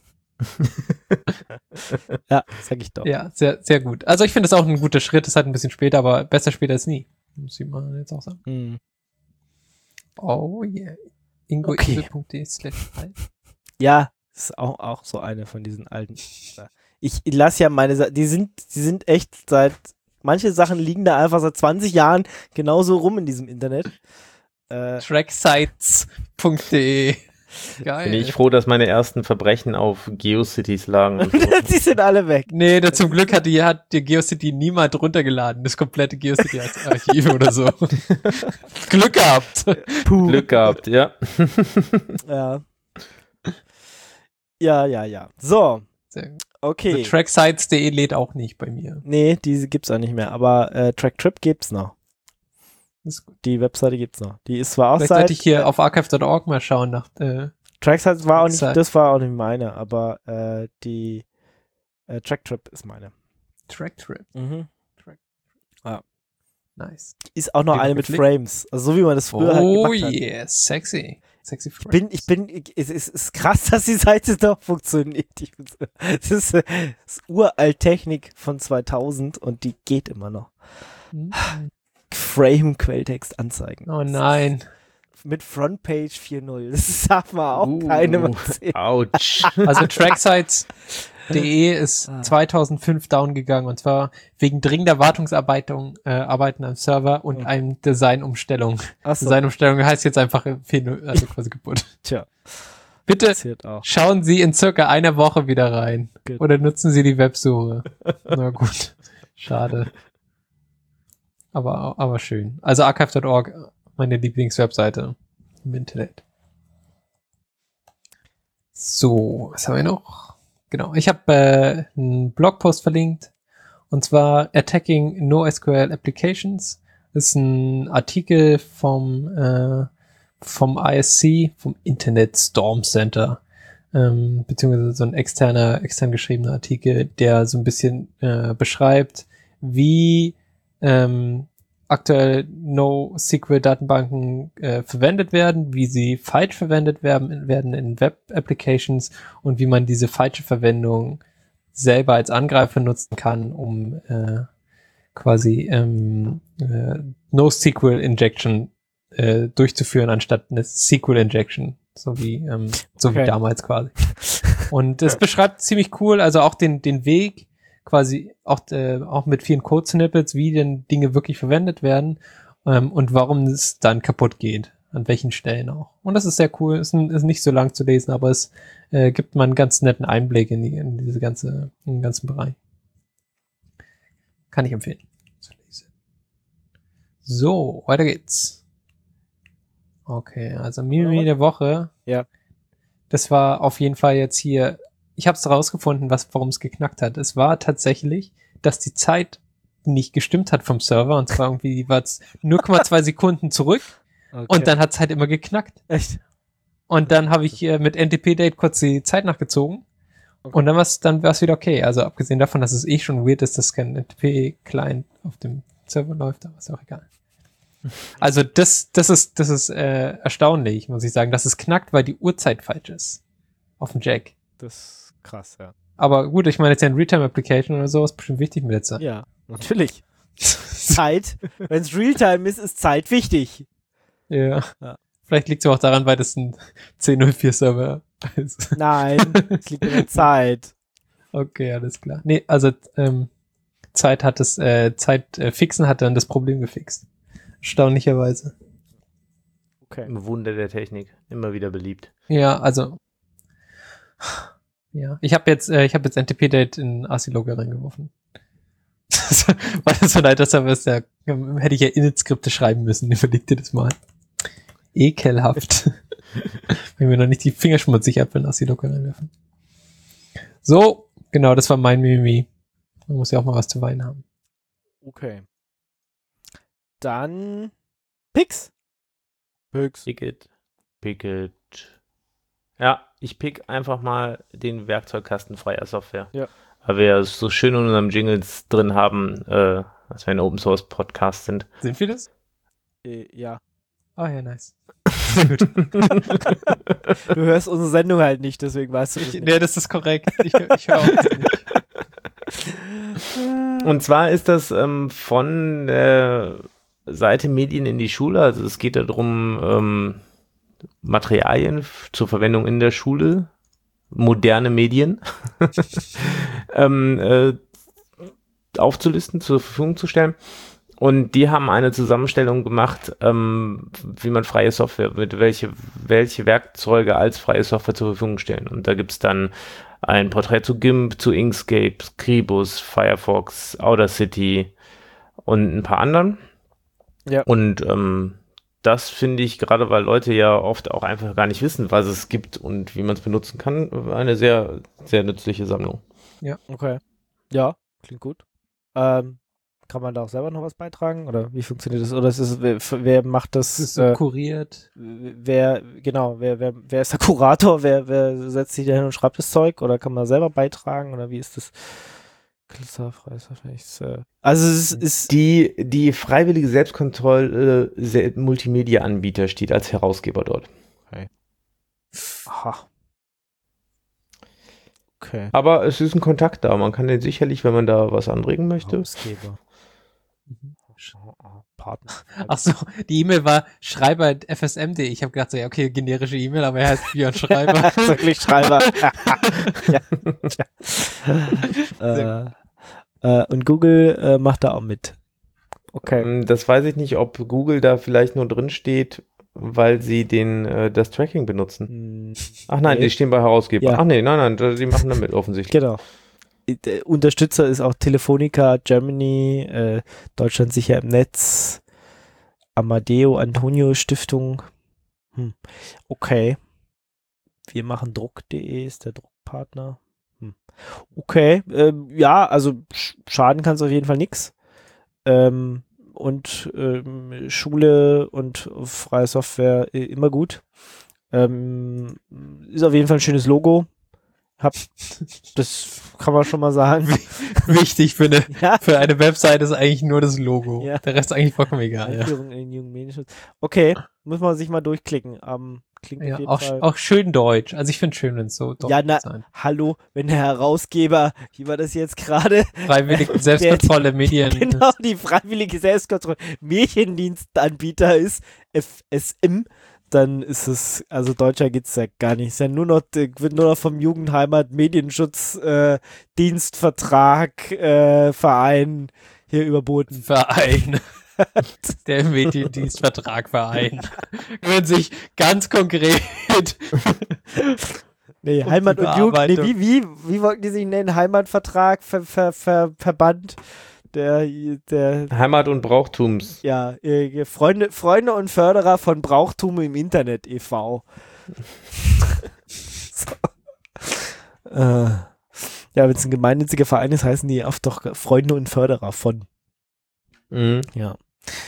Ja, sag ich doch. Ja, sehr, sehr gut. Also ich finde es auch ein guter Schritt. Es hat ein bisschen später, aber besser später als nie. Muss ich mal jetzt auch sagen. Mm. Oh yeah. ingoebel punkt de slash Ja, ist auch, auch so eine von diesen alten. Ich lasse ja meine, Sa- die sind, die sind echt seit, manche Sachen liegen da einfach seit zwanzig Jahren genauso rum in diesem Internet. Äh, Tracksites punkt de Geil. Bin ich froh, dass meine ersten Verbrechen auf GeoCities lagen. Und so. Die sind alle weg. Nee, da zum Glück hat die, hat die GeoCity niemand runtergeladen. Das komplette GeoCity als Archiv oder so. Glück gehabt. Puh. Glück gehabt, ja. Ja. Ja, ja, ja. So, Sehr gut. okay. Also Tracksites punkt de lädt auch nicht bei mir. Nee, diese gibt's auch nicht mehr, aber äh, Tracktrip gibt's noch. Ist gut. Die Webseite gibt's noch. Die ist zwar auch Vielleicht seit... sollte ich hier auf archive punkt org mal schauen nach äh, Tracksites war auch nicht, Tracksite. das war auch nicht meine, aber äh, die äh, Tracktrip ist meine. Tracktrip. Mhm. Nice. Ist auch noch Geht eine noch mit geklickt? Frames. Also so wie man das früher halt Oh gemacht hat. yeah, sexy. Sexy Ich bin, ich bin, es ist, ist krass, dass die Seite noch funktioniert. Ich find's- Das ist, äh, das ist uralt Technik von zweitausend und die geht immer noch. Frame Quelltext anzeigen. Oh nein. Mit Frontpage vier Punkt null. Das darf man auch Uh, keinem erzählen. Autsch. Also Tracksites punkt de ist Ah. zweitausendfünf down gegangen und zwar wegen dringender Wartungsarbeiten äh, Arbeiten am Server und Mhm. einem Designumstellung. Achso, Designumstellung heißt jetzt einfach vier Punkt null, also quasi kaputt. tja, Bitte passiert auch. schauen Sie in circa einer Woche wieder rein. Gut. Oder nutzen Sie die Websuche. Na gut. Schade. Aber, aber schön. Also archive punkt org, meine Lieblingswebseite im Internet. So, was haben wir noch? Genau, ich habe äh, einen Blogpost verlinkt und zwar Attacking NoSQL Applications. Das ist ein Artikel vom äh, vom I S C, vom Internet Storm Center, ähm, beziehungsweise so ein externer, extern geschriebener Artikel, der so ein bisschen äh, beschreibt, wie ähm, aktuell NoSQL-Datenbanken äh, verwendet werden, wie sie falsch verwendet werden, werden in Web-Applications und wie man diese falsche Verwendung selber als Angreifer nutzen kann, um äh, quasi ähm, äh, NoSQL-Injection äh, durchzuführen, anstatt eine S Q L-Injection, so wie ähm, so Okay. wie damals quasi. Und es beschreibt ziemlich cool, also auch den den Weg, quasi auch äh, auch mit vielen Code-Snippets, wie denn Dinge wirklich verwendet werden ähm, und warum es dann kaputt geht, an welchen Stellen auch. Und das ist sehr cool, ist, ein, ist nicht so lang zu lesen, aber es äh, gibt mal einen ganz netten Einblick in, die, in diese ganze, in den ganzen Bereich. Kann ich empfehlen. zu lesen. So, weiter geht's. Okay, also Mimimi der Woche. Ja. Das war auf jeden Fall jetzt hier, ich habe es rausgefunden, was, warum es geknackt hat. Es war tatsächlich, dass die Zeit nicht gestimmt hat vom Server und zwar irgendwie war es null Komma zwei Sekunden zurück Okay. und dann hat es halt immer geknackt. Echt? Und dann habe ich hier mit N T P-Date kurz die Zeit nachgezogen Okay. und dann war es dann war's wieder okay. Also abgesehen davon, dass es eh schon weird ist, dass kein N T P-Client auf dem Server läuft, aber ist auch egal. Also das, das ist, das ist äh, erstaunlich, muss ich sagen, dass es knackt, weil die Uhrzeit falsch ist auf dem Jack. Das ist krass, ja. Aber gut, ich meine, jetzt ja ein Realtime-Application oder so ist bestimmt wichtig mit der Zeit. Ja, natürlich. Zeit, wenn es Realtime ist, ist Zeit wichtig. Ja. Ja. Vielleicht liegt es auch daran, weil das ein zehn null vier Server ist. Nein, es liegt in der Zeit. Okay, alles klar. Nee, also ähm, Zeit hat es, äh, Zeit äh, fixen hat dann das Problem gefixt. Erstaunlicherweise. Okay. Ein Wunder der Technik. Immer wieder beliebt. Ja, also ja, ich habe jetzt, äh, ich habe jetzt N T P-Date in Asylogger reingeworfen. Weil das so ein alter Server ist, da ähm, hätte ich ja Init-Skripte schreiben müssen. Überleg dir das mal. Ekelhaft. Wenn wir noch nicht die Finger schmutzig ab, wenn Asylogger reinwerfen. So, genau, das war mein Mimimi. Man muss ja auch mal was zu weinen haben. Okay. Dann Pix. Pix. Picket. Picket. Ja, ich pick einfach mal den Werkzeugkasten freier Software. Ja. Weil wir ja so schön in unserem Jingles drin haben, äh, dass wir ein Open Source Podcast sind. Sind wir das? Äh, ja. Ah ja, nice. Du hörst unsere Sendung halt nicht, deswegen weißt du das Ich, nicht. nee, das ist korrekt. Ich, ich höre auch nicht. Und zwar ist das ähm, von der Seite Medien in die Schule. Also es geht darum, ähm, Materialien f- zur Verwendung in der Schule, moderne Medien ähm, äh, aufzulisten, zur Verfügung zu stellen. Und die haben eine Zusammenstellung gemacht, ähm, wie man freie Software, mit welche, welche Werkzeuge als freie Software zur Verfügung stellen. Und da gibt es dann ein Porträt zu GIMP, zu Inkscape, Scribus, Firefox, Audacity und ein paar anderen. Ja. Und ähm, das finde ich, gerade weil Leute ja oft auch einfach gar nicht wissen, was es gibt und wie man es benutzen kann, eine sehr, sehr nützliche Sammlung. Ja, okay. Ja, klingt gut. Ähm, kann man da auch selber noch was beitragen? Oder wie funktioniert das? Oder ist es, wer, wer macht das? Das ist so äh, kuriert. wer, genau, wer, wer, wer ist der Kurator? Wer, wer setzt sich da hin und schreibt das Zeug? Oder kann man selber beitragen? Oder wie ist das? Äh, also es ist, ist Die, die freiwillige Selbstkontrolle Se- Multimedia-Anbieter steht als Herausgeber dort. aha. Okay. Aber es ist ein Kontakt da. Man kann den sicherlich, wenn man da was anregen möchte. Herausgeber. Partner. Ach so, die E-Mail war schreiber at f s m punkt d e. Ich habe gedacht, so, ja, okay, generische E-Mail, aber er heißt Björn Schreiber. Wirklich Schreiber. ja. Ja. äh, äh, und Google äh, macht da auch mit. Okay. Ähm, Das weiß ich nicht, ob Google da vielleicht nur drin steht, weil sie den, äh, das Tracking benutzen. Hm, Ach nein, nee. die stehen bei Herausgeber. Ja. Ach nee, nein, nein, die machen damit offensichtlich. Genau. Der Unterstützer ist auch Telefonica Germany, äh, Deutschland sicher im Netz, Amadeo Antonio Stiftung. Hm. Okay. Wir machen Druck punkt de ist der Druckpartner. Hm. Okay, ähm, ja, also sch- schaden kann es auf jeden Fall nix. Ähm, und ähm, Schule und freie Software äh, immer gut. Ähm, ist auf jeden Fall ein schönes Logo. Hab, das kann man schon mal sagen. Wichtig für eine, Ja. für eine Website ist eigentlich nur das Logo. Ja. Der Rest ist eigentlich vollkommen egal. Ja, Einführung in den jungen Medienschutz. Okay, muss man sich mal durchklicken. Ähm, klingt ja auf jeden auch, Fall. auch schön deutsch. Also ich finde schön, wenn es so deutsch Ja, na- sein. Hallo, wenn der Herausgeber, wie war das jetzt gerade? Freiwillig Selbstkontrolle Medien. Genau, die freiwillige Selbstkontrolle Märchendienstanbieter ist, F S M, dann ist es, also deutscher geht's ja gar nicht. Ist ja nur noch, wird nur noch vom Jugendheimat Medienschutz äh, Dienstvertrag äh, Verein hier überboten. Verein. Der Mediendienstvertrag Verein. Wenn sich ganz konkret Nee, Und Heimat die und Jugend, nee, Bearbeitung. wie, wie, wie wollten die sich nennen? Heimatvertrag, Ver, Ver, Ver, Verband, der, der, Heimat- und Brauchtums. ja, äh, Freunde, Freunde und Förderer von Brauchtum im Internet e V so. äh, ja, wenn es ein gemeinnütziger Verein ist, heißen die oft doch Freunde und Förderer von. Mhm. Ja.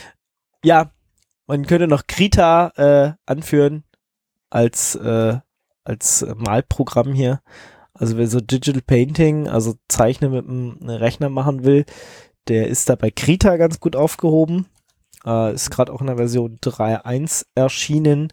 Ja, man könnte noch Krita äh, anführen als, äh, als äh, Malprogramm hier. Also wer so Digital Painting, also Zeichnen mit einem Rechner machen will, der ist da bei Krita ganz gut aufgehoben. Äh, ist gerade auch in der Version drei Punkt eins erschienen.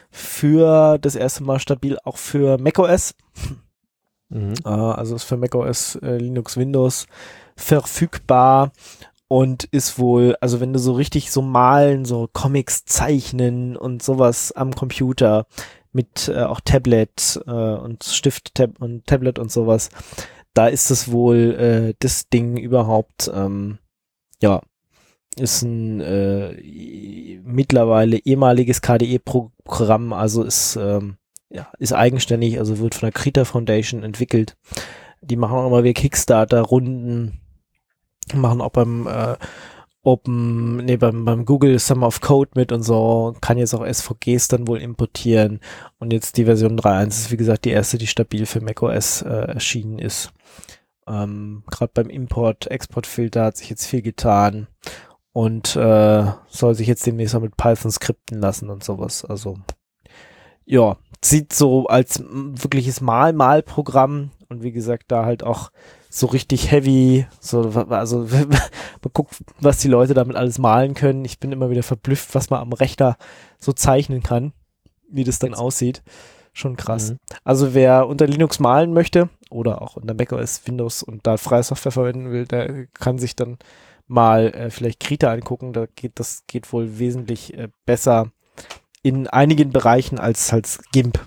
Für das erste Mal stabil auch für macOS. Mhm. Äh, also ist für macOS, äh, Linux, Windows verfügbar und ist wohl, also wenn du so richtig so malen, so Comics zeichnen und sowas am Computer mit äh, auch Tablet äh, und Stift Tab und Tablet und sowas, da ist es wohl äh, das Ding überhaupt, ähm, ja, ist ein äh, mittlerweile ehemaliges K D E-Programm, also ist ähm, ja, ist eigenständig, also wird von der Krita Foundation entwickelt. Die machen auch immer wieder Kickstarter-Runden, machen auch beim äh, Open, nee, beim, beim Google Summer of Code mit und so, kann jetzt auch S V Gs dann wohl importieren. Und jetzt die Version drei Punkt eins ist, wie gesagt, die erste, die stabil für macOS äh, erschienen ist. Ähm, Gerade beim Import, Exportfilter hat sich jetzt viel getan und äh, soll sich jetzt demnächst auch mit Python skripten lassen und sowas. Also, ja, sieht so als m, wirkliches Mal-Mal-Programm und wie gesagt, da halt auch so richtig heavy, so, also man guckt, was die Leute damit alles malen können. Ich bin immer wieder verblüfft, was man am Rechner so zeichnen kann, wie das dann aussieht. Schon krass. Mhm. Also wer unter Linux malen möchte oder auch unter macOS, Windows und da freie Software verwenden will, der kann sich dann mal äh, vielleicht Krita angucken. Da geht das geht wohl wesentlich äh, besser in einigen Bereichen als als GIMP.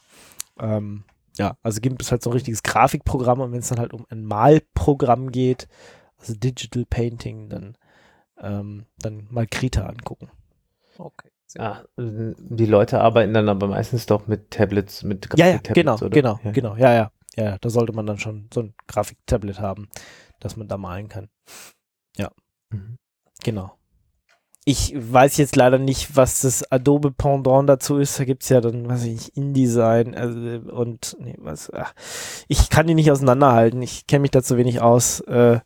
Ähm, ja, also GIMP ist halt so ein richtiges Grafikprogramm und wenn es dann halt um ein Malprogramm geht, also Digital Painting, dann ähm, dann mal Krita angucken. Okay. sehr Ah, äh, die Leute arbeiten dann aber meistens doch mit Tablets, mit Ja, ja, Grafiktablets, genau, oder? genau, Ja. genau, ja, ja, ja, ja, da sollte man dann schon so ein Grafiktablet haben, dass man da malen kann. Ja, Mhm. genau. Ich weiß jetzt leider nicht, was das Adobe Pendant dazu ist. Da gibt's ja dann, weiß ich nicht, InDesign also, und nee, was. Ach, ich kann die nicht auseinanderhalten. Ich kenne mich da zu wenig aus. Äh,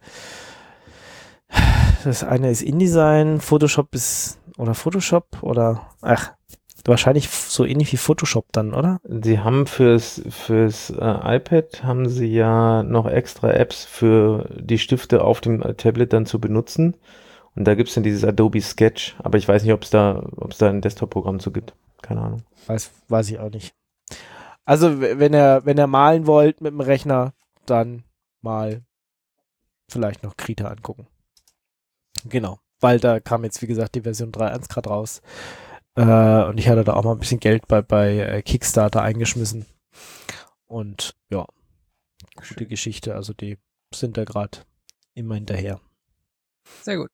das eine ist InDesign, Photoshop ist oder Photoshop oder ach, wahrscheinlich so ähnlich wie Photoshop dann, oder? Sie haben fürs, fürs äh, iPad haben sie ja noch extra Apps für die Stifte auf dem äh, Tablet dann zu benutzen. Und da gibt es dann dieses Adobe Sketch, aber ich weiß nicht, ob es da, ob es da ein Desktop-Programm zu gibt. Keine Ahnung. Weiß, weiß ich auch nicht. Also w- wenn ihr, wenn ihr malen wollt mit dem Rechner, dann mal vielleicht noch Krita angucken. Genau, weil da kam jetzt, wie gesagt, die Version drei Punkt eins gerade raus. Äh, und ich hatte da auch mal ein bisschen Geld bei, bei äh, Kickstarter eingeschmissen. Und ja, gute Geschichte. Also die sind da gerade immer hinterher. Sehr gut.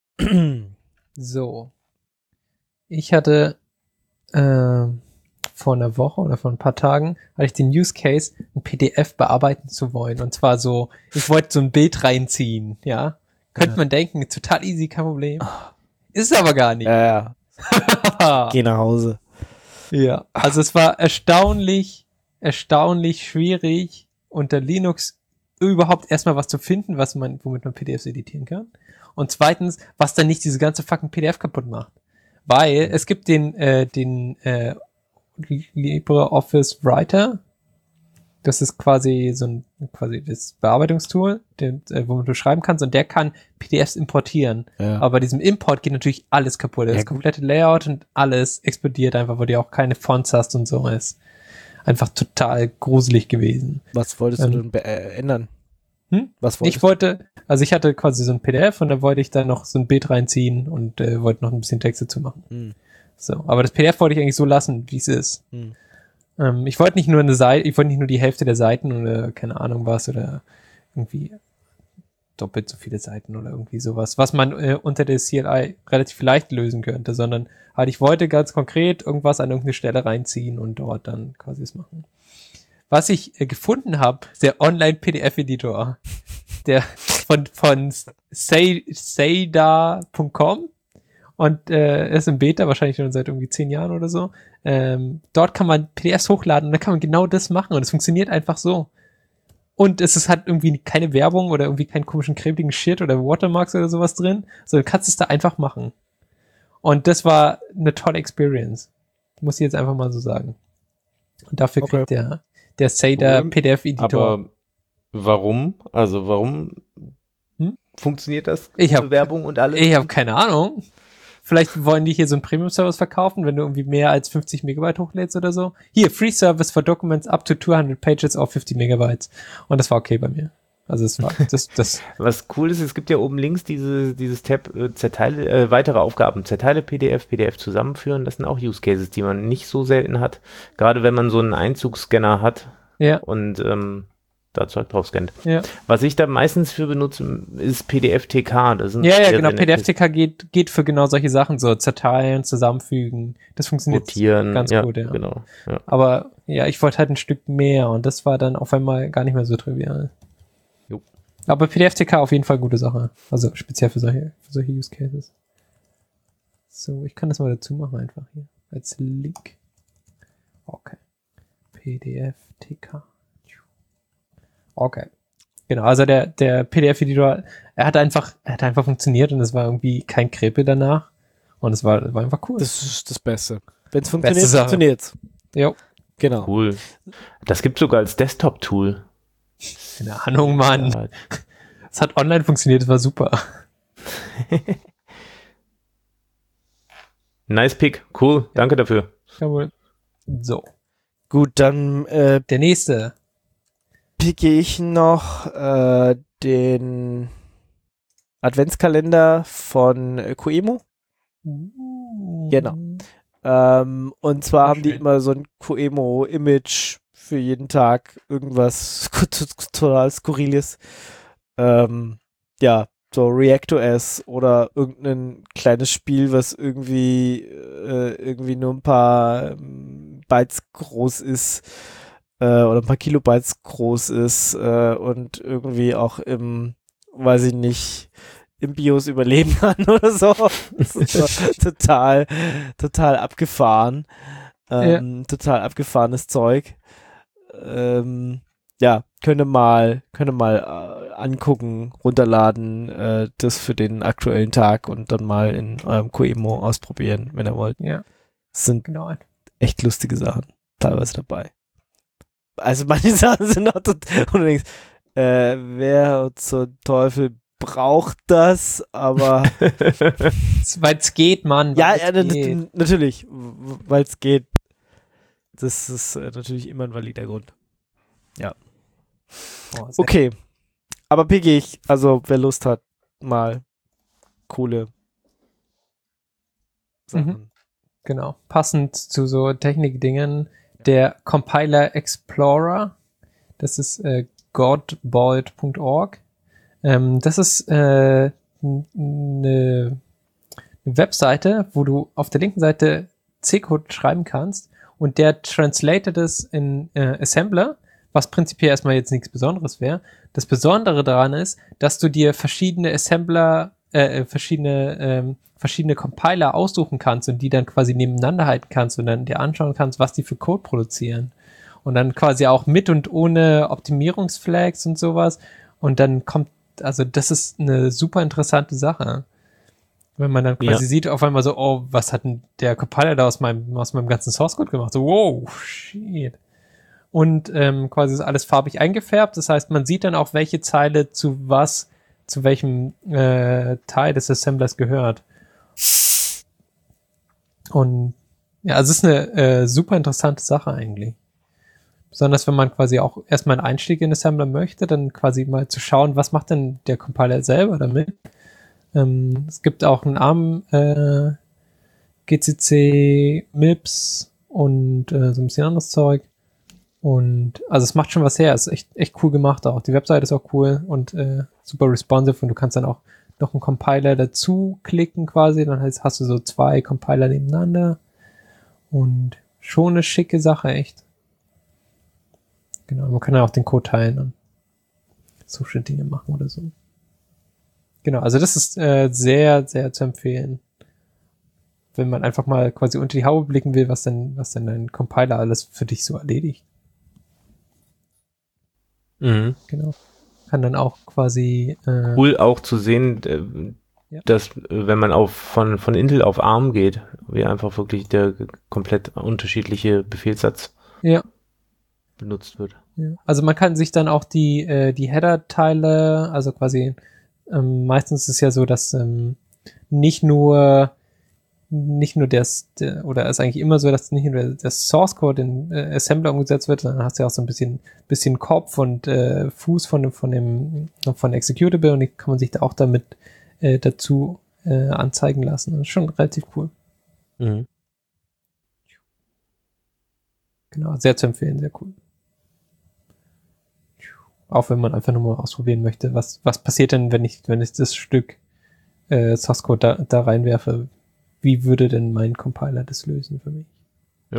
So. Ich hatte äh, vor einer Woche oder vor ein paar Tagen hatte ich den Use Case, ein P D F bearbeiten zu wollen. Und zwar so, ich wollte so ein Bild reinziehen, ja. Könnte Ja. man denken, total easy, kein Problem. Ist es aber gar nicht. Ja, ja. Geh nach Hause. Ja, also es war erstaunlich, erstaunlich schwierig, unter Linux überhaupt erstmal was zu finden, was man, womit man P D Fs editieren kann. Und zweitens, was dann nicht diese ganze fucking P D F kaputt macht. Weil es gibt den, äh, den äh, LibreOffice Writer. Das ist quasi so ein, quasi das Bearbeitungstool, den, äh, womit du schreiben kannst, und der kann P D Fs importieren. Ja. Aber bei diesem Import geht natürlich alles kaputt. Das Ja, komplette Layout und alles explodiert einfach, weil du auch keine Fonts hast und so. Ist einfach total gruselig gewesen. Was wolltest du Ähm. denn be- äh, ändern? Hm? Was wolltest Ich wollte, also ich hatte quasi so ein P D F und da wollte ich dann noch so ein Bild reinziehen und äh, wollte noch ein bisschen Text dazu machen. Hm. So, aber das P D F wollte ich eigentlich so lassen, wie es ist. Hm. Ähm, ich wollte nicht nur eine Seite, ich wollte nicht nur die Hälfte der Seiten oder keine Ahnung was oder irgendwie doppelt so viele Seiten oder irgendwie sowas, was man äh, unter der C L I relativ leicht lösen könnte, sondern halt ich wollte ganz konkret irgendwas an irgendeine Stelle reinziehen und dort dann quasi es machen. Was ich äh, gefunden habe, ist der Online-P D F-Editor, der von von Seda Punkt com und äh, ist im Beta, wahrscheinlich schon seit irgendwie zehn Jahren oder so. Ähm, dort kann man P D Fs hochladen und dann kann man genau das machen und es funktioniert einfach so. Und es ist halt irgendwie keine Werbung oder irgendwie keinen komischen krepigen Shit oder Watermarks oder sowas drin, sondern du kannst es da einfach machen. Und das war eine tolle Experience. Muss ich jetzt einfach mal so sagen. Und dafür Okay. kriegt der, der Seda Cool. P D F-Editor. Aber warum? Also warum Hm? funktioniert das? Ich hab- Für Werbung und alles? Ich habe keine Ahnung. Vielleicht wollen die hier so einen Premium-Service verkaufen, wenn du irgendwie mehr als fünfzig Megabyte hochlädst oder so. Hier, Free Service for Documents up to zweihundert Pages auf fünfzig Megabytes. Und das war okay bei mir. Also es war, das, das, Was cool ist, es gibt ja oben links diese, dieses Tab, äh, zerteile, äh, weitere Aufgaben, zerteile P D F, P D F zusammenführen, das sind auch Use Cases, die man nicht so selten hat, gerade wenn man so einen Einzugsscanner hat ja, und ähm, da Zeug drauf scannt. ja. Was ich da meistens für benutze, ist P D F T K. Das sind Ja, ja, sehr, genau. sehr P D F nettes T K geht, geht für genau solche Sachen, so zerteilen, zusammenfügen. Das funktioniert Rotieren, ganz ja, gut, ja. genau. Ja. Aber ja, ich wollte halt ein Stück mehr und das war dann auf einmal gar nicht mehr so trivial. Jo. Aber P D F T K auf jeden Fall gute Sache. Also speziell für solche, für solche Use Cases. So, ich kann das mal dazu machen einfach hier. Als Link. Okay. P D F T K. Okay. Genau, also der, der P D F-Editor, er hat einfach, er hat einfach funktioniert und es war irgendwie kein Krepel danach. Und es war, war einfach cool. Das ist das Beste. Wenn es funktioniert, Beste Sache. funktioniert's. Jo. Genau. Cool. Das gibt sogar als Desktop-Tool. Keine Ahnung, Mann. Ja, Es hat online funktioniert, es war super. nice Pick, cool, danke dafür. Jawohl. So. Gut, dann äh, Der nächste. picke ich noch äh, den Adventskalender von äh, Coemo. Genau. Ähm, und zwar haben die Schön. immer so ein Coemo-Image für jeden Tag, irgendwas total Skurriles. Ähm, ja, so React.js oder irgendein kleines Spiel, was irgendwie äh, irgendwie nur ein paar ähm, Bytes groß ist äh, oder ein paar Kilobytes groß ist äh, und irgendwie auch im, weiß ich nicht, im BIOS überleben kann oder so. Das ist so total, total abgefahren. Ähm, ja. Total abgefahrenes Zeug. Ähm, ja, könnt ihr mal, könnt ihr mal äh, angucken, runterladen, äh, das für den aktuellen Tag und dann mal in eurem Coemo ausprobieren, wenn ihr wollt. Ja. Das sind genau. echt lustige Sachen teilweise dabei. Also manche Sachen sind auch total, und du denkst, äh, wer zum Teufel braucht das, aber weil es geht, Mann. Ja, ja geht. natürlich, weil es geht. Das ist äh, natürlich immer ein valider Grund. Ja. Oh, okay. Aber P G, ich, also wer Lust hat, mal coole Sachen. Mhm. Genau. Passend zu so Technikdingen, der Compiler Explorer, das ist äh, godbolt punkt org. Ähm, das ist äh, eine Webseite, wo du auf der linken Seite C-Code schreiben kannst und der translatet es in äh, Assembler, was prinzipiell erstmal jetzt nichts Besonderes wäre. Das Besondere daran ist, dass du dir verschiedene Assembler, äh, verschiedene, ähm, verschiedene Compiler aussuchen kannst und die dann quasi nebeneinander halten kannst und dann dir anschauen kannst, was die für Code produzieren. Und dann quasi auch mit und ohne Optimierungsflags und sowas. Und dann kommt, also das ist eine super interessante Sache. Wenn man dann quasi ja. sieht, auf einmal so, oh, was hat denn der Compiler da aus meinem, aus meinem ganzen Source Code gemacht? So, wow, shit. Und ähm, quasi ist alles farbig eingefärbt. Das heißt, man sieht dann auch, welche Zeile zu was, zu welchem äh, Teil des Assemblers gehört. Und ja, also es ist eine äh, super interessante Sache eigentlich. Besonders wenn man quasi auch erstmal einen Einstieg in Assembler möchte, dann quasi mal zu schauen, was macht denn der Compiler selber damit. Ähm, es gibt auch einen ARM äh, G C C, M I P S und äh, so ein bisschen anderes Zeug. Und also es macht schon was her. Es ist echt, echt cool gemacht auch. Die Webseite ist auch cool und äh, super responsive und du kannst dann auch noch einen Compiler dazu klicken quasi. Dann heißt, hast du so zwei Compiler nebeneinander und schon eine schicke Sache, echt. Genau, man kann ja auch den Code teilen und solche Dinge machen oder so. Genau, also das ist äh, sehr, sehr zu empfehlen. Wenn man einfach mal quasi unter die Haube blicken will, was denn, was denn dein Compiler alles für dich so erledigt. Mhm. Genau. Kann dann auch quasi äh, cool auch zu sehen, äh, ja. dass äh, wenn man auf von, von Intel auf ARM geht, wie einfach wirklich der komplett unterschiedliche Befehlssatz ja. benutzt wird. Ja. Also man kann sich dann auch die, äh, die Header-Teile, also quasi ähm, meistens ist es ja so, dass ähm, nicht nur nicht nur das, der, oder ist eigentlich immer so, dass nicht nur der Source Code in äh, Assembler umgesetzt wird, sondern hast du ja auch so ein bisschen, bisschen Kopf und äh, Fuß von dem, von dem, von Executable und die kann man sich da auch damit äh, dazu äh, anzeigen lassen. Das ist schon relativ cool. Mhm. Genau, sehr zu empfehlen, sehr cool. Auch wenn man einfach nur mal ausprobieren möchte, was, was passiert denn, wenn ich, wenn ich das Stück äh, Source Code da, da reinwerfe. Wie würde denn mein Compiler das lösen für mich? Ja.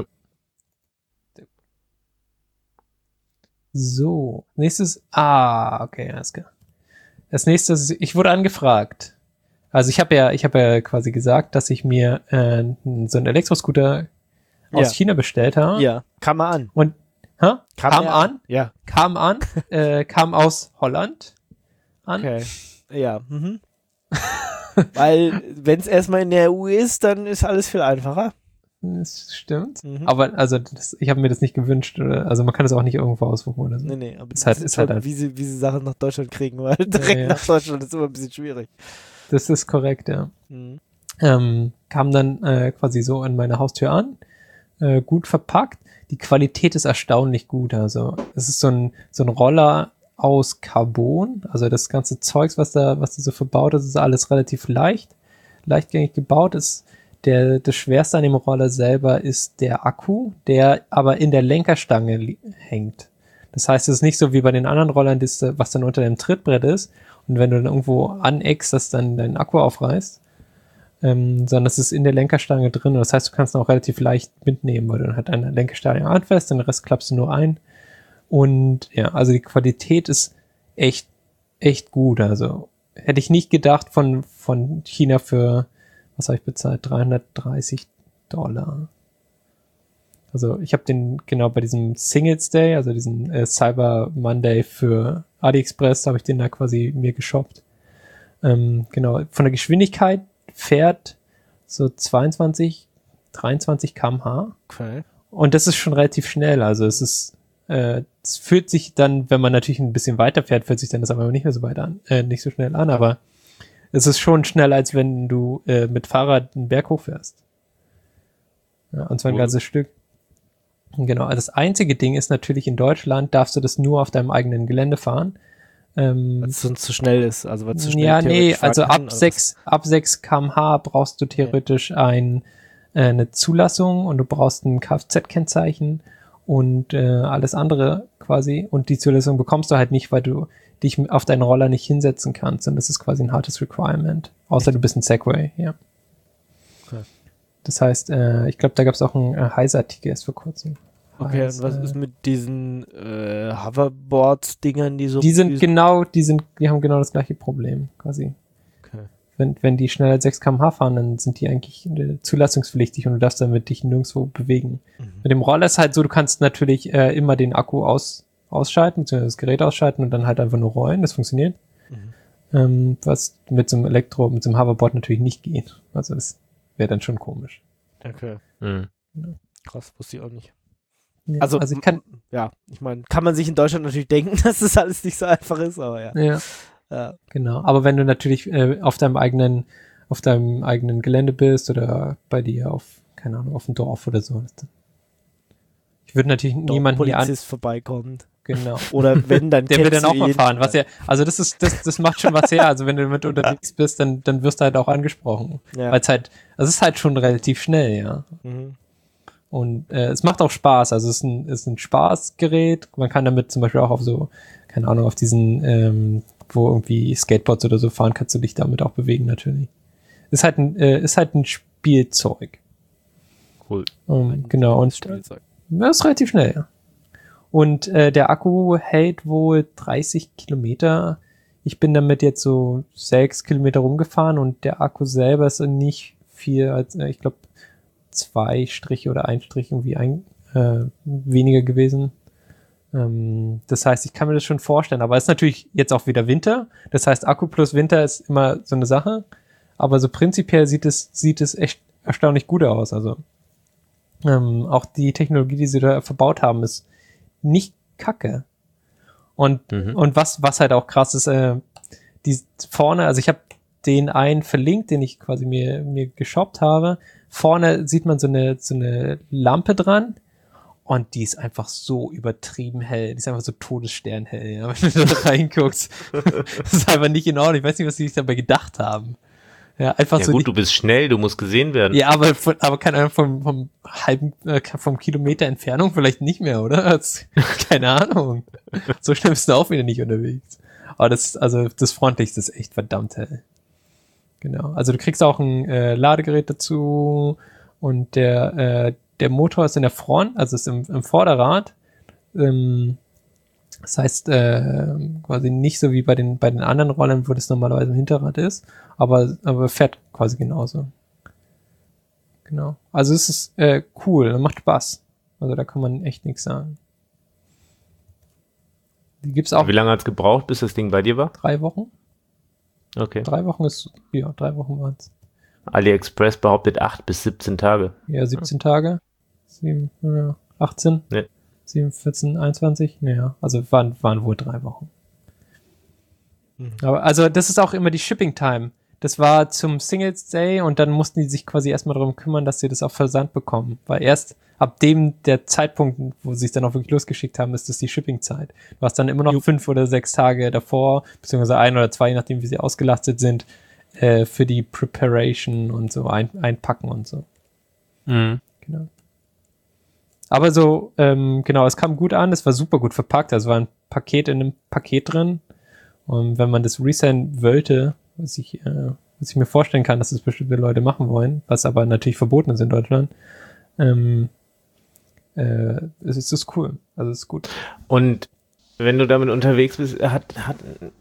So, nächstes, ah, okay, alles klar. Das nächste ist, ich wurde angefragt. Also ich habe ja, ich habe ja quasi gesagt, dass ich mir äh, so einen Elektroscooter aus ja. China bestellt habe. Ja, kam mal an. Und hä? kam, kam an. an, ja, kam an, äh, kam aus Holland an. Okay, ja. Mhm. Weil, wenn es erstmal in der E U ist, dann ist alles viel einfacher. Das stimmt. Mhm. Aber also das, ich habe mir das nicht gewünscht. Oder, also man kann das auch nicht irgendwo aussuchen oder so. Nee, nee, aber ist halt, ist halt schon, wie, sie, wie sie Sachen nach Deutschland kriegen, weil direkt ja. nach Deutschland ist immer ein bisschen schwierig. Das ist korrekt, ja. Mhm. Ähm, kam dann äh, quasi so an meine Haustür an. Äh, gut verpackt. Die Qualität ist erstaunlich gut. Also es ist so ein, so ein Roller aus Carbon, also das ganze Zeugs, was da, was da so verbaut ist, ist alles relativ leicht, leichtgängig gebaut ist. Der, das Schwerste an dem Roller selber ist der Akku, der aber in der Lenkerstange li- hängt. Das heißt, es ist nicht so wie bei den anderen Rollern, das, was dann unter dem Trittbrett ist und wenn du dann irgendwo aneckst, dass dann dein Akku aufreißt, ähm, sondern es ist in der Lenkerstange drin und das heißt, du kannst ihn auch relativ leicht mitnehmen, weil du dann halt eine Lenkerstange anfasst, den Rest klappst du nur ein und ja, also die Qualität ist echt, echt gut, also hätte ich nicht gedacht von, von China für, was habe ich bezahlt, dreihundertdreißig Dollar. Also ich habe den genau bei diesem Singles Day, also diesen äh, Cyber Monday für AliExpress, habe ich den da quasi mir geshoppt. Ähm, genau, von der Geschwindigkeit fährt so zweiundzwanzig, dreiundzwanzig Kilometer pro Stunde. Okay. Und das ist schon relativ schnell. Also es ist, äh, es fühlt sich dann, wenn man natürlich ein bisschen weiter fährt, fühlt sich dann das aber nicht mehr so weit an, äh, nicht so schnell an, aber es ist schon schneller, als wenn du äh, mit Fahrrad einen Berg hochfährst. Ja, und zwar ein Cool. ganzes Stück. Genau, das einzige Ding ist natürlich, in Deutschland darfst du das nur auf deinem eigenen Gelände fahren. Ähm, Weil es sonst zu schnell ist, also weil es zu schnell ja, nee, theoretisch fahren also kann, ab oder sechs, ab sechs Kilometer pro Stunde brauchst du theoretisch ein, äh, eine Zulassung und du brauchst ein Kfz-Kennzeichen und äh, alles andere quasi. Und die Zulassung bekommst du halt nicht, weil du dich auf deinen Roller nicht hinsetzen kannst. Und das ist quasi ein hartes Requirement. Außer du bist ein Segway, ja. Okay. Das heißt, äh, ich glaube, da gab es auch einen äh, Heise-Artikel erst vor kurzem. Okay, Heißt, und was äh, ist mit diesen äh, Hoverboard-Dingern, die so... Die sind die- genau, die sind, die haben genau das gleiche Problem, quasi. Okay. Wenn, wenn die schneller als sechs Kilometer pro Stunde fahren, dann sind die eigentlich äh, zulassungspflichtig und du darfst damit dich nirgendwo bewegen. Mhm. Mit dem Roller ist halt so, du kannst natürlich äh, immer den Akku aus, ausschalten, beziehungsweise das Gerät ausschalten und dann halt einfach nur rollen, das funktioniert. Mhm. Ähm, was mit so einem Elektro, mit so einem Hoverboard natürlich nicht geht. Also das wäre dann schon komisch. Okay, Mhm. krass, wusste ich auch nicht. Ja, Also, also ich kann, ja, ich meine, kann man sich in Deutschland natürlich denken, dass das alles nicht so einfach ist, aber ja. ja, ja. genau. Aber wenn du natürlich äh, auf deinem eigenen, auf deinem eigenen Gelände bist oder bei dir auf, keine Ahnung, auf dem Dorf oder so. Ich würde natürlich niemanden hier an, Polizist vorbeikommt. genau. Oder wenn, dann Der will dann kennst auch du mal ihn. fahren, was ja, also das ist, das, das macht schon was her. Also wenn du damit unterwegs bist, dann, dann wirst du halt auch angesprochen. Ja. Weil es halt, also es ist halt schon relativ schnell, ja. Mhm. Und äh, es macht auch Spaß. Also es ist ein, ist ein Spaßgerät. Man kann damit zum Beispiel auch auf so, keine Ahnung, auf diesen, ähm, wo irgendwie Skateboards oder so fahren, kannst du dich damit auch bewegen natürlich. Ist halt ein, äh, ist halt ein Spielzeug. Cool. Um, genau. Und Spielzeug. das ist relativ schnell, ja. Und äh, der Akku hält wohl dreißig Kilometer. Ich bin damit jetzt so sechs Kilometer rumgefahren und der Akku selber ist nicht viel, als äh, ich glaube zwei Striche oder ein Strich irgendwie ein, äh, weniger gewesen. Ähm, das heißt, ich kann mir das schon vorstellen. Aber es ist natürlich jetzt auch wieder Winter. Das heißt, Akku plus Winter ist immer so eine Sache. Aber so prinzipiell sieht es, sieht es echt erstaunlich gut aus. Also ähm, auch die Technologie, die sie da verbaut haben, ist nicht kacke. Und, Mhm. und was, was halt auch krass ist, äh, die vorne, also ich habe den einen verlinkt, den ich quasi mir, mir geshoppt habe. Vorne sieht man so eine, so eine Lampe dran und die ist einfach so übertrieben hell. Die ist einfach so todessternhell, ja, wenn du da reinguckst. Das ist einfach nicht in Ordnung. Ich weiß nicht, was die sich dabei gedacht haben. Ja, einfach Ja so. gut, die, du bist schnell, du musst gesehen werden. ja, aber, von, aber keine Ahnung, vom, vom halben, äh, vom Kilometer Entfernung vielleicht nicht mehr, oder? Das, keine Ahnung. So schnell bist du auch wieder nicht unterwegs. Aber das, also das Frontlicht ist echt verdammt hell. Genau. Also du kriegst auch ein äh, Ladegerät dazu und der, äh, der Motor ist in der Front, also ist im, im Vorderrad. Ähm, das heißt, äh, quasi nicht so wie bei den, bei den anderen Rollern, wo das normalerweise im Hinterrad ist, aber, aber fährt quasi genauso. Genau. Also es ist äh, cool, macht Spaß. Also da kann man echt nichts sagen. Die gibt's auch Wie lange hat es gebraucht, bis das Ding bei dir war? drei Wochen. Okay. Drei Wochen ist, ja, drei Wochen waren's. AliExpress behauptet acht bis siebzehn Tage. Ja, siebzehn Tage. sieben, ja, achtzehn. Nee. sieben, vierzehn, einundzwanzig. Naja, also waren, waren wohl drei Wochen. Mhm. Aber also das ist auch immer die Shipping Time. Das war zum Singles Day und dann mussten die sich quasi erstmal darum kümmern, dass sie das auf Versand bekommen. Weil erst ab dem der Zeitpunkt, wo sie es dann auch wirklich losgeschickt haben, ist das die Shipping-Zeit. Du hast dann immer noch Jupp. fünf oder sechs Tage davor, beziehungsweise ein oder zwei, je nachdem wie sie ausgelastet sind, äh, für die Preparation und so ein, einpacken und so. Mhm. Genau. Aber so, ähm, genau, es kam gut an, es war super gut verpackt, also war ein Paket in einem Paket drin. Und wenn man das resenden wollte, was ich, äh, was ich mir vorstellen kann, dass das bestimmte Leute machen wollen, was aber natürlich verboten ist in Deutschland, ähm, äh, es ist das cool. Also es ist gut. Und wenn du damit unterwegs bist, hat, hat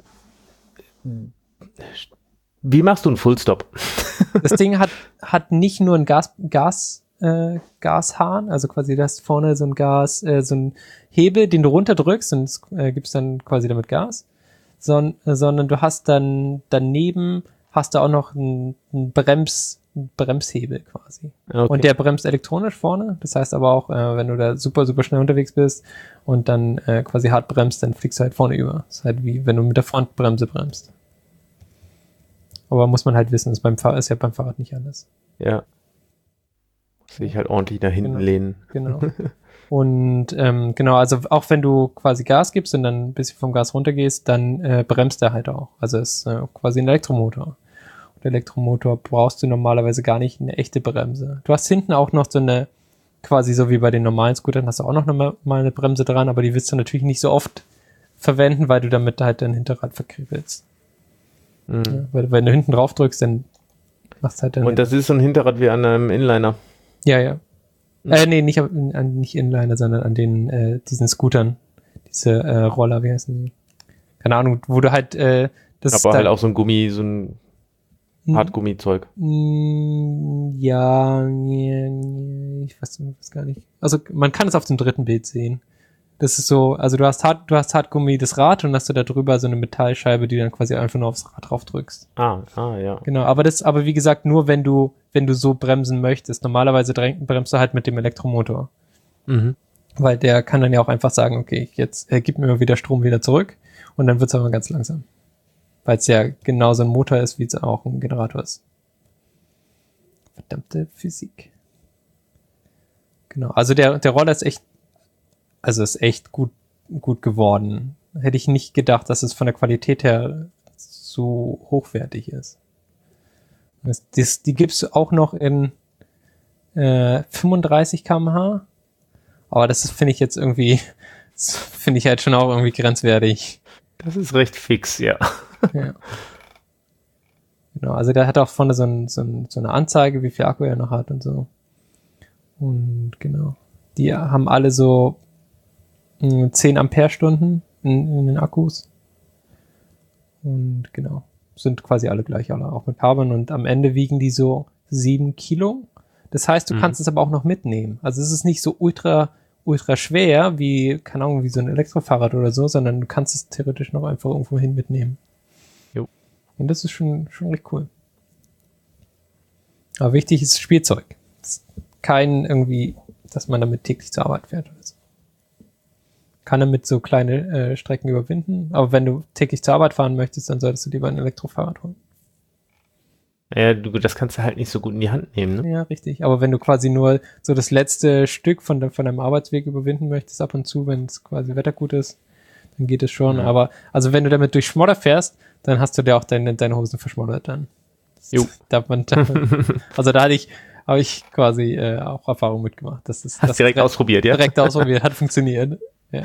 wie machst du einen Fullstop? Das Ding hat, hat nicht nur einen Gas, Gas, äh, Gashahn, also quasi das vorne so ein Gas, äh, so ein Hebel, den du runterdrückst und es äh, gibst dann quasi damit Gas, son, äh, sondern du hast dann daneben hast du auch noch einen, einen Brems, einen Bremshebel quasi. Okay. Und der bremst elektronisch vorne, das heißt aber auch, äh, wenn du da super, super schnell unterwegs bist und dann äh, quasi hart bremst, dann fliegst du halt vorne über. Das ist halt wie, wenn du mit der Frontbremse bremst. Aber muss man halt wissen, ist beim Fahrrad, ist ja beim Fahrrad nicht anders. Ja. Muss ich halt ordentlich nach hinten Genau. lehnen. Genau. Und ähm, genau, also auch wenn du quasi Gas gibst und dann ein bisschen vom Gas runtergehst, dann äh, bremst er halt auch. Also es ist äh, quasi ein Elektromotor. Und Elektromotor brauchst du normalerweise gar nicht eine echte Bremse. Du hast hinten auch noch so eine, quasi so wie bei den normalen Scootern, hast du auch noch eine, mal eine Bremse dran, aber die willst du natürlich nicht so oft verwenden, weil du damit halt dein Hinterrad verkribbelst. Mhm. Ja, weil wenn du hinten drauf drückst, dann machst halt dann... Und das ist so ein Hinterrad wie an einem Inliner. Ja, ja. Äh, nee, nicht, an, an, nicht Inliner, sondern an den, äh, diesen Scootern. Diese äh, Roller, wie heißen die? Keine Ahnung, wo du halt, äh, das Aber ist halt da, auch so ein Gummi, so ein Hartgummizeug. Mm, ja, nee, nee, ich weiß, ich weiß gar nicht. Also man kann es auf dem dritten Bild sehen. Das ist so, also du hast Hart, du hast Hartgummi das Rad und hast du da drüber so eine Metallscheibe, die du dann quasi einfach nur aufs Rad drauf drückst. Ah, ah, ja. Genau, aber das, aber wie gesagt, nur wenn du, wenn du so bremsen möchtest. Normalerweise dräng, bremst du halt mit dem Elektromotor. Mhm. Weil der kann dann ja auch einfach sagen, okay, jetzt äh, gib mir mal wieder Strom wieder zurück und dann wird's aber ganz langsam. Weil es ja genauso ein Motor ist, wie es auch ein Generator ist. Verdammte Physik. Genau, also der, der Roller ist echt, also ist echt gut, gut geworden. Hätte ich nicht gedacht, dass es von der Qualität her so hochwertig ist. Das, das, die gibt's auch noch in äh, fünfunddreißig Kilometer pro Stunde. Aber das finde ich jetzt irgendwie, finde ich halt schon auch irgendwie grenzwertig. Das ist recht fix, ja. Ja. Genau, also der hat auch vorne so, ein, so, ein, so eine Anzeige, wie viel Akku er noch hat und so. Und genau. Die haben alle so mh, zehn Ampere-Stunden in, in den Akkus. Und genau. Sind quasi alle gleich, alle auch mit Carbon. Und am Ende wiegen die so sieben Kilo. Das heißt, du Mhm. kannst es aber auch noch mitnehmen. Also es ist nicht so ultra, ultra schwer wie, keine Ahnung, wie so ein Elektrofahrrad oder so, sondern du kannst es theoretisch noch einfach irgendwo hin mitnehmen. Jo. Und das ist schon, schon recht cool. Aber wichtig ist Spielzeug. Das ist kein irgendwie, dass man damit täglich zur Arbeit fährt oder so. Kann damit so kleine äh, Strecken überwinden. Aber wenn du täglich zur Arbeit fahren möchtest, dann solltest du lieber ein Elektrofahrrad holen. Ja, du, das kannst du halt nicht so gut in die Hand nehmen, ne? Ja, richtig. Aber wenn du quasi nur so das letzte Stück von, de, von deinem Arbeitsweg überwinden möchtest, ab und zu, wenn es quasi Wettergut ist, dann geht es schon. Ja. Aber also wenn du damit durch Schmodder fährst, dann hast du dir auch deine, deine Hosen verschmoddert dann. Jo. Da, man, da, also da hatte ich, habe ich quasi äh, auch Erfahrung mitgemacht. Das ist Hast das direkt ausprobiert, ja? direkt ausprobiert, hat funktioniert. Ja.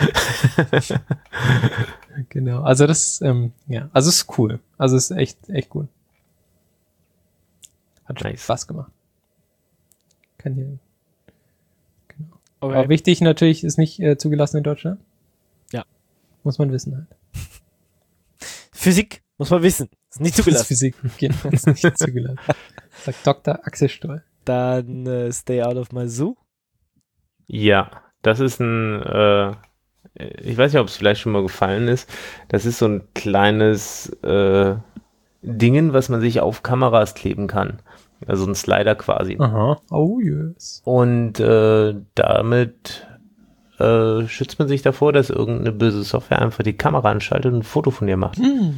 Genau. Also das, ähm, ja, also es ist cool. Also es ist echt, echt cool. Hat Nice. Spaß gemacht. Kann hier. Genau. Okay. Aber wichtig natürlich, ist nicht äh, zugelassen in Deutschland. Ja. Muss man wissen halt. Physik muss man wissen. Ist nicht Das ist zugelassen. Physik. Genau, ist nicht zugelassen. Sagt Doktor Axel Stoll. Dann äh, Stay Out of My Zoo. Ja, das ist ein, äh, ich weiß nicht, ob es vielleicht schon mal gefallen ist. Das ist so ein kleines äh, Dingen, was man sich auf Kameras kleben kann. Also ein Slider quasi. Aha. Oh yes. Und äh, damit äh, schützt man sich davor, dass irgendeine böse Software einfach die Kamera anschaltet und ein Foto von dir macht. Hm.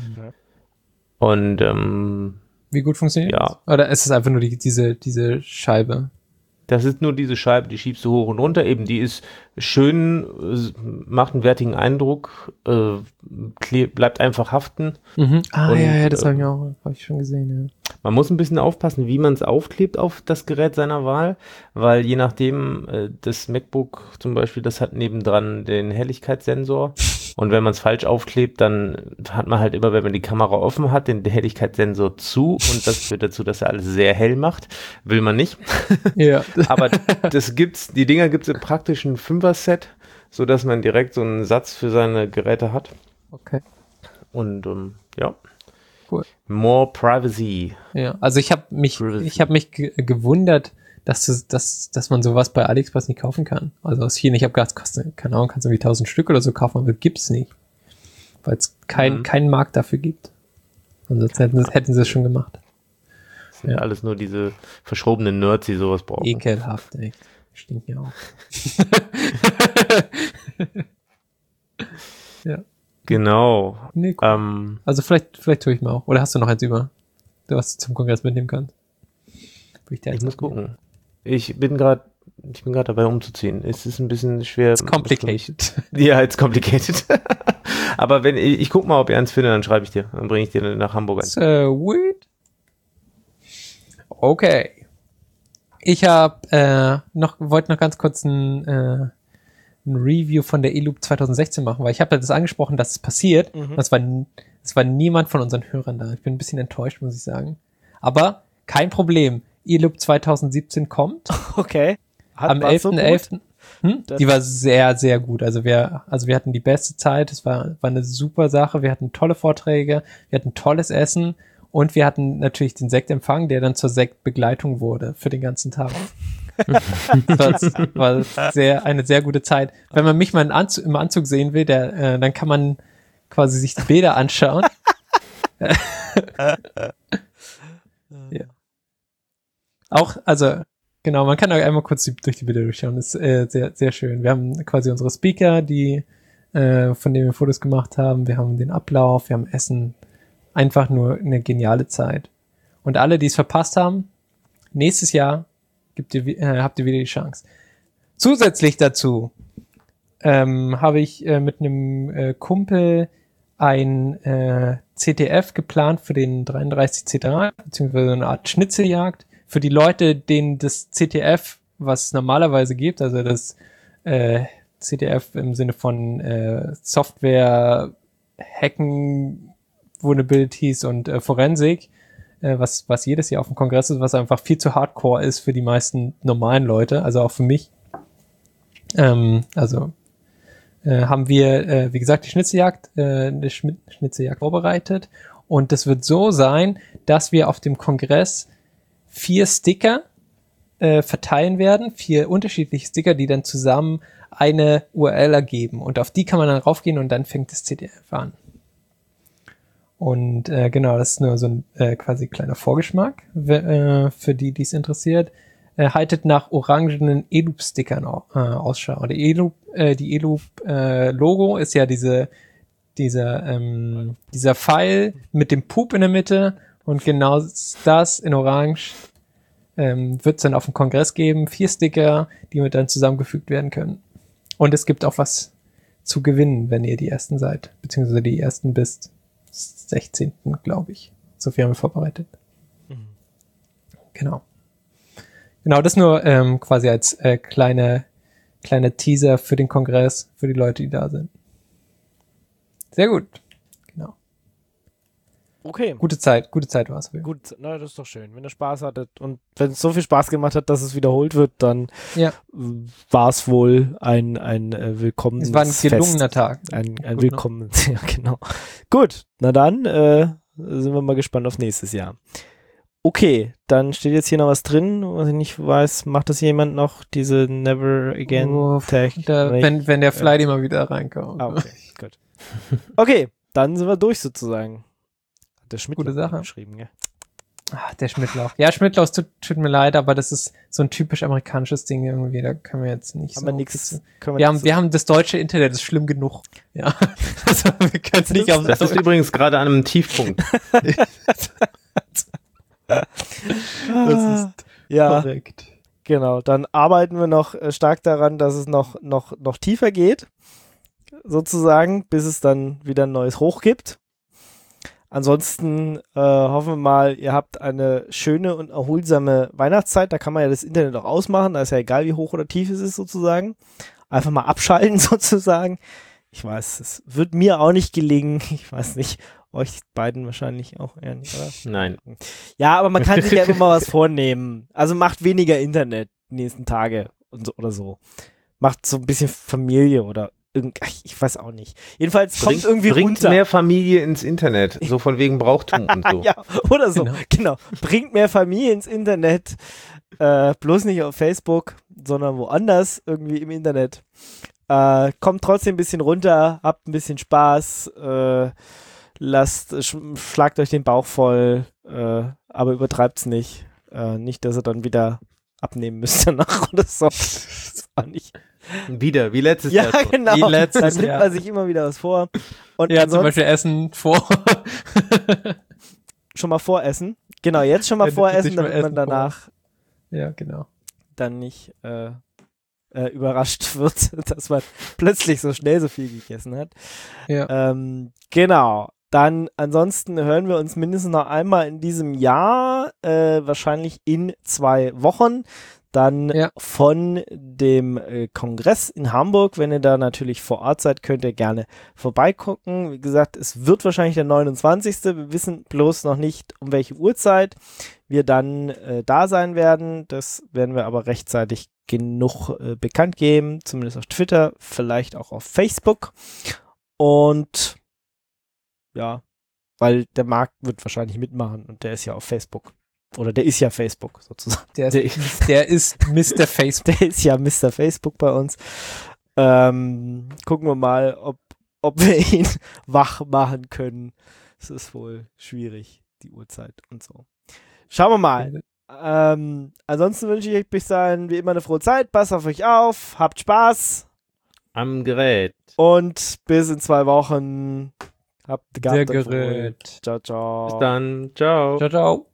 Und ähm, Wie gut funktioniert Ja. das? Oder ist es einfach nur die, diese, diese Scheibe? Das ist nur diese Scheibe, die schiebst du hoch und runter. Eben, die ist schön, äh, macht einen wertigen Eindruck, äh, kleb, bleibt einfach haften. Mhm. Ah, Und, ja, ja, das äh, habe ich auch, habe ich schon gesehen, ja. Man muss ein bisschen aufpassen, wie man es aufklebt auf das Gerät seiner Wahl, weil je nachdem, äh, das MacBook zum Beispiel, das hat nebendran den Helligkeitssensor. Und wenn man es falsch aufklebt, dann hat man halt immer, wenn man die Kamera offen hat, den Helligkeitssensor zu und das führt dazu, dass er alles sehr hell macht. Will man nicht. Ja. Aber das gibt's, die Dinger gibt's im praktischen Fünfer-Set, so dass man direkt so einen Satz für seine Geräte hat. Okay. Und ähm, ja. Cool. More privacy. Ja, also ich habe mich, Privacy. ich habe mich ge gewundert, dass, du, dass, dass man sowas bei AliExpress nicht kaufen kann. Also aus China, ich habe gedacht, kostet, keine Ahnung, kannst du irgendwie tausend Stück oder so kaufen, aber gibt's nicht. Weil es kein, Mhm. keinen Markt dafür gibt. Ansonsten hätten, hätten sie es schon gemacht. Das sind Ja. alles nur diese verschrobenen Nerds, die sowas brauchen. Ekelhaft, ey. Stinkt ja auch. Ja. Genau. Nee, cool. Ähm, Also vielleicht, vielleicht tue ich mal auch. Oder hast du noch eins über, was du zum Kongress mitnehmen kannst? Würde ich dir ich eins muss abnehmen. gucken. Ich bin gerade ich bin gerade dabei umzuziehen. Es ist ein bisschen schwer. It's complicated. Ja, it's complicated. Aber wenn ich, ich guck mal, ob ich eins finde, dann schreibe ich dir. Dann bringe ich dir nach Hamburg eins. Sweet. Okay. Ich habe äh, noch wollte noch ganz kurz ein, äh, ein Review von der eLoop zwanzig sechzehn machen, weil ich habe ja das angesprochen, dass es passiert. Mhm. Und es war, n- es war niemand von unseren Hörern da. Ich bin ein bisschen enttäuscht, muss ich sagen. Aber kein Problem. eLoop zwanzig siebzehn kommt Okay. Hat, am war's so elften gut? elften Hm? Das- Die war sehr, sehr gut. Also wir, also wir hatten die beste Zeit. Es war, war eine super Sache. Wir hatten tolle Vorträge. Wir hatten tolles Essen. Und wir hatten natürlich den Sektempfang, der dann zur Sektbegleitung wurde für den ganzen Tag. Das war sehr, eine sehr gute Zeit. Wenn man mich mal in Anzug, im Anzug sehen will, der, äh, dann kann man quasi sich die Bilder anschauen. Ja. Auch, also, genau, man kann auch einmal kurz die, durch die Bilder durchschauen. Das ist äh, sehr, sehr schön. Wir haben quasi unsere Speaker, die, äh, von denen wir Fotos gemacht haben. Wir haben den Ablauf, wir haben Essen. Einfach nur eine geniale Zeit. Und alle, die es verpasst haben, nächstes Jahr gibt ihr, äh, habt ihr wieder die Chance. Zusätzlich dazu ähm, habe ich äh, mit einem äh, Kumpel ein äh, C T F geplant für den dreiunddreißig C drei, beziehungsweise eine Art Schnitzeljagd. Für die Leute, denen das C T F, was es normalerweise gibt, also das äh, C T F im Sinne von äh, Software, Hacken, Vulnerabilities und äh, Forensik, äh, was, was jedes Jahr auf dem Kongress ist, was einfach viel zu hardcore ist für die meisten normalen Leute, also auch für mich. Ähm, also äh, haben wir, äh, wie gesagt, die Schnitzeljagd, äh, eine Schmi- Schnitzeljagd vorbereitet und das wird so sein, dass wir auf dem Kongress vier Sticker äh, verteilen werden, vier unterschiedliche Sticker, die dann zusammen eine U R L ergeben und auf die kann man dann raufgehen und dann fängt das C T F an. Und äh, genau, das ist nur so ein äh, quasi kleiner Vorgeschmack w- äh, für die, die es interessiert. Äh, haltet nach orangenen eLoop-Stickern au- äh, Ausschau. Und die eLoop, äh, die eLoop-Logo ist ja diese, dieser, ähm, dieser Pfeil mit dem Pup in der Mitte und genau das in Orange ähm, wird es dann auf dem Kongress geben. Vier Sticker, die mit dann zusammengefügt werden können. Und es gibt auch was zu gewinnen, wenn ihr die Ersten seid, beziehungsweise die Ersten bis sechzehnten glaube ich. So viel haben wir vorbereitet. Mhm. Genau. Genau, das nur ähm, quasi als äh, kleine, kleine Teaser für den Kongress, für die Leute, die da sind. Sehr gut. Genau. Okay. Gute Zeit, gute Zeit war es. Gut, na, das ist doch schön. Wenn ihr Spaß hattet und wenn es so viel Spaß gemacht hat, dass es wiederholt wird, dann Ja. war es wohl ein, ein äh, willkommenes Es war ein gelungener Fest. Tag. Ein, ein Gut, willkommen, ja genau. Gut, na dann äh, sind wir mal gespannt auf nächstes Jahr. Okay, dann steht jetzt hier noch was drin, was ich nicht weiß, macht das jemand noch, diese Never Again Oh, Tag? Da, Nicht? wenn, wenn der Flighty mal wieder reinkommt. Ah, okay, gut. Okay, dann sind wir durch sozusagen. Hat der Schmidt Gute Sache. geschrieben, gell? Ach, der Schmidtlauf. Ja, Schmidtlauf, es tut, tut mir leid, aber das ist so ein typisch amerikanisches Ding irgendwie, da können wir jetzt nicht Haben so wir nichts. können Wir haben, nichts- wir haben das deutsche Internet, das ist schlimm genug. Ja. Also wir können es nicht auf Das ist übrigens gerade an einem Tiefpunkt. das ist ja, korrekt. Genau, dann arbeiten wir noch äh, stark daran, dass es noch, noch, noch tiefer geht, sozusagen, bis es dann wieder ein neues Hoch gibt. Ansonsten äh, hoffen wir mal, ihr habt eine schöne und erholsame Weihnachtszeit. Da kann man ja das Internet auch ausmachen, da ist ja egal, wie hoch oder tief es ist, sozusagen. Einfach mal abschalten, sozusagen. Ich weiß, es wird mir auch nicht gelingen. Ich weiß nicht, euch beiden wahrscheinlich auch eher nicht, oder? Nein. Ja, aber man kann sich ja immer mal was vornehmen. Also macht weniger Internet die nächsten Tage und so, oder so. Macht so ein bisschen Familie oder irgend, ach, ich weiß auch nicht. Jedenfalls kommt Bringt, irgendwie bringt runter. mehr Familie ins Internet, so von wegen Brauchtum und so. Ja, oder so. Genau. Genau. Bringt mehr Familie ins Internet. Äh, bloß nicht auf Facebook, sondern woanders irgendwie im Internet. Äh, kommt trotzdem ein bisschen runter, habt ein bisschen Spaß, äh, lasst, sch schlagt euch den Bauch voll, äh, aber übertreibt's nicht. Äh, nicht, dass ihr dann wieder abnehmen müsst danach oder so. Das ist auch nicht. Wieder, wie letztes Ja, Jahr. schon. genau. Wie letztes Dann nimmt Jahr. man sich immer wieder was vor. Und Ja, zum ansonsten Beispiel Essen vor. schon mal voressen. Genau, jetzt schon mal Wenn du voressen, dich mal damit man essen vor- danach Ja, genau. dann nicht äh, äh, überrascht wird, dass man plötzlich so schnell so viel gegessen hat. Ja. Ähm, genau. Dann ansonsten hören wir uns mindestens noch einmal in diesem Jahr, äh, wahrscheinlich in zwei Wochen. Dann Ja. von dem äh, Kongress in Hamburg. Wenn ihr da natürlich vor Ort seid, könnt ihr gerne vorbeigucken. Wie gesagt, es wird wahrscheinlich der neunundzwanzigste Wir wissen bloß noch nicht, um welche Uhrzeit wir dann äh, da sein werden. Das werden wir aber rechtzeitig genug äh, bekannt geben, zumindest auf Twitter, vielleicht auch auf Facebook. Und ja, weil der Markt wird wahrscheinlich mitmachen und der ist ja auf Facebook. Oder der ist ja Facebook sozusagen. Der, ist- der ist Mister Facebook. Der ist ja Mister Facebook bei uns. Ähm, gucken wir mal, ob, ob wir ihn wach machen können. Es ist wohl schwierig, die Uhrzeit und so. Schauen wir mal. Ähm, ansonsten wünsche ich euch bis dahin wie immer eine frohe Zeit. Passt auf euch auf, habt Spaß Am Gerät. und bis in zwei Wochen. Habt Der gehabt euch wohl. Gerät. Ciao, ciao. Bis dann. Ciao. Ciao, ciao.